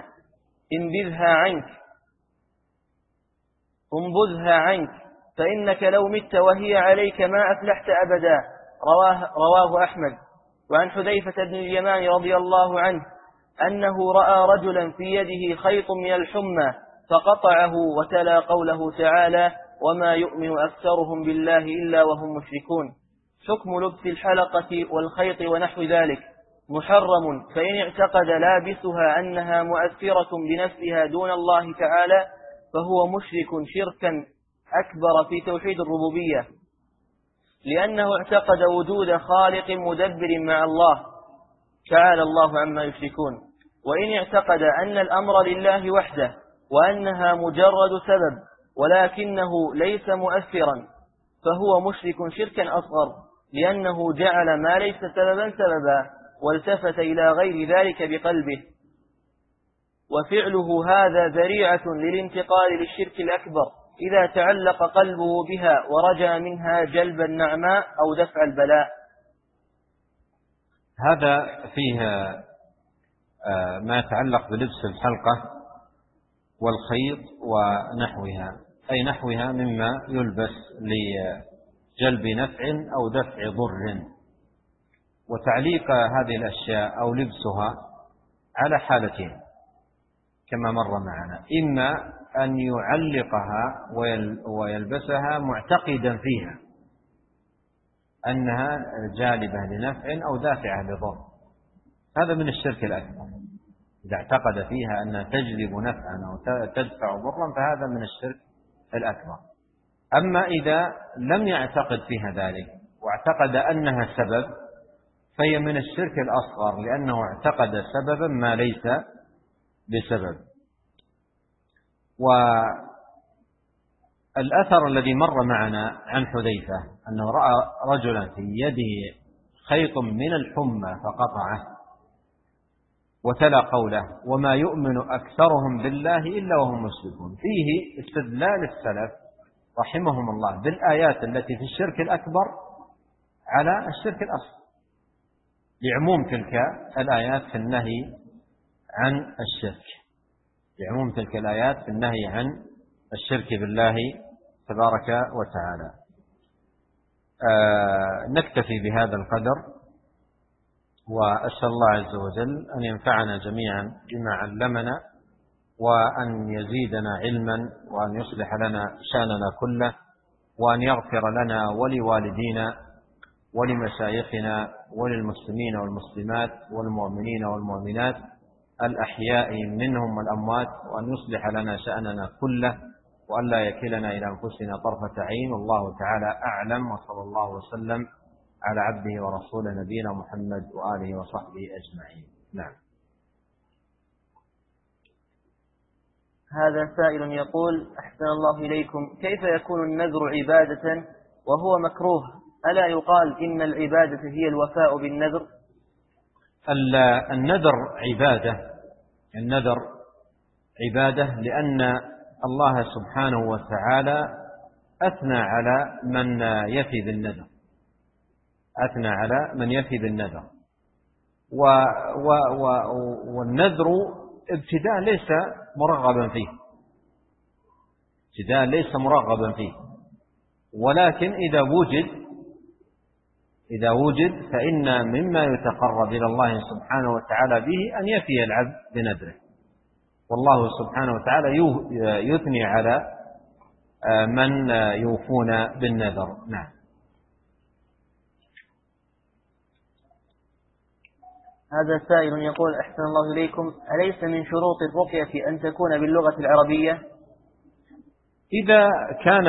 انبذها عنك فإنك لو مت وهي عليك ما أفلحت أبدا. رواه أحمد. وعن حذيفة بن اليمان رضي الله عنه أنه رأى رجلا في يده خيط من الحمى فقطعه، وتلا قوله تعالى: وما يؤمن أكثرهم بالله إلا وهم مشركون. حكم لبس الحلقة والخيط ونحو ذلك محرم، فإن اعتقد لابسها أنها مؤثرة بنفسها دون الله تعالى فهو مشرك شركا أكبر في توحيد الربوبية، لأنه اعتقد وجود خالق مدبر مع الله تعالى الله عما يشركون. وإن اعتقد أن الأمر لله وحده وأنها مجرد سبب ولكنه ليس مؤثرا فهو مشرك شركا أصغر، لأنه جعل ما ليس سببا والتفت إلى غير ذلك بقلبه، وفعله هذا ذريعة للانتقال للشرك الأكبر إذا تعلق قلبه بها ورجى منها جلب النعماء أو دفع البلاء. هذا فيه ما يتعلق بلبس الحلقة والخيط ونحوها، أي نحوها مما يلبس لجلب نفع أو دفع ضر. وتعليق هذه الأشياء أو لبسها على حالتين كما مر معنا: إما أن يعلقها ويلبسها معتقدا فيها أنها جالبة لنفع أو دافعة لضر، هذا من الشرك الأكبر. إذا اعتقد فيها أنها تجلب نفعا أو تدفع ضرا فهذا من الشرك الأكبر. أما إذا لم يعتقد فيها ذلك واعتقد أنها سبب فهي من الشرك الأصغر، لأنه اعتقد سببا ما ليس بسبب. والأثر الذي مر معنا عن حذيفة أنه رأى رجلا في يده خيط من الحمى فقطعه، وتلا قوله: وما يؤمن أكثرهم بالله إلا وهم مشركون. فيه استدلال السلف رحمهم الله بالآيات التي في الشرك الأكبر على الشرك الأصغر، لعموم تلك الآيات في النهي عن الشرك. بعموم تلك الآيات في النهي عن الشرك بالله تبارك وتعالى. نكتفي بهذا القدر، وأسأل الله عز وجل أن ينفعنا جميعا بما علمنا، وأن يزيدنا علما، وأن يصلح لنا شأننا كله، وأن يغفر لنا ولوالدينا ولمشايخنا وللمسلمين والمسلمات والمؤمنين والمؤمنات الأحياء منهم والأموات، وأن يصلح لنا شأننا كله، وأن لا يكلنا إلى أنفسنا طرفة عين. والله تعالى أعلم، وصلى الله وسلم على عبده ورسوله نبينا محمد وآله وصحبه أجمعين. نعم. هذا سائل يقول: أحسن الله إليكم، كيف يكون النذر عبادة وهو مكروه؟ ألا يقال إن العبادة هي الوفاء بالنذر؟ النذر عبادة لأن الله سبحانه وتعالى أثنى على من يفي بالنذر، والنذر ابتداء ليس مرغبا فيه، ولكن إذا وجد فإن مما يتقرب إلى الله سبحانه وتعالى به أن يفي العبد بنذره، والله سبحانه وتعالى يثني على من يوفون بالنذر. نعم. هذا سائل يقول: أحسن الله إليكم، أليس من شروط الرقية أن تكون باللغة العربية؟ إذا كان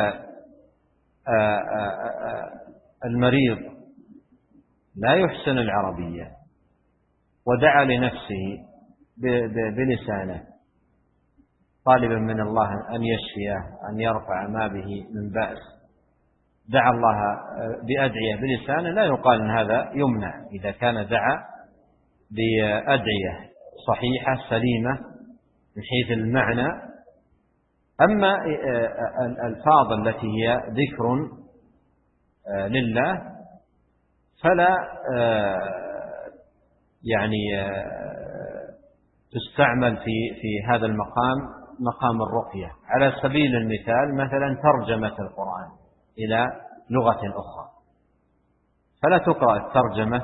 المريض لا يحسن العربية ودعا لنفسه بلسانه طالبا من الله أن يشفيه، أن يرفع ما به من بأس، دعا الله بأدعية بلسانه، لا يقال أن هذا يمنع إذا كان دعا بأدعية صحيحة سليمة من حيث المعنى. أما الألفاظ التي هي ذكر لله فلا تستعمل في هذا مقام الرقية. على سبيل المثال مثلا ترجمة القرآن إلى لغة أخرى، فلا تقرأ الترجمة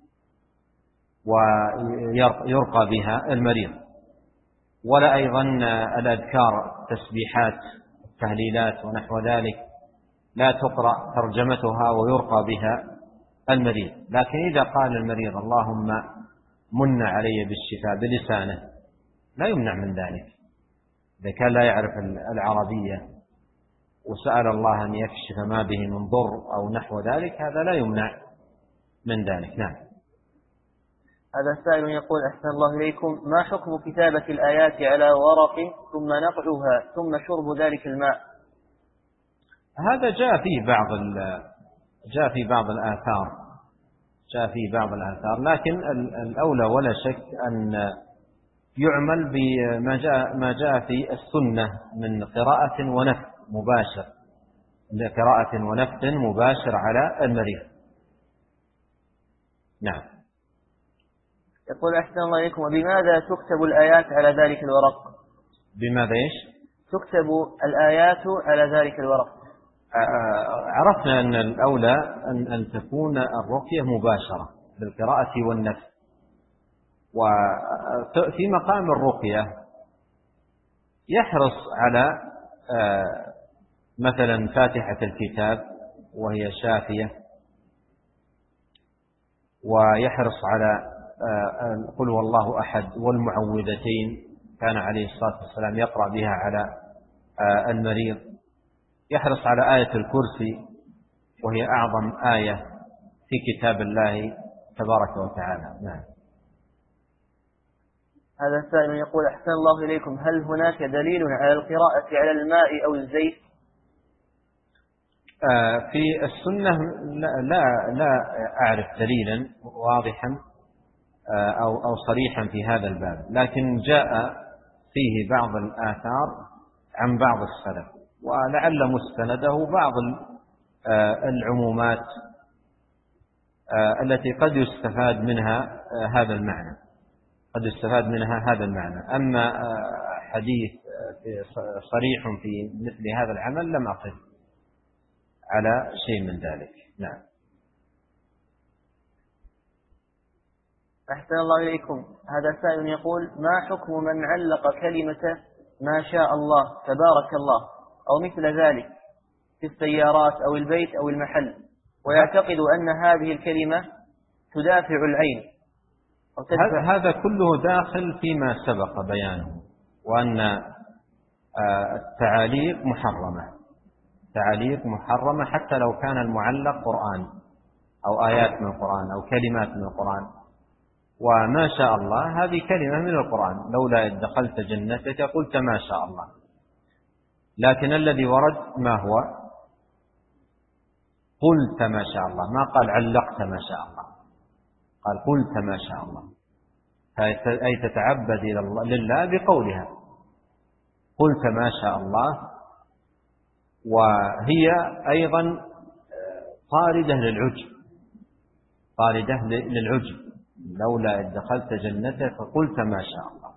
ويرقى بها المريض، ولا أيضا الأذكار التسبيحات التهليلات ونحو ذلك لا تقرأ ترجمتها ويرقى بها المريض. لكن إذا قال المريض اللهم من علي بالشفاء بلسانه لا يمنع من ذلك، إذا كان لا يعرف العربية وسأل الله أن يكشف ما به من ضر أو نحو ذلك، هذا لا يمنع من ذلك. نعم. هذا سائل يقول: أحسن الله إليكم، ما حكم كتابة الآيات على ورق ثم نقعها ثم شرب ذلك الماء؟ هذا جاء في بعض الآثار، لكن الأولى ولا شك أن يعمل بما جاء في السنة من قراءة ونفث مباشر على المريض. نعم. يقول: أحسن الله إليكم، وبماذا تكتب الآيات على ذلك الورق؟ بماذا تكتب الآيات على ذلك الورق؟ عرفنا أن الأولى أن تكون الرقية مباشرة بالقراءة والنفث، وفي مقام الرقية يحرص على مثلا فاتحة الكتاب وهي شافية، ويحرص على قل والله أحد والمعوذتين، كان عليه الصلاة والسلام يقرأ بها على المريض، يحرص على آية الكرسي وهي أعظم آية في كتاب الله تبارك وتعالى. نعم. هذا السائل يقول: أحسن الله إليكم، هل هناك دليل على القراءة على الماء أو الزيت؟ في السنة لا أعرف دليلا واضحا أو صريحا في هذا الباب، لكن جاء فيه بعض الآثار عن بعض السلف، ولعل مستنده بعض العمومات التي قد يستفاد منها هذا المعنى. قد استفاد منها هذا المعنى. أما حديث صريح في مثل هذا العمل لم أقف على شيء من ذلك. نعم. أحسن الله إليكم. هذا سائل يقول: ما حكم من علق كلمة ما شاء الله تبارك الله أو مثل ذلك في السيارات أو البيت أو المحل، ويعتقد أن هذه الكلمة تدافع العين؟ هذا كله داخل فيما سبق بيانه، وأن التعاليق محرمة حتى لو كان المعلق قرآن أو آيات من القرآن أو كلمات من القرآن. وما شاء الله هذه كلمة من القرآن، لولا إذ دخلت جنتك قلت ما شاء الله. لكن الذي ورد ما هو؟ قلت ما شاء الله، ما قال علقت ما شاء الله، قال قلت ما شاء الله، أي تتعبد لله بقولها قلت ما شاء الله. وهي أيضا طاردة للعجب، لولا إذ دخلت جنتك فقلت ما شاء الله.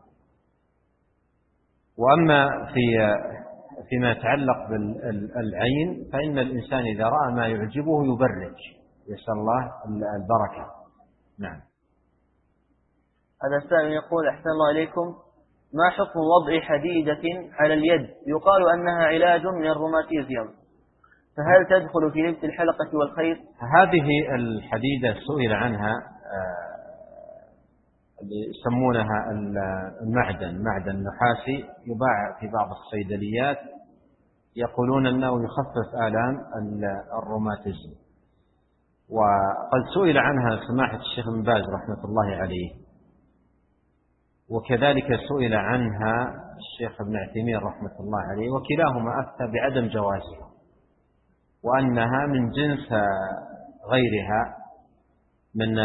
وأما فيما يتعلق بالعين فإن الإنسان إذا رأى ما يعجبه يبرج، يسأل الله البركة. نعم. هذا السائل يقول: أحسن الله إليكم، ما حكم وضع حديدة على اليد يقال أنها علاج من الروماتيزيوم، فهل تدخل في لبس الحلقة والخيط؟ هذه الحديدة سئل عنها، يسمونها معدن نحاسي، يباع في بعض الصيدليات، يقولون أنه يخفف آلام الروماتيزم. وقد سئل عنها سماحة الشيخ ابن باز رحمة الله عليه، وكذلك سئل عنها الشيخ ابن عثيمين رحمة الله عليه، وكلاهما أفتى بعدم جوازها، وأنها من جنس غيرها من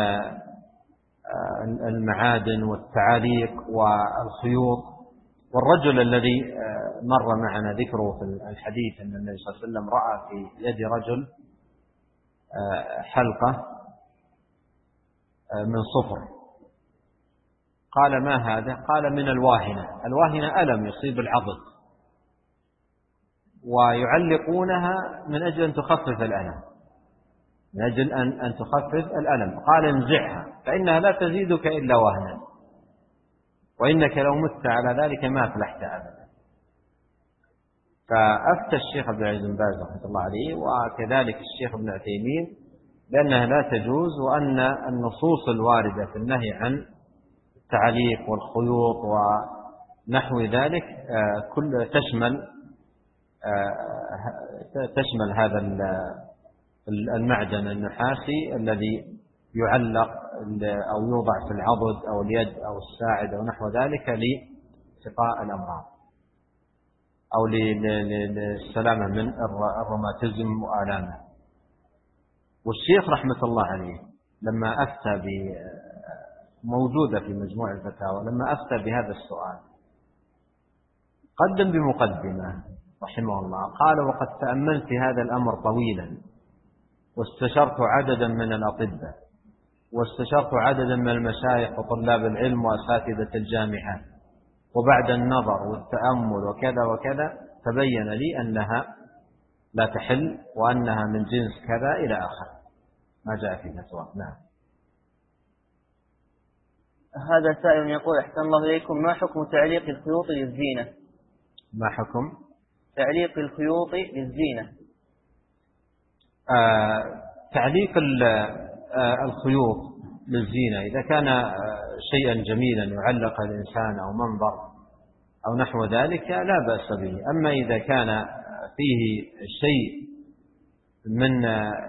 المعادن والتعاليق والخيوط. والرجل الذي مر معنا ذكره في الحديث أن النبي صلى الله عليه وسلم رأى في يد رجل حلقة من صفر، قال ما هذا؟ قال من الواهنة ألم يصيب العضد، ويعلقونها من أجل أن تخفف الألم، من أجل أن تخفف الألم. قال انزعها فإنها لا تزيدك إلا وهنا، وإنك لو مت على ذلك ما أفلحت أبدا. فأفتى الشيخ عبد العزيز بن باز رحمة الله عليه وكذلك الشيخ ابن عثيمين بأنها لا تجوز، وأن النصوص الواردة في النهي عن التعليق والخيوط ونحو ذلك كل تشمل هذا المعدن النحاسي الذي يعلق أو يوضع في العضد أو اليد أو الساعد أو نحو ذلك لاتقاء الأمراض أو للسلامة من الروماتيزم وآلامه. والشيخ رحمة الله عليه لما أفتى موجودة في مجموع الفتاوى، لما أفتى بهذا السؤال قدم بمقدمة رحمه الله، قال: وقد تأملت هذا الأمر طويلا، واستشرت عددا من الأطباء، واستشرت عددا من المشايخ وطلاب العلم وأساتذة الجامعات، وبعد النظر والتأمل وكذا وكذا تبين لي أنها لا تحل، وأنها من جنس كذا إلى آخر ما جاء في فتوى. نعم. هذا سائل يقول: أحسن الله إليكم، ما حكم تعليق الخيوط للزينة؟ ما حكم تعليق الخيوط للزينة؟ تعليق الخيوط للزينة إذا كان شيئا جميلا يعلق الإنسان أو منظر أو نحو ذلك لا بأس به. أما إذا كان فيه شيء من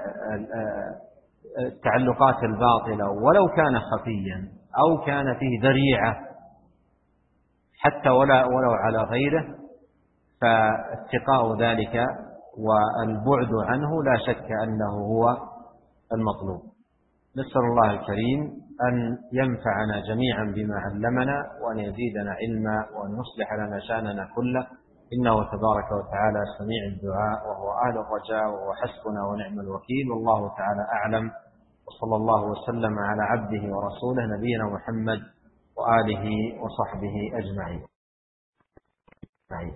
التعلقات الباطلة ولو كان خفيا أو كان فيه ذريعة حتى ولو على غيره، فاتقاء ذلك والبعد عنه لا شك أنه هو المطلوب. نسأل الله الكريم أن ينفعنا جميعا بما علمنا، وأن يزيدنا علما، وأن يصلح لنا شأننا كله، إنه تبارك وتعالى سميع الدعاء وهو أهل الرجاء وهو حسبنا ونعم الوكيل. والله تعالى أعلم، وصلى الله وسلم على عبده ورسوله نبينا محمد وآله وصحبه أجمعين.